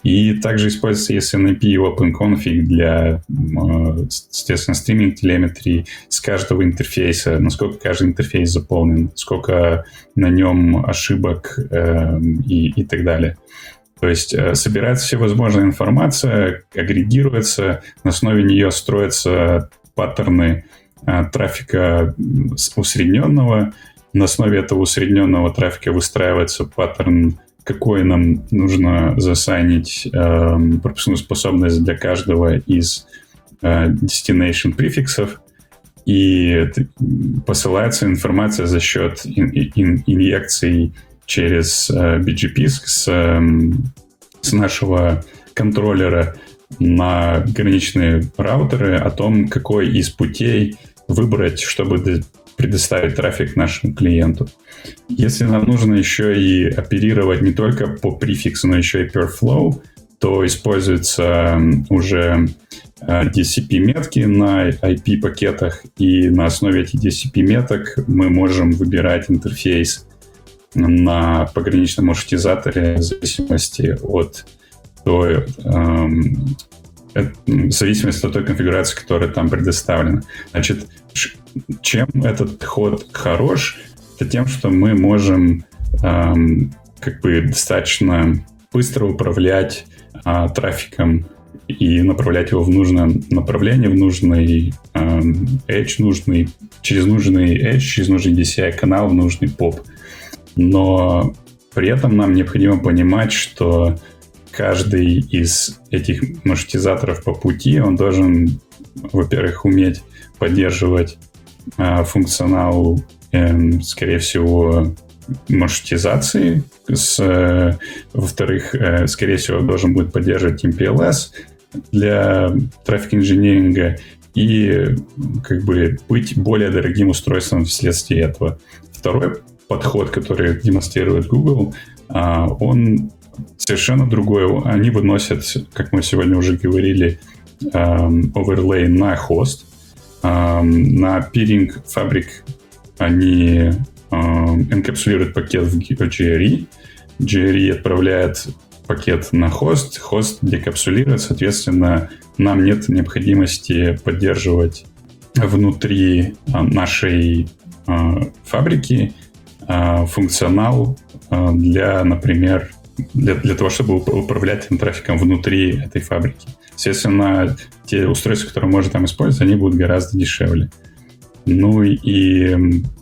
И также используется эс эн эй пи и OpenConfig для, соответственно, стриминг-телеметрии с каждого интерфейса, насколько каждый интерфейс заполнен, сколько на нем ошибок э, и, и так далее. То есть э, собирается всевозможная информация, агрегируется, на основе нее строятся паттерны э, трафика усредненного, на основе этого усредненного трафика выстраивается паттерн, какой нам нужно засайнить э, пропускную способность для каждого из э, destination префиксов, и посылается информация за счет ин- ин- инъекций через э, би джи пи с, э, с нашего контроллера на граничные раутеры о том, какой из путей выбрать, чтобы предоставить трафик нашему клиенту. Если нам нужно еще и оперировать не только по префиксу, но еще и per flow, то используются уже ди си пи-метки на ай пи-пакетах, и на основе этих ди си пи-меток мы можем выбирать интерфейс на пограничном маршрутизаторе в зависимости от той, эм, в зависимости от той конфигурации, которая там предоставлена. Значит, чем этот ход хорош, это тем, что мы можем эм, как бы достаточно быстро управлять э, трафиком и направлять его в нужное направление, в нужный эм, edge, нужный, через нужный edge, через нужный ди си ай-канал, в нужный поп. Но при этом нам необходимо понимать, что каждый из этих маршрутизаторов по пути, он должен, во-первых, уметь поддерживать э, функционал, э, скорее всего, маршрутизации. С, э, во-вторых, э, скорее всего, должен будет поддерживать эм пи эл эс для трафик-инжиниринга и как бы быть более дорогим устройством вследствие этого. Второй подход, который демонстрирует Google, э, он совершенно другой. Они выносят, как мы сегодня уже говорили, оверлей на хост. На peering Fabric они энкапсулируют пакет в джи ар и. джи ар и отправляет пакет на хост, хост декапсулирует, соответственно, нам нет необходимости поддерживать внутри нашей фабрики функционал для, например, Для, для того, чтобы управлять этим трафиком внутри этой фабрики. Естественно, те устройства, которые можно там использовать, они будут гораздо дешевле. Ну и,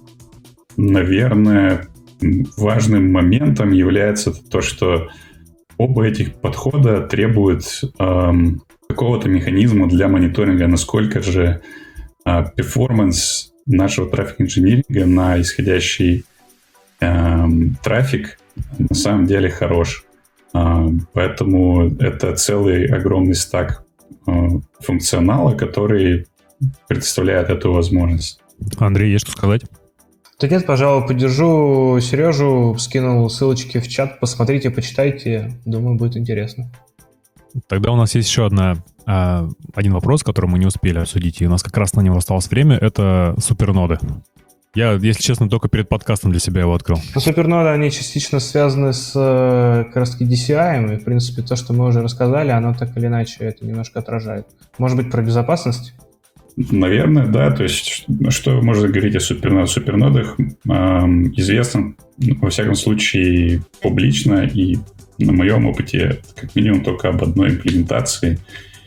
наверное, важным моментом является то, что оба этих подхода требуют эм, какого-то механизма для мониторинга, насколько же э, перформанс нашего трафик-инжиниринга на исходящий эм, трафик на самом деле хорош. Поэтому это целый огромный стак функционала, который предоставляет эту возможность. Андрей, есть что сказать? Да нет, пожалуй, поддержу Сережу, скинул ссылочки в чат, посмотрите, почитайте, думаю, будет интересно. Тогда у нас есть еще одна, один вопрос, который мы не успели обсудить, и у нас как раз на него осталось время, это суперноды. Я, если честно, только перед подкастом для себя его открыл. Ну, суперноды, они частично связаны с как раз-таки ди си ай, и, в принципе, то, что мы уже рассказали, оно так или иначе это немножко отражает. Может быть, про безопасность? Наверное, да. То есть, что можно говорить о супернодах? Супернодах эм, известно, во всяком случае, публично, и на моем опыте, как минимум, только об одной имплементации.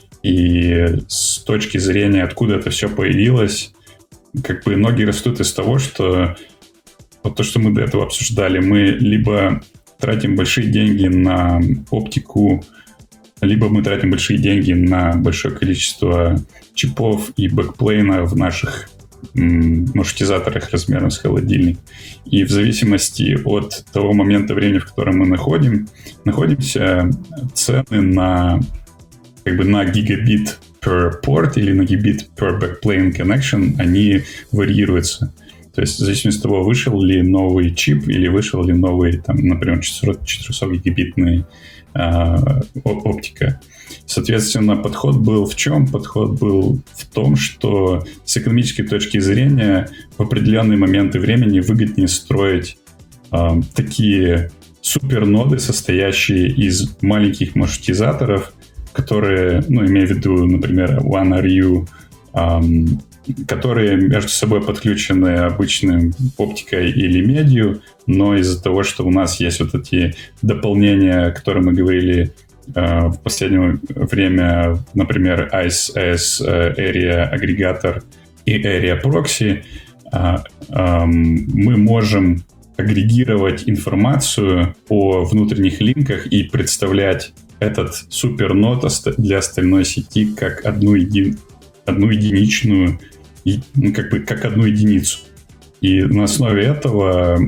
И с точки зрения, откуда это все появилось, как бы ноги растут из того, что вот то, что мы до этого обсуждали, мы либо тратим большие деньги на оптику, либо мы тратим большие деньги на большое количество чипов и бэкплейна в наших м, маршрутизаторах размером с холодильник. И в зависимости от того момента времени, в котором мы находим, находимся, цены на, как бы на гигабит per port или на гигабит per backplane connection, они варьируются. То есть в зависимости от того, вышел ли новый чип или вышел ли новый, там, например, четырехсот-гигабитный э, оптика. Соответственно, подход был в чем? Подход был в том, что с экономической точки зрения в определенные моменты времени выгоднее строить э, такие суперноды, состоящие из маленьких маршрутизаторов, которые, ну, имею в виду, например, OneRU, эм, которые между собой подключены обычным оптикой или медью, но из-за того, что у нас есть вот эти дополнения, о которых мы говорили э, в последнее время, например, эй ай эс, эй ай эс Area Aggregator и Area Proxy, э, э, мы можем агрегировать информацию о внутренних линках и представлять этот супернод для остальной сети как одну, еди... одну единичную, ну, как бы как одну единицу. И на основе этого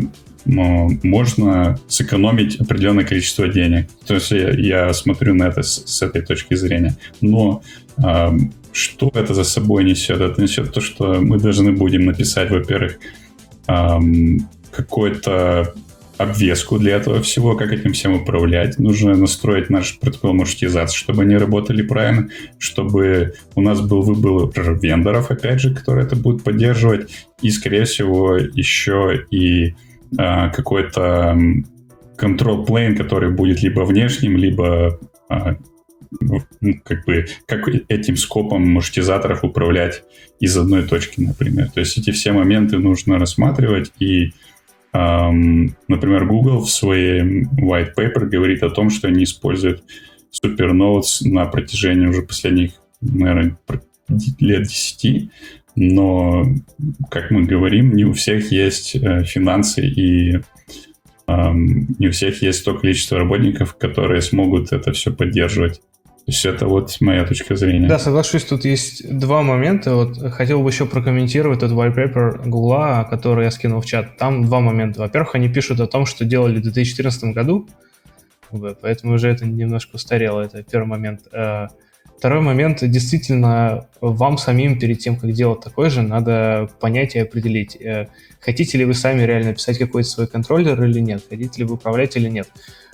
можно сэкономить определенное количество денег. То есть я, я смотрю на это с, с этой точки зрения. Но э, что это за собой несет? Это несет то, что мы должны будем написать, во-первых, э, какой-то обвеску для этого всего, как этим всем управлять. Нужно настроить наш протокол маршрутизации, чтобы они работали правильно, чтобы у нас был выбор вендоров, опять же, которые это будут поддерживать, и, скорее всего, еще и а, какой-то control plane, который будет либо внешним, либо а, как бы как этим скопом маршрутизаторов управлять из одной точки, например. То есть эти все моменты нужно рассматривать, и Um, например, Google в своей white paper говорит о том, что они используют SuperNodes на протяжении уже последних, наверное, лет десяти, но, как мы говорим, не у всех есть э, финансы и э, не у всех есть то количество работников, которые смогут это все поддерживать. То есть это вот моя точка зрения. Да, соглашусь, тут есть два момента. Вот хотел бы еще прокомментировать тот white paper Гугла, который я скинул в чат. Там два момента. Во-первых, они пишут о том, что делали в две тысячи четырнадцатом году, поэтому уже это немножко устарело, это первый момент. Второй момент, действительно, вам самим перед тем, как делать такой же, надо понять и определить, хотите ли вы сами реально писать какой-то свой контроллер или нет, хотите ли вы управлять или нет.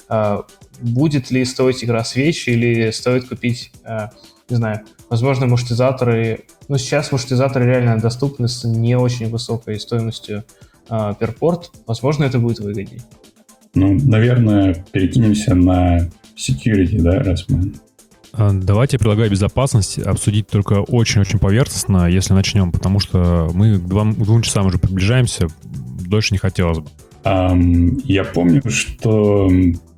Будет ли стоить игра свеч или стоит купить, не знаю, возможно, маршрутизаторы. Ну, сейчас маршрутизаторы реально доступны с не очень высокой стоимостью per порт. Возможно, это будет выгоднее. Ну, наверное, перекинемся на security, да, раз мы... Давайте, предлагаю безопасность обсудить только очень-очень поверхностно, если начнем, потому что мы к двум, двум часам уже приближаемся, дольше не хотелось бы. Um, я помню, что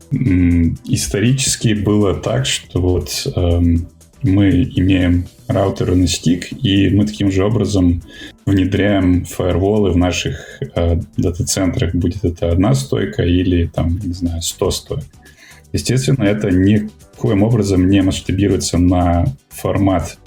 исторически было так, что вот эм, мы имеем раутеры на стик, и мы таким же образом внедряем фаерволы в наших э, дата-центрах, будет это одна стойка или там, не знаю, сто стоек. Естественно, это никоим образом не масштабируется на формат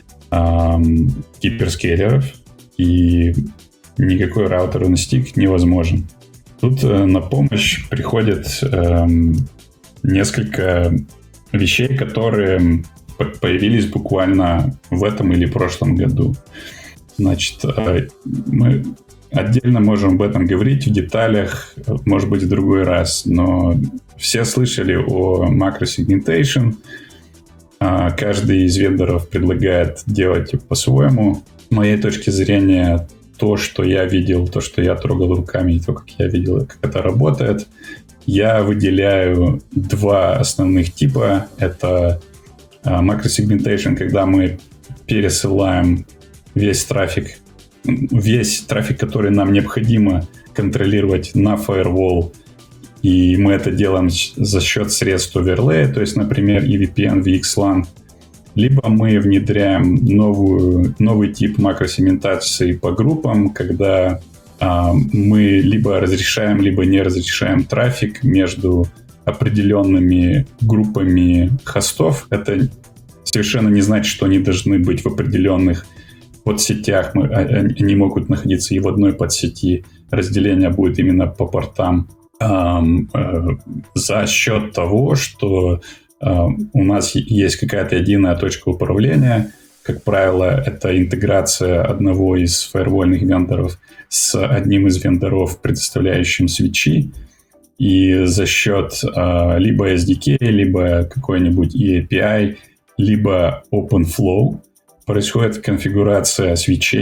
эм, гиперскейлеров, и никакой раутер на стик невозможен. Тут э, на помощь приходит э, несколько вещей, которые появились буквально в этом или прошлом году. Значит, э, мы отдельно можем об этом говорить в деталях, может быть, в другой раз, но все слышали о macro-segmentation. Э, каждый из вендоров предлагает делать по-своему. С моей точки зрения, то, что я видел, то, что я трогал руками, и то, как я видел, как это работает, я выделяю два основных типа. Это uh, macro-segmentation, когда мы пересылаем весь трафик, весь трафик, который нам необходимо контролировать на firewall, и мы это делаем за счет средств оверлея, то есть, например, и ви пи эн, ви экс лан. Либо мы внедряем новую, новый тип макросегментации по группам, когда а, мы либо разрешаем, либо не разрешаем трафик между определенными группами хостов. Это совершенно не значит, что они должны быть в определенных подсетях. Мы, они могут находиться и в одной подсети. Разделение будет именно по портам а, а, за счет того, что Uh, у нас есть какая-то единая точка управления. Как правило, это интеграция одного из фаервольных вендоров с одним из вендоров, предоставляющим свитчи. И за счет uh, либо эс ди кей, либо какой-нибудь и эй пи ай, либо OpenFlow происходит конфигурация свитчей.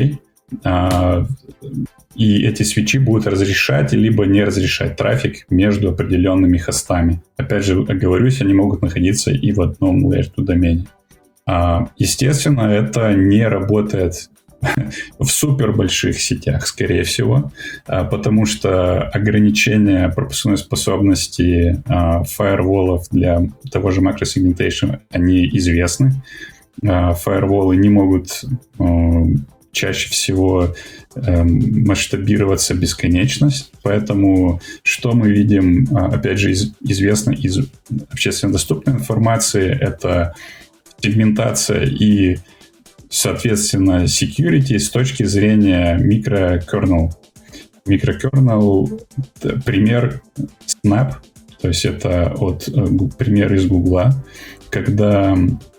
и эти свитчи будут разрешать либо не разрешать трафик между определенными хостами. Опять же, оговорюсь, они могут находиться и в одном лэйер два домене. Естественно, это не работает в супер больших сетях, скорее всего, потому что ограничения пропускной способности фаерволов для того же macro-segmentation, они известны. Фаерволы не могут чаще всего масштабироваться бесконечность, поэтому что мы видим, опять же, из, известно из общественно доступной информации, это сегментация и, соответственно, security с точки зрения микрокернел. Микрокернел — пример Snap, то есть это от, пример из Гугла, когда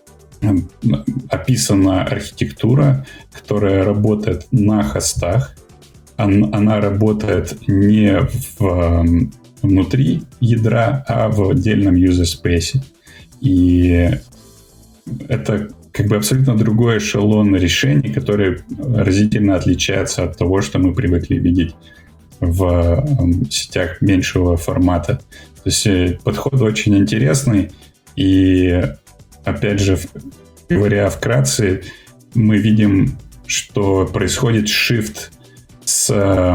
описана архитектура, которая работает на хостах. Она работает не в, внутри ядра, а в отдельном user space. И это как бы абсолютно другой эшелон решений, который разительно отличается от того, что мы привыкли видеть в сетях меньшего формата. То есть подход очень интересный, и опять же, говоря вкратце, мы видим, что происходит shift с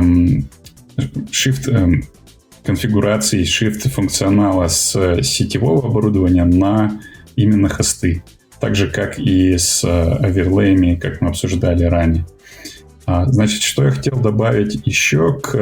shift конфигурации, shift функционала с сетевого оборудования на именно хосты. Так же, как и с оверлеями, как мы обсуждали ранее. Значит, что я хотел добавить еще к,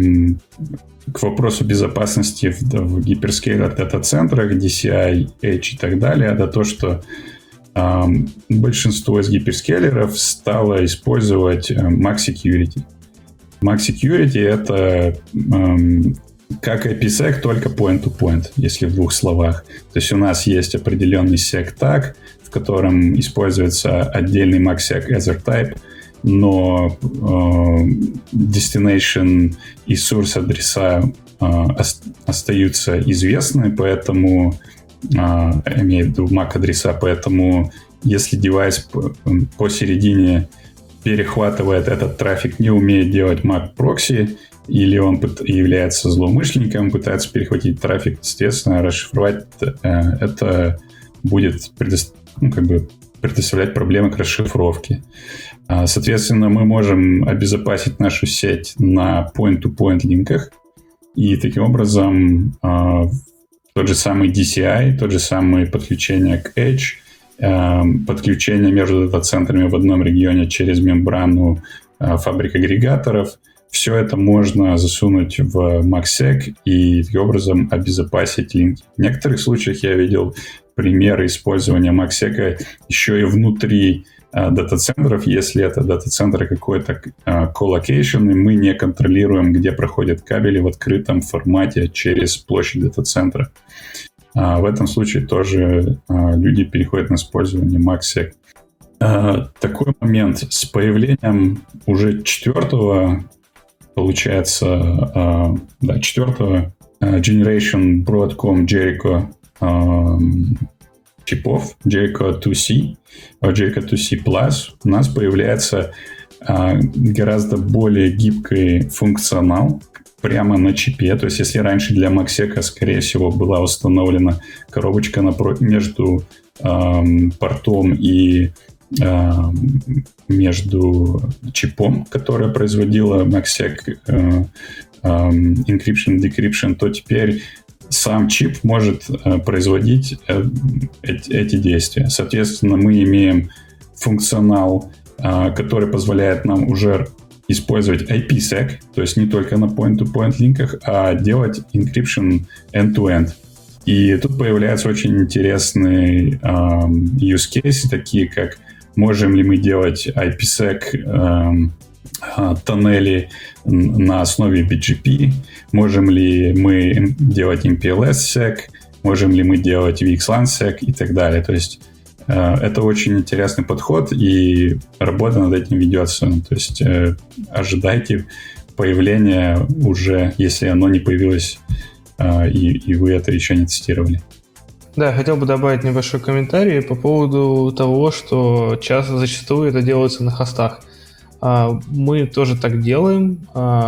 к вопросу безопасности в, в гиперскейлер дата-центрах, ди си ай, Edge и так далее, это то, что э, большинство из гиперскейлеров стало использовать Max Security. Max Security — это э, как ай пи сек, только point-to-point, если в двух словах. То есть у нас есть определенный сек-таг, в котором используется отдельный MaxSec Ether Type, но э, destination и source адреса э, ост- остаются известны, поэтому э, имею в виду эм эй си адреса, поэтому если девайс по- посередине перехватывает этот трафик, не умеет делать эм эй си прокси, или он является злоумышленником, пытается перехватить трафик, соответственно, расшифровать э, это будет предо- ну, как бы предоставлять проблемы к расшифровке. Соответственно, мы можем обезопасить нашу сеть на point-to-point линках, и таким образом тот же самый ди си ай, тот же самый подключение к Edge, подключение между дата-центрами в одном регионе через мембрану фабрик агрегаторов, все это можно засунуть в MaxSec и таким образом обезопасить линки. В некоторых случаях я видел примеры использования MaxSec еще и внутри а, дата-центров, если это дата-центр какой-то а, co-location, и мы не контролируем, где проходят кабели в открытом формате через площадь дата-центра. А, в этом случае тоже а, люди переходят на использование MaxSec. А, такой момент с появлением уже четвертого, получается, а, да, четвертого а, Generation Broadcom Jericho чипов Jericho два си, Jericho два си Plus, у нас появляется а, гораздо более гибкий функционал прямо на чипе. То есть, если раньше для MaxSec, скорее всего, была установлена коробочка напро- между а, портом и а, между чипом, которая производила MaxSec а, а, encryption, decryption, то теперь сам чип может э, производить э, эти, эти действия. Соответственно, мы имеем функционал, э, который позволяет нам уже использовать ай пи сек, то есть не только на point-to-point линках, а делать encryption end-to-end. И тут появляются очень интересные э, use cases, такие как можем ли мы делать ай пи сек э, тоннели на основе би джи пи, можем ли мы делать эм пи эл эс-сек, можем ли мы делать ви экс лан-сек и так далее. То есть э, это очень интересный подход, и работа над этим ведется. То есть э, ожидайте появления уже, если оно не появилось, э, и, и вы это еще не тестировали. Да, я хотел бы добавить небольшой комментарий по поводу того, что часто, зачастую это делается на хостах. Мы тоже так делаем.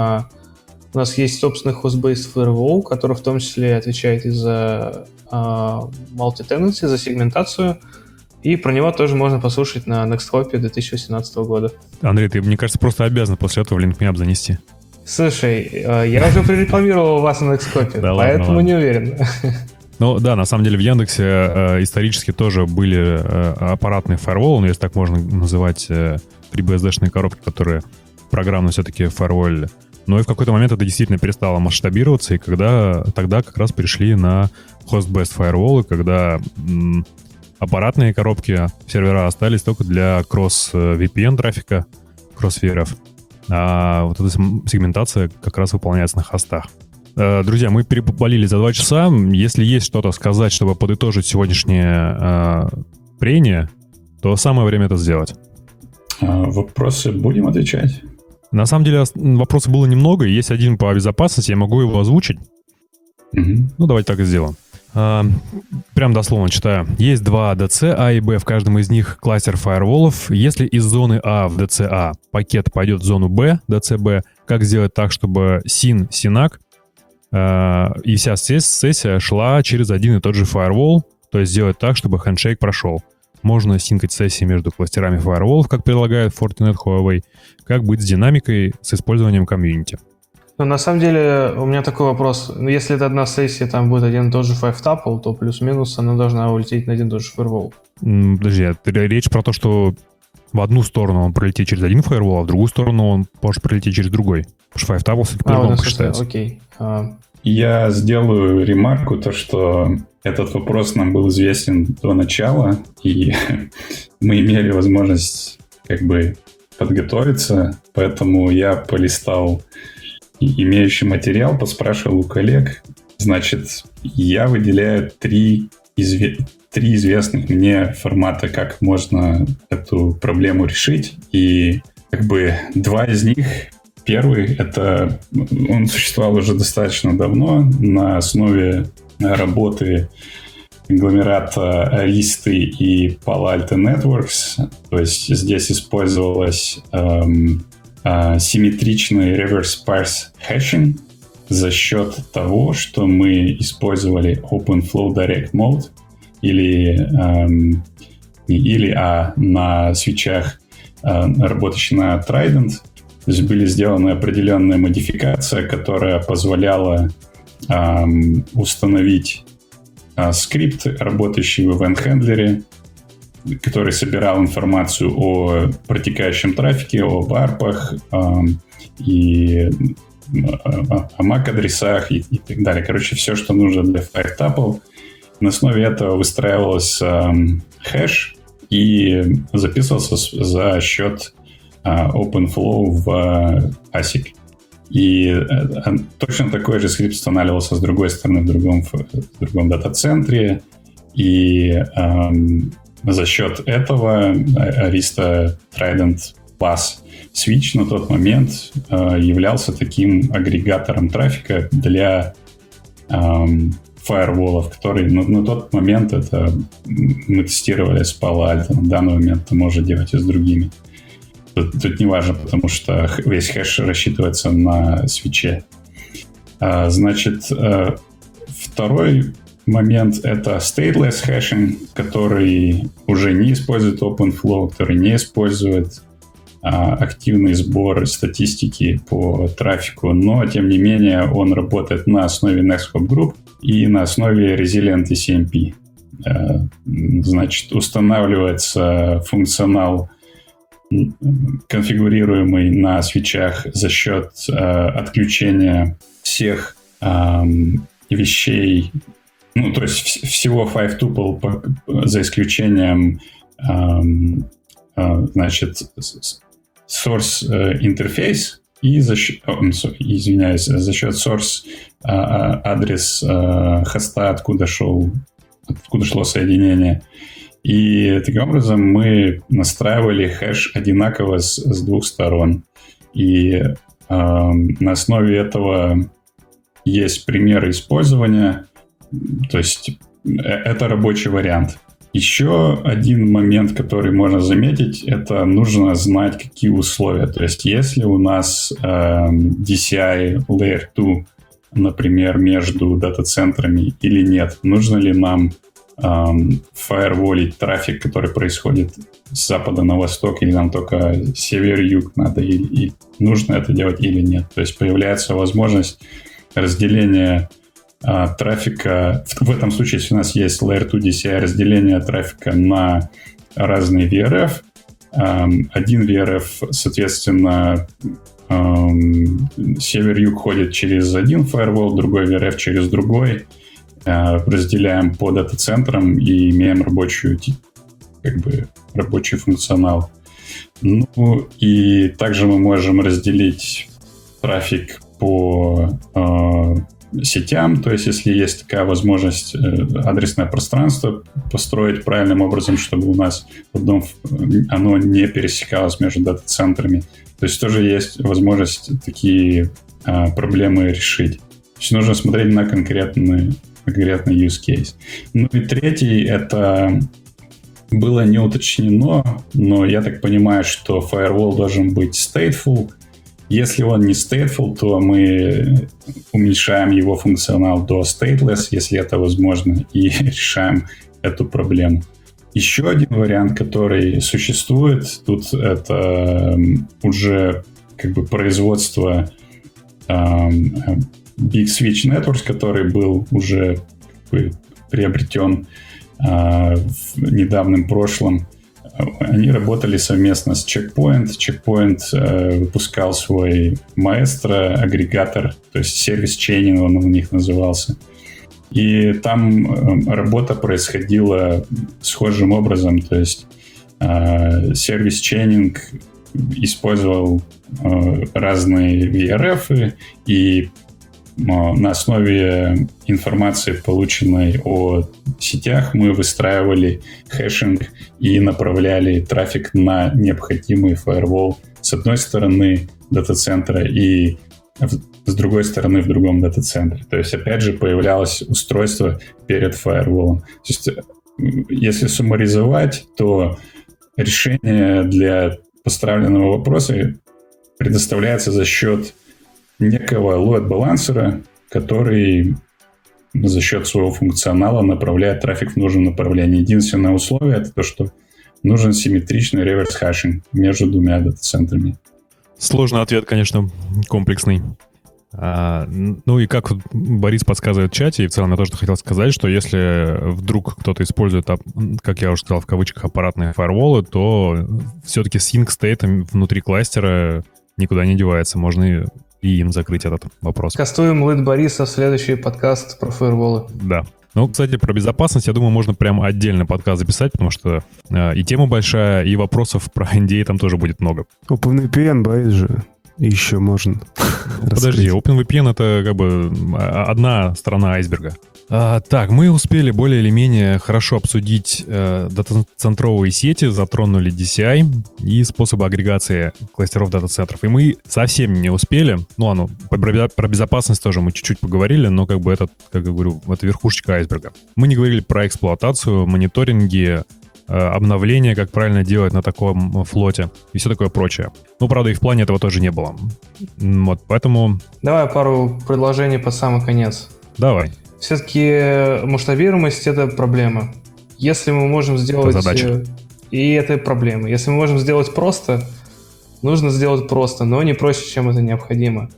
У нас есть собственный host-based firewall, который в том числе отвечает и за multi-tenancy, за сегментацию. И про него тоже можно послушать на Nexthop две тысячи восемнадцатого года. Андрей, ты, мне кажется, просто обязан после этого в LinkMeUp занести. Слушай, я уже прорекламировал вас на Nexthop, да поэтому ладно, не уверен. Ну да, на самом деле в Яндексе э, исторически тоже были э, аппаратные фаерволы, ну, если так можно называть, э, FreeBSD-шные коробки, которые программно все-таки фаерволили. Но и в какой-то момент это действительно перестало масштабироваться, и когда тогда как раз перешли на host-based фаерволы, когда м, аппаратные коробки, сервера остались только для кросс-ви пи эн трафика, кросс-веров, а вот эта сегментация как раз выполняется на хостах. Друзья, мы перепалили за два часа. Если есть что-то сказать, чтобы подытожить сегодняшнее э, прение, то самое время это сделать. А вопросы будем отвечать? На самом деле вопросов было немного. Есть один по безопасности, я могу его озвучить. Mm-hmm. Ну, давайте так и сделаем. А, прям дословно читаю. Есть два ди си А и Б, в каждом из них кластер фаерволов. Если из зоны А в ди си А пакет пойдет в зону Б, ди си Б, как сделать так, чтобы син, синак и вся сессия шла через один и тот же фаервол, то есть сделать так, чтобы хендшейк прошел. Можно синкать сессии между кластерами фаерволов, как предлагает Fortinet Huawei, как быть с динамикой с использованием комьюнити. Ну, на самом деле, у меня такой вопрос. Если это одна сессия, там будет один и тот же five tuple, то плюс-минус она должна улететь на один и тот же фаервол. Подожди, речь про то, что в одну сторону он пролетит через один фаервол, а в другую сторону он может пролететь через другой. Потому что five tuple все-таки по-другому а, посчитается. Окей. А... Я сделаю ремарку, то что этот вопрос нам был известен до начала, и мы имели возможность как бы подготовиться, поэтому я полистал имеющий материал, поспрашивал у коллег. Значит, я выделяю три, изве... три известных мне формата, как можно эту проблему решить, и как бы два из них... Первый, это он существовал уже достаточно давно на основе работы конгломерата Arista и Palo Alto Networks. То есть здесь использовалось эм, э, симметричный reverse parse hashing за счет того, что мы использовали OpenFlow Direct Mode или, эм, не или, а на свитчах, э, работающих на Trident. То есть были сделаны определенная модификация, которая позволяла эм, установить э, скрипт, работающий в event-хендлере, который собирал информацию о протекающем трафике, об арпах эм, и о, о MAC-адресах и, и так далее. Короче, все, что нужно для five tuple. На основе этого выстраивался эм, хэш и записывался за счет OpenFlow в эй си ай. И точно такой же скрипт устанавливался с другой стороны в другом, в другом дата-центре. И эм, за счет этого Arista Trident Plus Switch на тот момент э, являлся таким агрегатором трафика для эм, фаерволов, который на, на тот момент это мы тестировали с Palo Alto. На данный момент это можно делать и с другими. Тут, тут не важно, потому что весь хэш рассчитывается на свитче. А, значит, а, второй момент — это stateless hashing, который уже не использует OpenFlow, который не использует а, активный сбор статистики по трафику, но, тем не менее, он работает на основе Nexthop Group и на основе Resilient и си эм пи. А, значит, устанавливается функционал, конфигурируемый на свитчах за счет э, отключения всех э, вещей, ну, то есть вс- всего five tuple по, за исключением э, э, значит, source э, interface и за счет, oh, извиняюсь, за счет source э, адрес э, хоста, откуда шел, откуда шло соединение. И таким образом мы настраивали хэш одинаково с, с двух сторон. И э, на основе этого есть примеры использования. То есть это рабочий вариант. Еще один момент, который можно заметить, это нужно знать, какие условия. То есть, если у нас э, ди си ай Layer два, например, между дата-центрами или нет, нужно ли нам э, фаерволить трафик, который происходит с запада на восток, или нам только север-юг надо, и, и нужно это делать или нет. То есть, появляется возможность разделения а, трафика, в, в этом случае, если у нас есть Layer два ди си ай, разделение трафика на разные ви ар эф. Um, один ви ар эф, соответственно, um, север-юг ходит через один фаервол, другой ви ар эф через другой. Uh, разделяем по дата-центрам и имеем рабочую, как бы, рабочий функционал. Ну и также мы можем разделить трафик по uh, сетям, то есть если есть такая возможность адресное пространство построить правильным образом, чтобы у нас потом оно не пересекалось между дата-центрами. То есть тоже есть возможность такие а, проблемы решить. То есть нужно смотреть на конкретный, конкретный use case. Ну и третий, это было не уточнено, но я так понимаю, что firewall должен быть stateful. Если он не stateful, то мы уменьшаем его функционал до stateless, если это возможно, и решаем эту проблему. Еще один вариант, который существует, тут это уже как бы производство um, Big Switch Networks, который был уже как бы приобретен uh, в недавнем прошлом. Они работали совместно с Checkpoint. Checkpoint э, выпускал свой Maestro агрегатор, то есть сервис-чейнинг он у них назывался. И там э, работа происходила схожим образом, то есть э, сервис-чейнинг использовал э, разные ви ар эф и на основе информации, полученной о сетях, мы выстраивали хэшинг и направляли трафик на необходимый фаервол с одной стороны дата-центра и с другой стороны в другом дата-центре. То есть, опять же, появлялось устройство перед фаерволом. То есть, если суммаризовать, то решение для поставленного вопроса предоставляется за счет некого load-балансера, который за счет своего функционала направляет трафик в нужном направлении. Единственное условие — это то, что нужен симметричный реверс-хашинг между двумя дата-центрами. Сложный ответ, конечно, комплексный. А, ну и как Борис подсказывает в чате, и в целом я тоже хотел сказать, что если вдруг кто-то использует, как я уже сказал, в кавычках, аппаратные фаерволы, то все-таки sync state внутри кластера никуда не девается. Можно и им закрыть этот вопрос. Кастуем лид Бориса в следующий подкаст про фаерволы. Да. Ну, кстати, про безопасность, я думаю, можно прям отдельно подкаст записать, потому что э, и тема большая, и вопросов про эн ди эй там тоже будет много. OpenVPN, Борис же, еще можно. Подожди, OpenVPN — это как бы одна сторона айсберга. А, так, мы успели более или менее хорошо обсудить э, дата-центровые сети, затронули ди си ай и способы агрегации кластеров дата-центров. И мы совсем не успели. Ну, ладно, про, про безопасность тоже мы чуть-чуть поговорили, но как бы это, как я говорю, это верхушечка айсберга. Мы не говорили про эксплуатацию, мониторинги, э, обновления, как правильно делать на таком флоте и все такое прочее. Ну, правда, и в плане этого тоже не было. Вот, поэтому... Давай пару предложений под самый конец. Давай. Все-таки масштабируемость — это проблема. Если мы можем сделать... Это задача. И это проблема. Если мы можем сделать просто, нужно сделать просто, но не проще, чем это необходимо.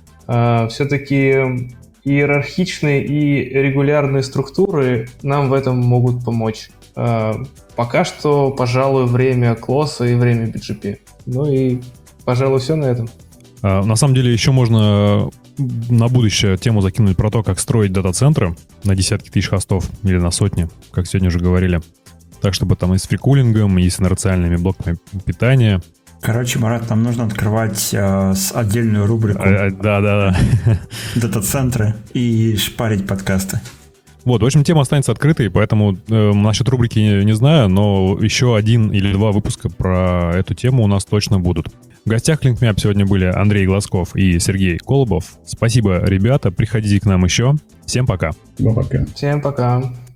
Все-таки иерархичные и регулярные структуры нам в этом могут помочь. Пока что, пожалуй, время клосса и время би джи пи. Ну и, пожалуй, все на этом. На самом деле еще можно на будущее тему закинуть про то, как строить дата-центры на десятки тысяч хостов или на сотни, как сегодня уже говорили. Так, чтобы там и с фрикулингом, и с инерциальными блоками питания. Короче, Марат, нам нужно открывать э, с отдельную рубрику а, да, да, да. дата-центры и шпарить подкасты. Вот, в общем, тема останется открытой, поэтому э, насчет рубрики не, не знаю, но еще один или два выпуска про эту тему у нас точно будут. В гостях LinkMap сегодня были Андрей Глазков и Сергей Колобов. Спасибо, ребята, приходите к нам еще. Всем пока. Пока. Всем пока.